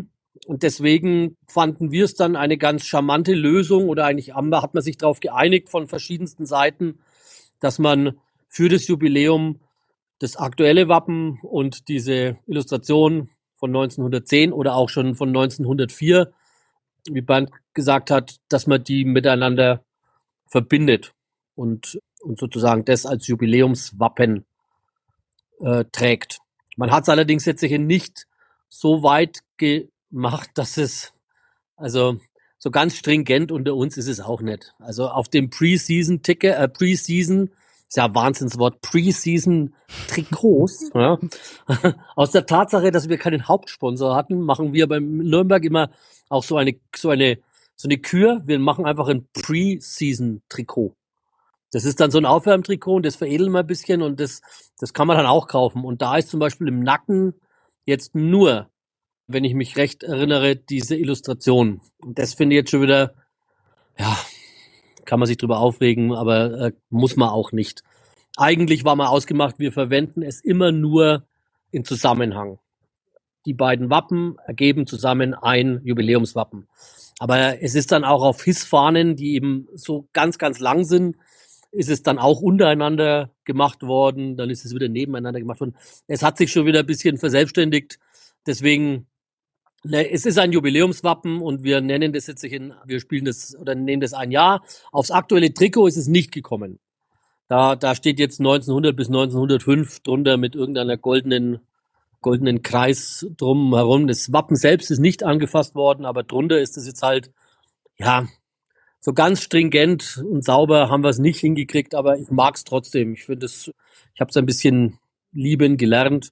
Und deswegen fanden wir es dann eine ganz charmante Lösung oder eigentlich hat man sich darauf geeinigt von verschiedensten Seiten, dass man für das Jubiläum das aktuelle Wappen und diese Illustration von neunzehnhundertzehn oder auch schon von neunzehnhundertvier, wie Bernd gesagt hat, dass man die miteinander verbindet und, und sozusagen das als Jubiläumswappen äh, trägt. Man hat es allerdings jetzt sicher nicht so weit gemacht, dass es, also so ganz stringent unter uns ist es auch nicht. Also auf dem Pre-Season-Ticket, äh, Pre-Season, ist ja ein Wahnsinnswort, Pre-Season-Trikots, ja. Aus der Tatsache, dass wir keinen Hauptsponsor hatten, machen wir beim Nürnberg immer auch so eine, so eine, so eine Kür. Wir machen einfach ein Pre-Season-Trikot. Das ist dann so ein Aufwärmtrikot und das veredeln wir ein bisschen und das, das kann man dann auch kaufen. Und da ist zum Beispiel im Nacken jetzt nur, wenn ich mich recht erinnere, diese Illustration. Und das finde ich jetzt schon wieder, ja, kann man sich drüber aufregen, aber äh, muss man auch nicht. Eigentlich war mal ausgemacht, wir verwenden es immer nur in Zusammenhang. Die beiden Wappen ergeben zusammen ein Jubiläumswappen. Aber es ist dann auch auf Hissfahnen, die eben so ganz, ganz lang sind, ist es dann auch untereinander gemacht worden, dann ist es wieder nebeneinander gemacht worden. Es hat sich schon wieder ein bisschen verselbstständigt, deswegen, ne, es ist ein Jubiläumswappen und wir nennen das jetzt in, wir spielen das oder nehmen das ein Jahr. Aufs aktuelle Trikot ist es nicht gekommen. Da, da steht jetzt neunzehnhundert bis neunzehnhundertfünf drunter mit irgendeiner goldenen, goldenen Kreis drum herum. Das Wappen selbst ist nicht angefasst worden, aber drunter ist es jetzt halt, ja, so ganz stringent und sauber haben wir es nicht hingekriegt, aber ich mag es trotzdem. Ich finde es, ich habe es ein bisschen lieben gelernt.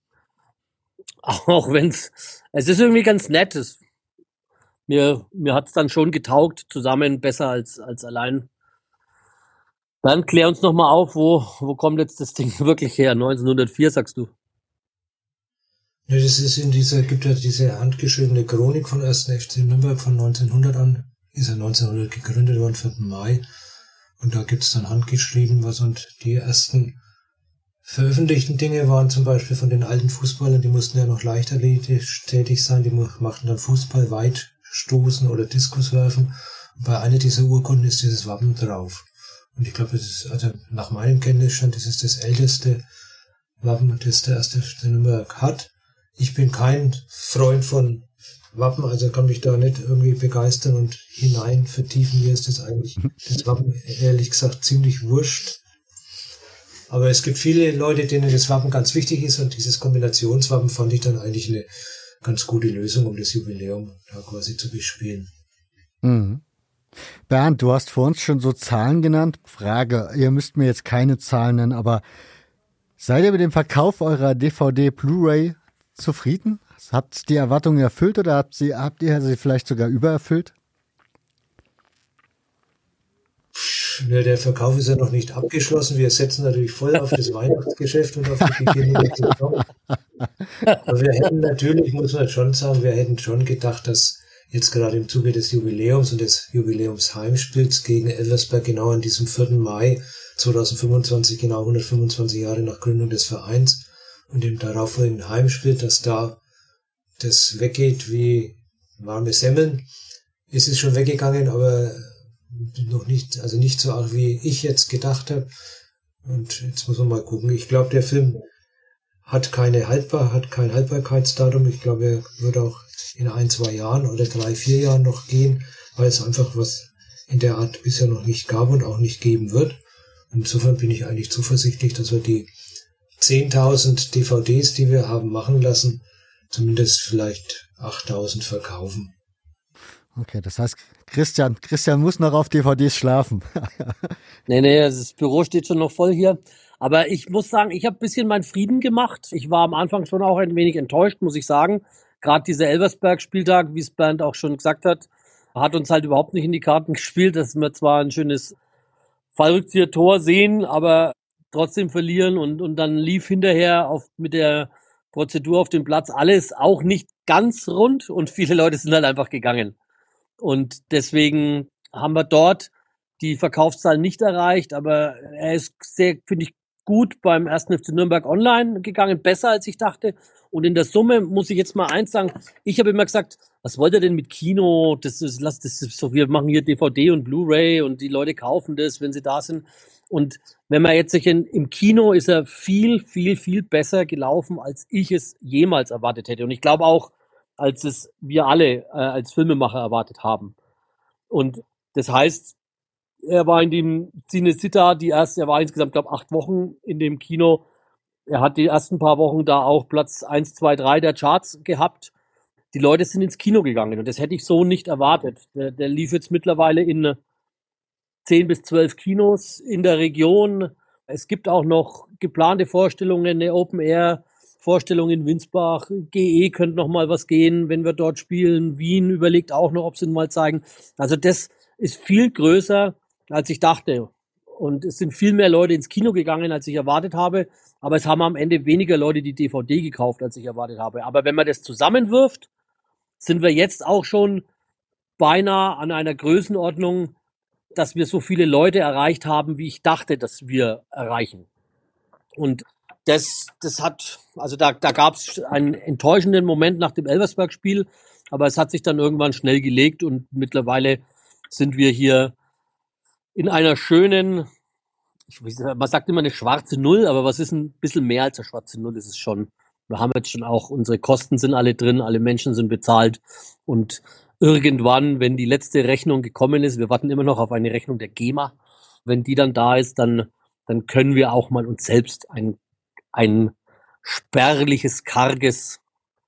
Auch wenn es, es ist irgendwie ganz nett. Es, mir mir hat es dann schon getaugt, zusammen besser als als allein. Dann klär uns nochmal auf, wo wo kommt jetzt das Ding wirklich her? neunzehnhundertvier, sagst du? Ja, das ist in dieser, gibt ja diese handgeschriebene Chronik von ersten F C Nürnberg von neunzehnhundert an. Ist ja neunzehnhundert gegründet worden, vierten Mai. Und da gibt's dann handgeschrieben was und die ersten veröffentlichten Dinge waren zum Beispiel von den alten Fußballern, die mussten ja noch leichtathletik tätig sein, die machten dann Fußball, Weitstoßen oder Diskus werfen. Und bei einer dieser Urkunden ist dieses Wappen drauf. Und ich glaube, das ist, also nach meinem Kenntnisstand, das ist das älteste Wappen, das der erste F C Nürnberg hat. Ich bin kein Freund von Wappen, also kann mich da nicht irgendwie begeistern und hinein vertiefen. Mir ist das eigentlich, das Wappen ehrlich gesagt ziemlich wurscht. Aber es gibt viele Leute, denen das Wappen ganz wichtig ist und dieses Kombinationswappen fand ich dann eigentlich eine ganz gute Lösung, um das Jubiläum da quasi zu bespielen. Mhm. Bernd, du hast vor uns schon so Zahlen genannt. Frage, ihr müsst mir jetzt keine Zahlen nennen, aber seid ihr mit dem Verkauf eurer D V D Blu-ray zufrieden? Habt die Erwartungen erfüllt oder habt, sie, habt ihr sie vielleicht sogar übererfüllt? Ja, der Verkauf ist ja noch nicht abgeschlossen. Wir setzen natürlich voll auf das Weihnachtsgeschäft und auf die Beginnung der Saison. Aber wir hätten natürlich, muss man schon sagen, wir hätten schon gedacht, dass jetzt gerade im Zuge des Jubiläums und des Jubiläumsheimspiels gegen Elversberg genau an diesem vierten Mai zweitausendfünfundzwanzig, genau hundertfünfundzwanzig Jahre nach Gründung des Vereins und dem darauffolgenden Heimspiel, dass da das weggeht wie warme Semmeln. Es ist schon weggegangen, aber noch nicht, also nicht so arg, wie ich jetzt gedacht habe. Und jetzt muss man mal gucken. Ich glaube, der Film hat keine Haltbar, hat kein Haltbarkeitsdatum. Ich glaube, er wird auch in ein, zwei Jahren oder drei, vier Jahren noch gehen, weil es einfach was in der Art bisher noch nicht gab und auch nicht geben wird. Und insofern bin ich eigentlich zuversichtlich, dass wir die zehntausend D V Ds, die wir haben machen lassen, zumindest vielleicht achttausend verkaufen. Okay, das heißt, Christian, Christian muss noch auf D V Ds schlafen. nee, nee, das Büro steht schon noch voll hier. Aber ich muss sagen, ich habe ein bisschen meinen Frieden gemacht. Ich war am Anfang schon auch ein wenig enttäuscht, muss ich sagen. Gerade dieser Elversberg-Spieltag, wie es Bernd auch schon gesagt hat, hat uns halt überhaupt nicht in die Karten gespielt, dass wir zwar ein schönes Fallrückzieher-Tor sehen, aber trotzdem verlieren und, und dann lief hinterher auf, mit der Prozedur auf dem Platz alles auch nicht ganz rund und viele Leute sind halt einfach gegangen. Und deswegen haben wir dort die Verkaufszahlen nicht erreicht, aber er ist sehr, finde ich, gut beim ersten F C Nürnberg online gegangen, besser als ich dachte. Und in der Summe muss ich jetzt mal eins sagen, ich habe immer gesagt, was wollt ihr denn mit Kino? Das ist, lasst das ist so, wir machen hier D V D und Blu-ray und die Leute kaufen das, wenn sie da sind. Und wenn man jetzt sich in, im Kino ist er viel, viel, viel besser gelaufen, als ich es jemals erwartet hätte. Und ich glaube auch, als es wir alle äh, als Filmemacher erwartet haben. Und das heißt, er war in dem Cinecittà, die erste, er war insgesamt, glaube ich, acht Wochen in dem Kino. Er hat die ersten paar Wochen da auch Platz eins, zwei, drei der Charts gehabt. Die Leute sind ins Kino gegangen und das hätte ich so nicht erwartet. Der, der lief jetzt mittlerweile in zehn bis zwölf Kinos in der Region. Es gibt auch noch geplante Vorstellungen, eine Open-Air-Vorstellung in Winsbach. G E könnte noch mal was gehen, wenn wir dort spielen. Wien überlegt auch noch, ob sie ihn mal zeigen. Also das ist viel größer, als ich dachte. Und es sind viel mehr Leute ins Kino gegangen, als ich erwartet habe. Aber es haben am Ende weniger Leute die D V D gekauft, als ich erwartet habe. Aber wenn man das zusammenwirft, sind wir jetzt auch schon beinahe an einer Größenordnung, dass wir so viele Leute erreicht haben, wie ich dachte, dass wir erreichen. Und das, das hat, also da, da gab es einen enttäuschenden Moment nach dem Elversberg-Spiel, aber es hat sich dann irgendwann schnell gelegt und mittlerweile sind wir hier in einer schönen, ich weiß, man sagt immer eine schwarze Null, aber was ist ein bisschen mehr als eine schwarze Null ist es schon. Wir haben jetzt schon auch, unsere Kosten sind alle drin, alle Menschen sind bezahlt und irgendwann, wenn die letzte Rechnung gekommen ist, wir warten immer noch auf eine Rechnung der GEMA, wenn die dann da ist, dann, dann können wir auch mal uns selbst ein, ein spärliches, karges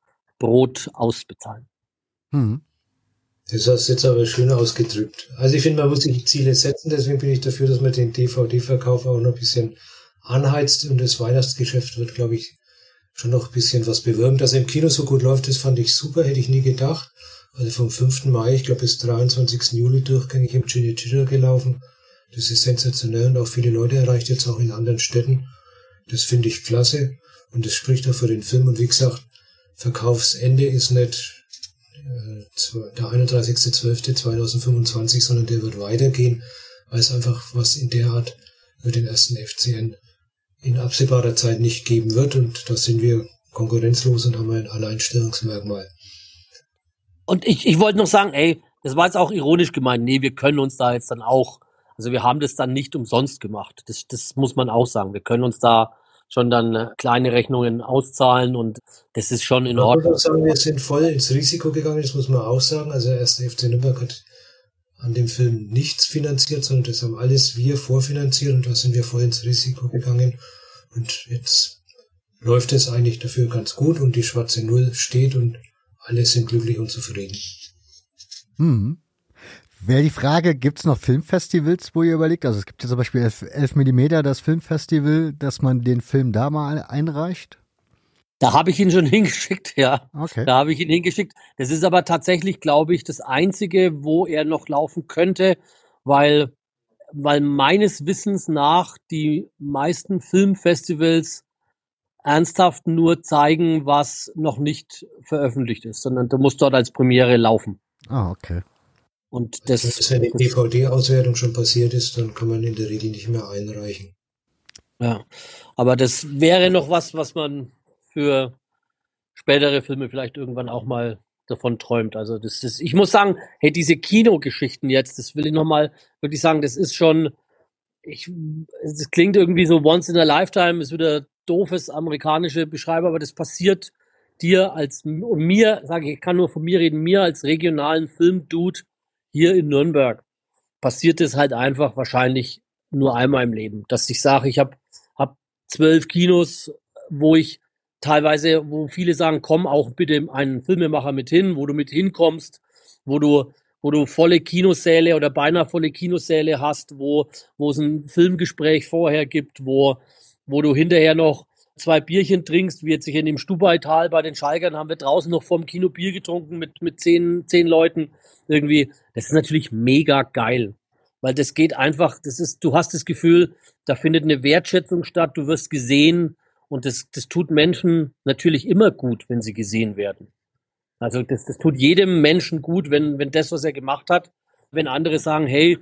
Brot ausbezahlen. Hm. Das hast du jetzt aber schön ausgedrückt. Also ich finde, man muss sich Ziele setzen, deswegen bin ich dafür, dass man den D V D-Verkauf auch noch ein bisschen anheizt und das Weihnachtsgeschäft wird, glaube ich, schon noch ein bisschen was bewirken. Dass er im Kino so gut läuft, das fand ich super, hätte ich nie gedacht. Also vom fünften Mai, ich glaube, bis dreiundzwanzigsten Juli durchgängig im Cinecittà gelaufen. Das ist sensationell und auch viele Leute erreicht, jetzt auch in anderen Städten. Das finde ich klasse und das spricht auch für den Film. Und wie gesagt, Verkaufsende ist nicht äh, der einunddreißigster zwölfter zweitausendfünfundzwanzig, sondern der wird weitergehen, weil es einfach was in der Art für den ersten F C N in absehbarer Zeit nicht geben wird. Und da sind wir konkurrenzlos und haben ein Alleinstellungsmerkmal. Und ich, ich wollte noch sagen, ey, das war jetzt auch ironisch gemeint. Nee, wir können uns da jetzt dann auch, also wir haben das dann nicht umsonst gemacht. Das, das muss man auch sagen. Wir können uns da schon dann kleine Rechnungen auszahlen und das ist schon in Ordnung. Ich würde sagen, wir sind voll ins Risiko gegangen, das muss man auch sagen. Also der erste F C Nürnberg hat an dem Film nichts finanziert, sondern das haben alles wir vorfinanziert und da sind wir voll ins Risiko gegangen. Und jetzt läuft es eigentlich dafür ganz gut und die schwarze Null steht und alle sind glücklich und zufrieden. Hm. Wäre die Frage, gibt es noch Filmfestivals, wo ihr überlegt? Also es gibt ja zum Beispiel elf Millimeter, das Filmfestival, dass man den Film da mal einreicht? Da habe ich ihn schon hingeschickt, ja. Okay. Da habe ich ihn hingeschickt. Das ist aber tatsächlich, glaube ich, das Einzige, wo er noch laufen könnte, weil, weil meines Wissens nach die meisten Filmfestivals ernsthaft nur zeigen, was noch nicht veröffentlicht ist, sondern du musst dort als Premiere laufen. Ah, okay. Und das, also, wenn eine D V D-Auswertung schon passiert ist, dann kann man in der Regel nicht mehr einreichen. Ja, aber das wäre noch was, was man für spätere Filme vielleicht irgendwann auch mal davon träumt. Also das ist, ich muss sagen, hey, diese Kinogeschichten jetzt, das will ich nochmal wirklich sagen, das ist schon, ich, das klingt irgendwie so once in a lifetime, ist wieder doofes amerikanische Beschreiber, aber das passiert dir als, und mir, sage ich, ich kann nur von mir reden, mir als regionalen Filmdude hier in Nürnberg passiert es halt einfach wahrscheinlich nur einmal im Leben, dass ich sage, ich habe hab zwölf Kinos, wo ich teilweise, wo viele sagen, komm auch bitte einen Filmemacher mit hin, wo du mit hinkommst, wo du wo du volle Kinosäle oder beinahe volle Kinosäle hast, wo wo es ein Filmgespräch vorher gibt, wo wo du hinterher noch zwei Bierchen trinkst, wie jetzt hier in dem Stubaital bei den Schalkern haben wir draußen noch vorm Kino Bier getrunken mit mit zehn zehn Leuten irgendwie. Das ist natürlich mega geil, weil das geht einfach, das ist, du hast das Gefühl, da findet eine Wertschätzung statt, du wirst gesehen und das das tut Menschen natürlich immer gut, wenn sie gesehen werden. Also das das tut jedem Menschen gut, wenn wenn das, was er gemacht hat, wenn andere sagen, hey,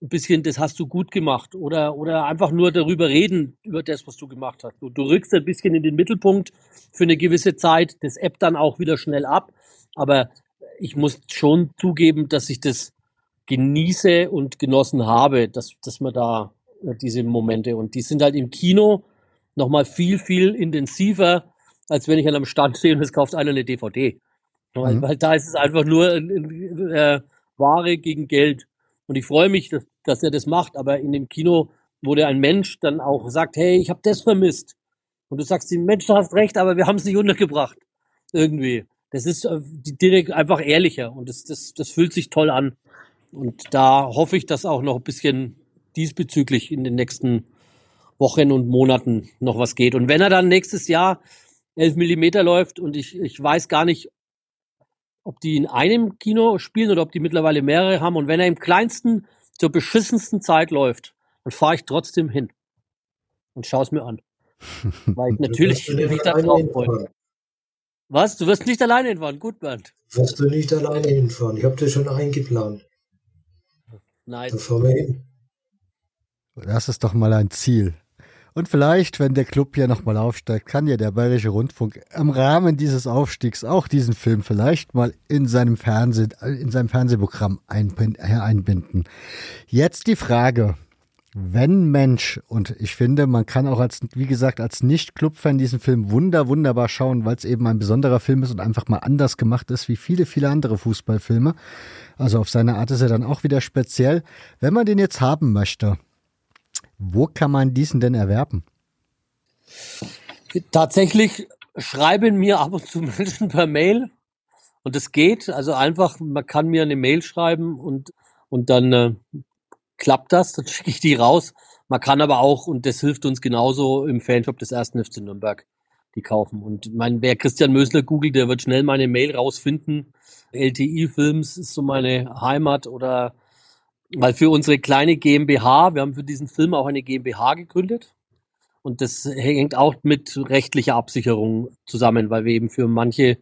ein bisschen, das hast du gut gemacht oder, oder einfach nur darüber reden, über das, was du gemacht hast. Du, du rückst ein bisschen in den Mittelpunkt für eine gewisse Zeit, das ebbt dann auch wieder schnell ab, aber ich muss schon zugeben, dass ich das genieße und genossen habe, dass, dass man da diese Momente, und die sind halt im Kino nochmal viel, viel intensiver, als wenn ich an einem Stand stehe und es kauft einer eine D V D. Weil, mhm. weil da ist es einfach nur äh, Ware gegen Geld. Und ich freue mich, dass, dass er das macht, aber in dem Kino, wo der ein Mensch dann auch sagt, hey, ich habe das vermisst. Und du sagst ihm, Mensch, du hast recht, aber wir haben es nicht untergebracht. Irgendwie. Das ist äh, direkt einfach ehrlicher und das, das, das fühlt sich toll an. Und da hoffe ich, dass auch noch ein bisschen diesbezüglich in den nächsten Wochen und Monaten noch was geht. Und wenn er dann nächstes Jahr elf Millimeter läuft und ich, ich weiß gar nicht, ob die in einem Kino spielen oder ob die mittlerweile mehrere haben. Und wenn er im kleinsten, zur beschissensten Zeit läuft, dann fahre ich trotzdem hin und schaue es mir an. Weil ich natürlich nicht da drauf freue. Was? Du wirst nicht alleine hinfahren? Gut, Bernd. Wirst du nicht alleine hinfahren? Ich habe das schon eingeplant. Nice. Da fahren wir hin. Das ist doch mal ein Ziel. Und vielleicht, wenn der Club hier nochmal aufsteigt, kann ja der Bayerische Rundfunk im Rahmen dieses Aufstiegs auch diesen Film vielleicht mal in seinem Fernseh, in seinem Fernsehprogramm einbinden. Jetzt die Frage, wenn Mensch, und ich finde, man kann auch als, wie gesagt, als Nicht-Club-Fan diesen Film wunder, wunderbar schauen, weil es eben ein besonderer Film ist und einfach mal anders gemacht ist, wie viele, viele andere Fußballfilme. Also auf seine Art ist er dann auch wieder speziell. Wenn man den jetzt haben möchte, wo kann man diesen denn erwerben? Tatsächlich schreiben mir ab und zu Menschen per Mail und es geht. Also einfach, man kann mir eine Mail schreiben und, und dann äh, klappt das, dann schicke ich die raus. Man kann aber auch, und das hilft uns genauso, im Fanshop des ersten F C Nürnberg die kaufen. Und mein, wer Christian Mösler googelt, der wird schnell meine Mail rausfinden. L T I-Films ist so meine Heimat, oder weil für unsere kleine GmbH, wir haben für diesen Film auch eine GmbH gegründet und das hängt auch mit rechtlicher Absicherung zusammen, weil wir eben für manche,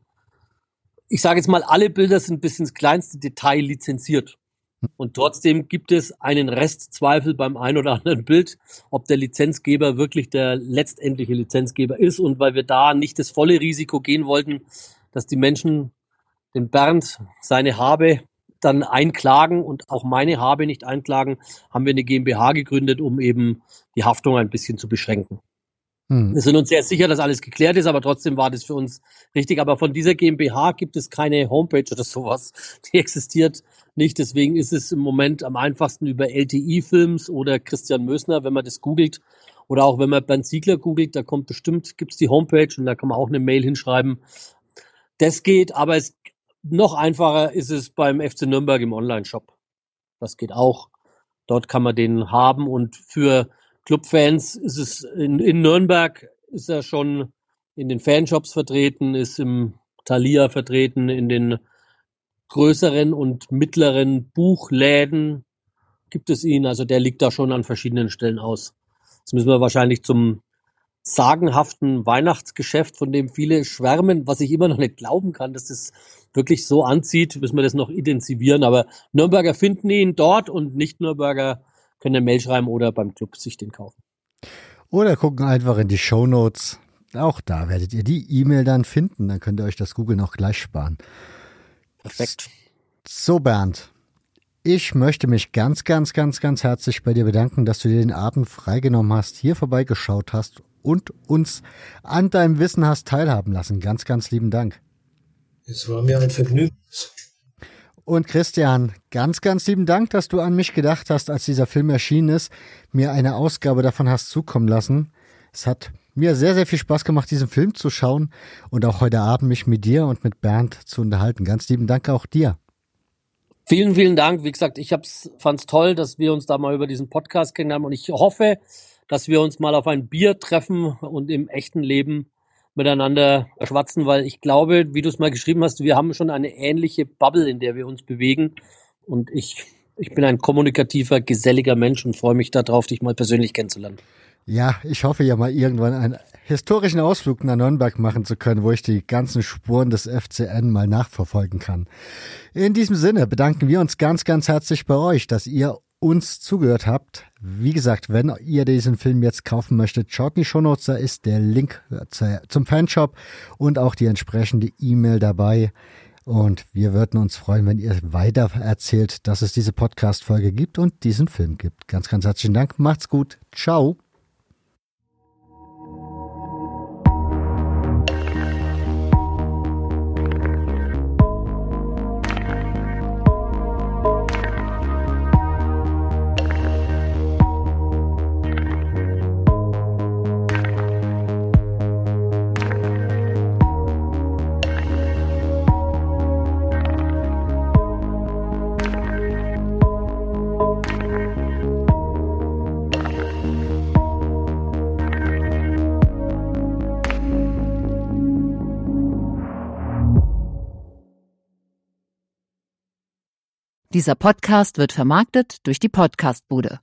ich sage jetzt mal, alle Bilder sind bis ins kleinste Detail lizenziert und trotzdem gibt es einen Restzweifel beim ein oder anderen Bild, ob der Lizenzgeber wirklich der letztendliche Lizenzgeber ist, und weil wir da nicht das volle Risiko gehen wollten, dass die Menschen den Bernd seine Habe dann einklagen und auch meine Habe nicht einklagen, haben wir eine GmbH gegründet, um eben die Haftung ein bisschen zu beschränken. Hm. Wir sind uns sehr sicher, dass alles geklärt ist, aber trotzdem war das für uns richtig. Aber von dieser GmbH gibt es keine Homepage oder sowas. Die existiert nicht. Deswegen ist es im Moment am einfachsten über L T I-Films oder Christian Mösner, wenn man das googelt. Oder auch wenn man Bernd Ziegler googelt, da kommt bestimmt, gibt's die Homepage und da kann man auch eine Mail hinschreiben. Das geht, aber es noch einfacher ist es beim F C Nürnberg im Online-Shop. Das geht auch. Dort kann man den haben, und für Clubfans ist es in, in Nürnberg ist er schon in den Fanshops vertreten, ist im Thalia vertreten, in den größeren und mittleren Buchläden gibt es ihn. Also der liegt da schon an verschiedenen Stellen aus. Jetzt müssen wir wahrscheinlich zum sagenhaften Weihnachtsgeschäft, von dem viele schwärmen, was ich immer noch nicht glauben kann, dass das wirklich so anzieht, müssen wir das noch intensivieren. Aber Nürnberger finden ihn dort und Nicht-Nürnberger können eine Mail schreiben oder beim Club sich den kaufen. Oder gucken einfach in die Shownotes. Auch da werdet ihr die E-Mail dann finden. Dann könnt ihr euch das Google noch gleich sparen. Perfekt. So, Bernd. Ich möchte mich ganz, ganz, ganz, ganz herzlich bei dir bedanken, dass du dir den Abend freigenommen hast, hier vorbeigeschaut hast und uns an deinem Wissen hast teilhaben lassen. Ganz, ganz lieben Dank. Es war mir ein Vergnügen. Und Christian, ganz, ganz lieben Dank, dass du an mich gedacht hast, als dieser Film erschienen ist, mir eine Ausgabe davon hast zukommen lassen. Es hat mir sehr, sehr viel Spaß gemacht, diesen Film zu schauen und auch heute Abend mich mit dir und mit Bernd zu unterhalten. Ganz lieben Dank auch dir. Vielen, vielen Dank. Wie gesagt, ich fand es toll, dass wir uns da mal über diesen Podcast kennenlernen, und ich hoffe, dass wir uns mal auf ein Bier treffen und im echten Leben miteinander schwatzen, weil ich glaube, wie du es mal geschrieben hast, wir haben schon eine ähnliche Bubble, in der wir uns bewegen, und ich, ich bin ein kommunikativer, geselliger Mensch und freue mich darauf, dich mal persönlich kennenzulernen. Ja, ich hoffe ja mal irgendwann einen historischen Ausflug nach Nürnberg machen zu können, wo ich die ganzen Spuren des F C N mal nachverfolgen kann. In diesem Sinne bedanken wir uns ganz, ganz herzlich bei euch, dass ihr uns zugehört habt. Wie gesagt, wenn ihr diesen Film jetzt kaufen möchtet, schaut in die Shownotes, da ist der Link zum Fanshop und auch die entsprechende E-Mail dabei. Und wir würden uns freuen, wenn ihr weiter erzählt, dass es diese Podcast-Folge gibt und diesen Film gibt. Ganz, ganz herzlichen Dank. Macht's gut. Ciao. Dieser Podcast wird vermarktet durch die Podcastbude.